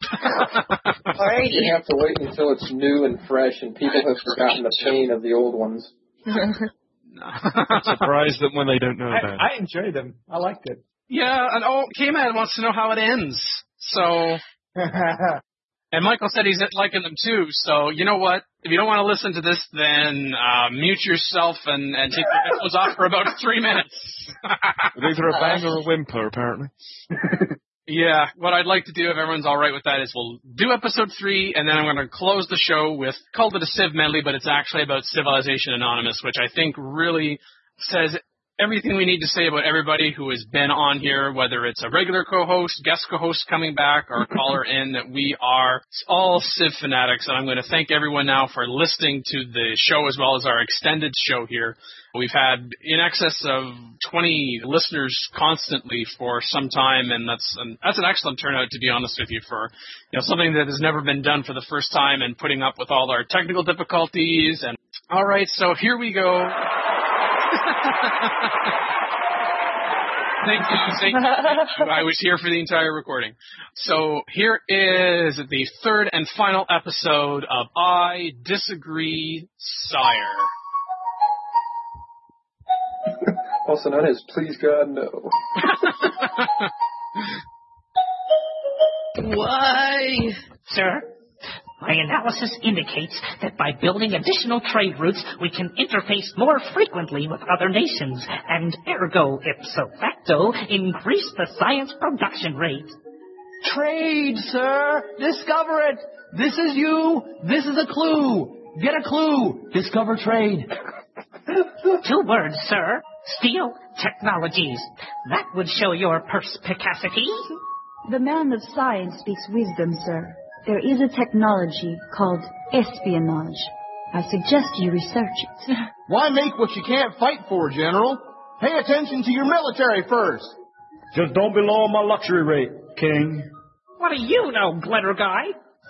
Alrighty. You have to wait until it's new and fresh and people have forgotten the pain of the old ones. Surprised them when they don't know about it. I enjoyed them. I liked it. Yeah, and K-Man wants to know how it ends. So, and Michael said he's liking them too. So, you know what? If you don't want to listen to this, then mute yourself and take your headphones off for about 3 minutes. Either a bang or a whimper, apparently. Yeah, what I'd like to do, if everyone's all right with that, is we'll do episode 3, and then I'm going to close the show with, called it a Civ medley, but it's actually about Civilization Anonymous, which I think really says everything we need to say about everybody who has been on here, whether it's a regular co-host, guest co-host coming back, or a caller in, that we are all Civ fanatics, and I'm going to thank everyone now for listening to the show as well as our extended show here. We've had in excess of 20 listeners constantly for some time, and that's an excellent turnout, to be honest with you, for something that has never been done for the first time, and putting up with all our technical difficulties. And all right, so here we go. Thank you. I was here for the entire recording. So here is the third and final episode of I Disagree, Sire. Also known as Please God No. Why? Sir, my analysis indicates that by building additional trade routes, we can interface more frequently with other nations, and ergo ipso facto, increase the science production rate. Trade, sir! Discover it! This is you! This is a clue! Get a clue! Discover trade. 2 words, sir. Steel technologies. That would show your perspicacity. The man of science speaks wisdom, sir. There is a technology called espionage. I suggest you research it. Why make what you can't fight for, General? Pay attention to your military first. Just don't below my luxury rate, King. What do you know, glitter guy?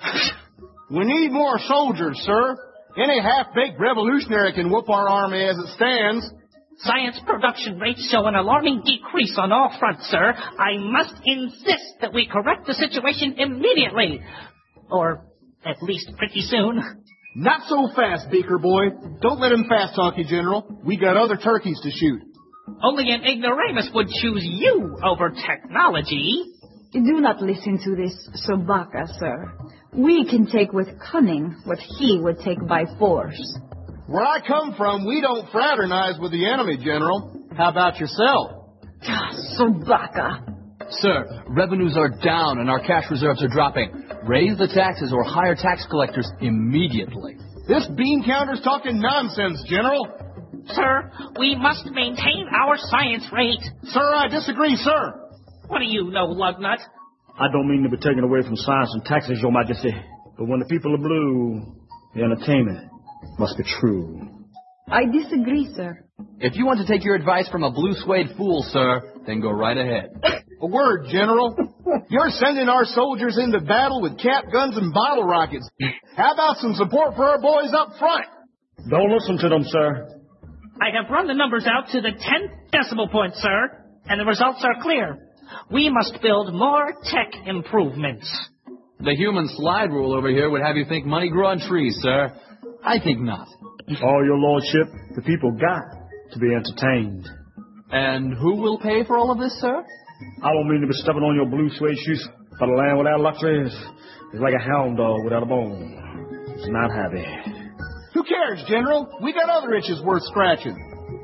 We need more soldiers, sir. Any half-baked revolutionary can whoop our army as it stands. Science production rates show an alarming decrease on all fronts, sir. I must insist that we correct the situation immediately. Or at least pretty soon. Not so fast, Beaker boy. Don't let him fast-talk you, General. We got other turkeys to shoot. Only an ignoramus would choose you over technology. Do not listen to this Sobaka, sir. We can take with cunning what he would take by force. Where I come from, we don't fraternize with the enemy, General. How about yourself? Sobaka. Sir, revenues are down and our cash reserves are dropping. Raise the taxes or hire tax collectors immediately. This bean counter's talking nonsense, General. Sir, we must maintain our science rate. Sir, I disagree, sir. What do you know, Lugnut? I don't mean to be taken away from science and taxes, Your Majesty. But when the people are blue, the entertainment must be true. I disagree, sir. If you want to take your advice from a blue suede fool, sir, then go right ahead. A word, General. You're sending our soldiers into battle with cap guns and bottle rockets. How about some support for our boys up front? Don't listen to them, sir. I have run the numbers out to the 10th decimal point, sir, and the results are clear. We must build more tech improvements. The human slide rule over here would have you think money grew on trees, sir. I think not. All your lordship, the people got to be entertained. And who will pay for all of this, sir? I don't mean to be stepping on your blue suede shoes, but a land without luxury is like a hound dog without a bone. It's not happy. Who cares, General? We got other itches worth scratching.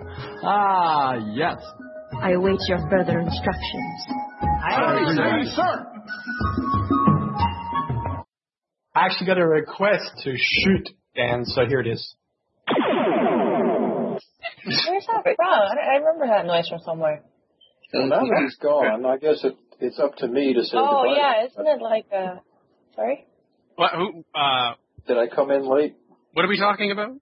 Ah, yes. I await your further instructions. Aye, sir. I actually got a request to shoot, and so here it is. Where's that from? I remember that noise from somewhere. Well, now that he's gone, I guess it's up to me to say Oh, goodbye. yeah, isn't it like, sorry? What? Who? Did I come in late? What are we talking about?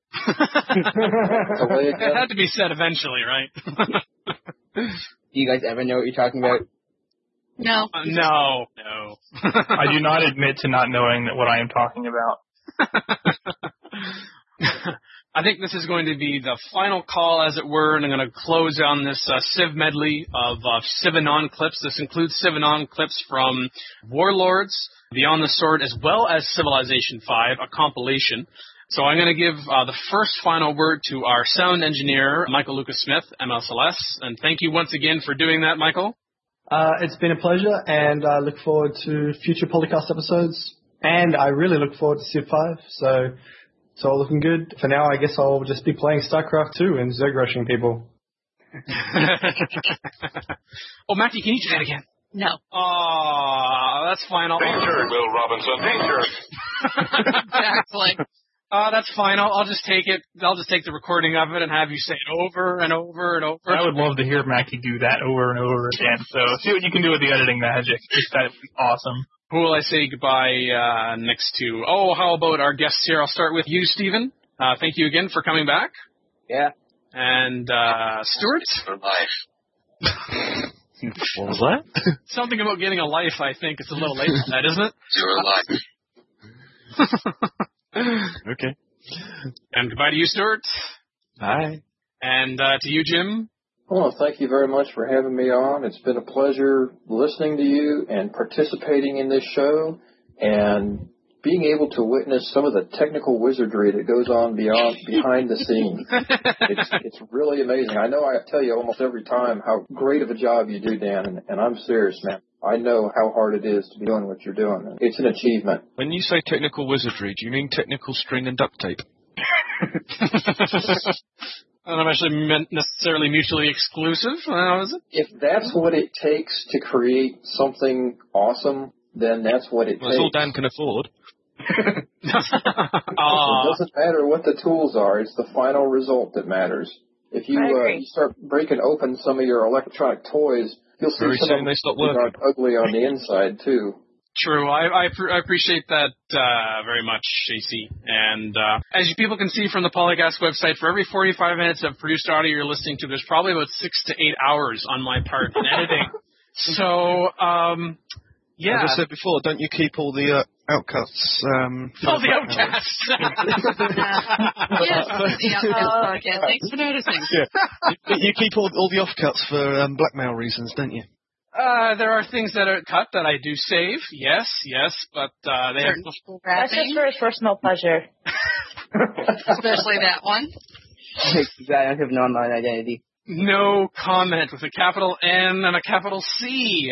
It had to be said eventually, right? Do you guys ever know what you're talking about? No. No. I do not admit to not knowing what I am talking about. I think this is going to be the final call, as it were, and I'm going to close on this Civ medley of Civ Anon clips. This includes Civ Anon clips from Warlords, Beyond the Sword, as well as Civilization 5, a compilation. So I'm going to give the first final word to our sound engineer, Michael Lucas Smith, MLSLS, and thank you once again for doing that, Michael. It's been a pleasure, and I look forward to future Polycast episodes, and I really look forward to Civ 5, so it's all looking good. For now, I guess I'll just be playing StarCraft 2 and Zerg rushing people. Oh, Matthew, can you do that again? No. Oh, that's fine. Danger, Will Robinson, danger. Exactly. That's fine. I'll just take it. I'll just take the recording of it and have you say it over and over and over. I would love to hear Mackie do that over and over again. So see what you can do with the editing magic. That'd be awesome. Who will I say goodbye next to? Oh, how about our guests here? I'll start with you, Stephen. Thank you again for coming back. Yeah. And Stuart? For life. What was that? Something about getting a life, I think. It's a little late for that, isn't it? Your life. Okay. And goodbye to you, Stuart. Bye. And to you, Jim. Well, thank you very much for having me on. It's been a pleasure listening to you and participating in this show and being able to witness some of the technical wizardry that goes on behind the scenes. It's really amazing. I know I tell you almost every time how great of a job you do, Dan, and I'm serious, man. I know how hard it is to be doing what you're doing. It's an achievement. When you say technical wizardry, do you mean technical string and duct tape? I don't actually meant necessarily mutually exclusive. Is it? If that's what it takes to create something awesome, then that's what it takes. That's all Dan can afford. It doesn't matter what the tools are. It's the final result that matters. If you start breaking open some of your electronic toys, you'll see some of them are ugly on the inside, too. True. I appreciate that very much, JC. And as you people can see from the Polycast website, for every 45 minutes of produced audio you're listening to, there's probably about 6 to 8 hours on my part in editing. So, yeah. As I said before, don't you keep all the outcuts? All the outcasts. Yes, the outcasts. Yeah, thanks for noticing. Yeah. You keep all the offcuts for blackmail reasons, don't you? There are things that are cut that I do save, yes, but they have... That's just for his personal pleasure. Especially that one. I don't have an online identity. No comment with a capital N and a capital C.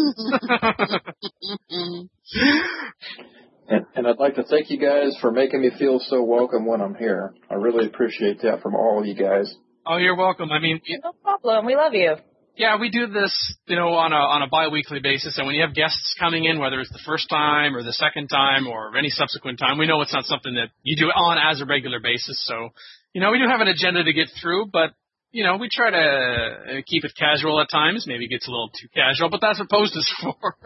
And I'd like to thank you guys for making me feel so welcome when I'm here. I really appreciate that from all of you guys. Oh, you're welcome. I mean... No problem. We love you. Yeah, we do this, on a bi-weekly basis, and when you have guests coming in, whether it's the first time or the second time or any subsequent time, we know it's not something that you do on as a regular basis. So, we do have an agenda to get through, but, we try to keep it casual at times. Maybe it gets a little too casual, but that's what Post is for.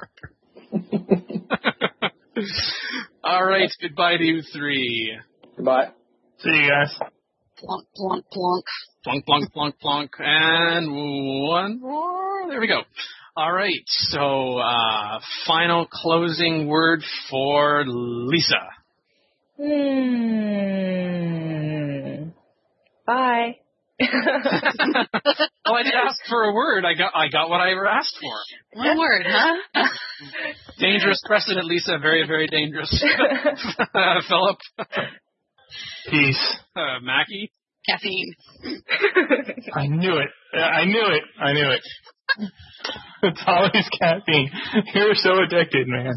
All right, goodbye to you three. Goodbye. See you guys. Plonk, plonk, plonk. Plonk, plonk, plonk, plonk. And one more. There we go. All right. So, final closing word for Lisa. Bye. Oh, I did ask for a word. I got what I ever asked for. One word, huh? Dangerous precedent, Lisa. Very, very dangerous. Philip. Peace. Mackie. Caffeine. I knew it. It's always caffeine. You're so addicted, man.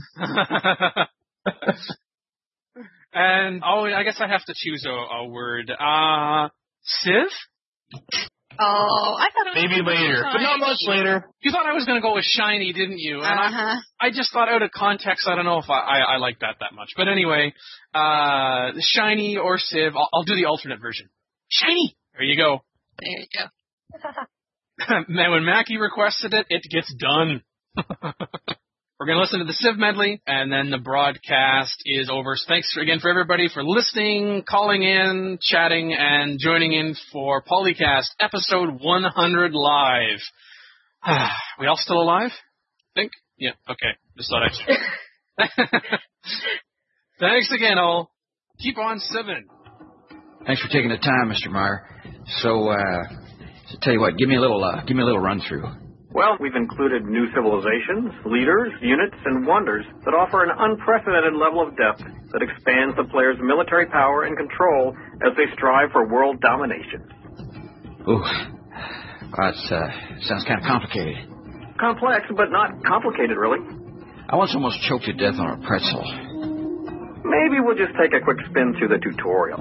And, I guess I have to choose a word. Civ? Oh, I thought it was maybe later, but not much later. You thought I was going to go with shiny, didn't you? And I just thought out of context, I don't know if I like that much. But anyway, shiny or Civ, I'll do the alternate version. Shiny! There you go. There you go. When Mackie requested it, it gets done. We're going to listen to the Civ medley, and then the broadcast is over. So thanks again for everybody for listening, calling in, chatting, and joining in for Polycast episode 100 live. We all still alive? Think? Yeah, okay. Just thought I'd check. Thanks again, all. Keep on civing. Thanks for taking the time, Mr. Meyer. So tell you what, give me a little run through. Well, we've included new civilizations, leaders, units, and wonders that offer an unprecedented level of depth that expands the player's military power and control as they strive for world domination. Ooh, that sounds kind of complicated. Complex, but not complicated, really. I once almost choked to death on a pretzel. Maybe we'll just take a quick spin through the tutorial.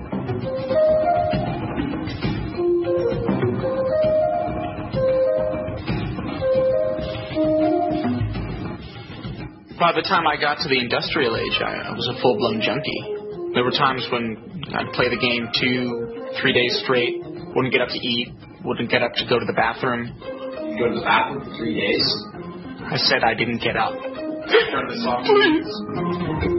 By the time I got to the industrial age, I was a full-blown junkie. There were times when I'd play the game 2-3 days straight, wouldn't get up to eat, wouldn't get up to go to the bathroom. Go to the bathroom for 3 days? I said I didn't get up. Turn this off. Please.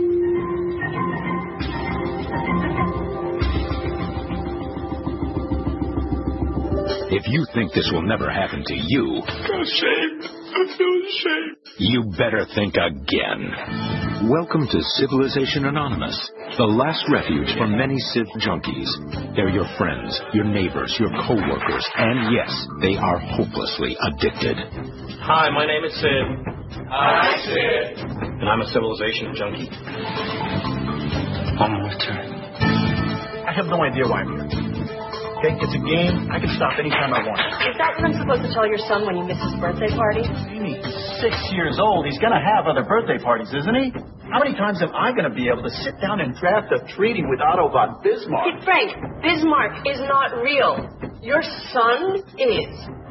If you think this will never happen to you, I'm ashamed. I feel ashamed. You better think again. Welcome to Civilization Anonymous, the last refuge for many Civ junkies. They're your friends, your neighbors, your co-workers, and yes, they are hopelessly addicted. Hi, my name is Sid. Hi, Sid. And I'm a Civilization junkie. One more turn. I have no idea why I'm here. Okay, it's a game. I can stop anytime I want. Is that what I'm supposed to tell your son when you miss his birthday party? Amy, 6 years old. He's going to have other birthday parties, isn't he? How many times am I going to be able to sit down and draft a treaty with Autobot Bismarck? Hey, Frank, Bismarck is not real. Your son is.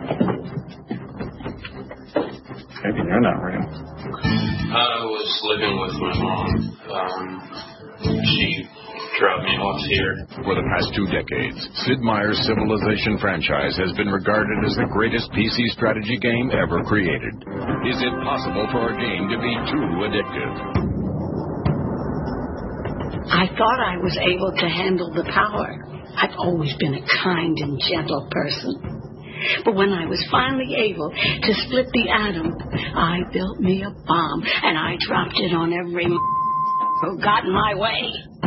Maybe you're not real. I was living with my mom. She dropped me off here. For the past 2 decades, Sid Meier's Civilization franchise has been regarded as the greatest PC strategy game ever created. Is it possible for a game to be too addictive? I thought I was able to handle the power. I've always been a kind and gentle person. But when I was finally able to split the atom, I built me a bomb, and I dropped it on every who got in my way.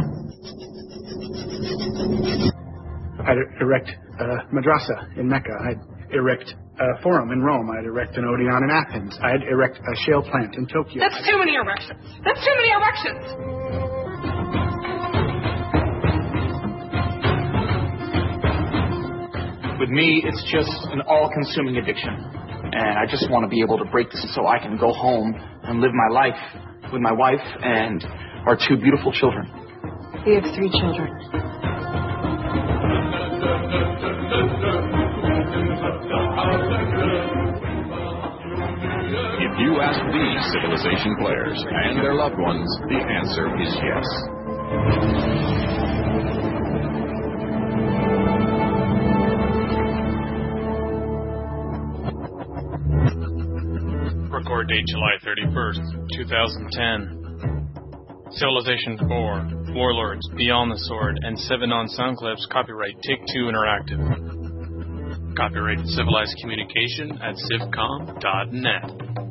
I'd erect a madrasa in Mecca. I'd erect a forum in Rome. I'd erect an Odeon in Athens. I'd erect a shale plant in Tokyo. That's too many erections. That's too many erections. With me, it's just an all-consuming addiction. And I just want to be able to break this so I can go home and live my life with my wife and our 2 beautiful children. We have 3 children. If you ask these Civilization players and their loved ones, the answer is yes. Record date July 31st, 2010. Civilization 4, Warlords, Beyond the Sword, and 7 on-sound clips, copyright Take-Two Interactive. Copyright Civilized Communication at civcom.net.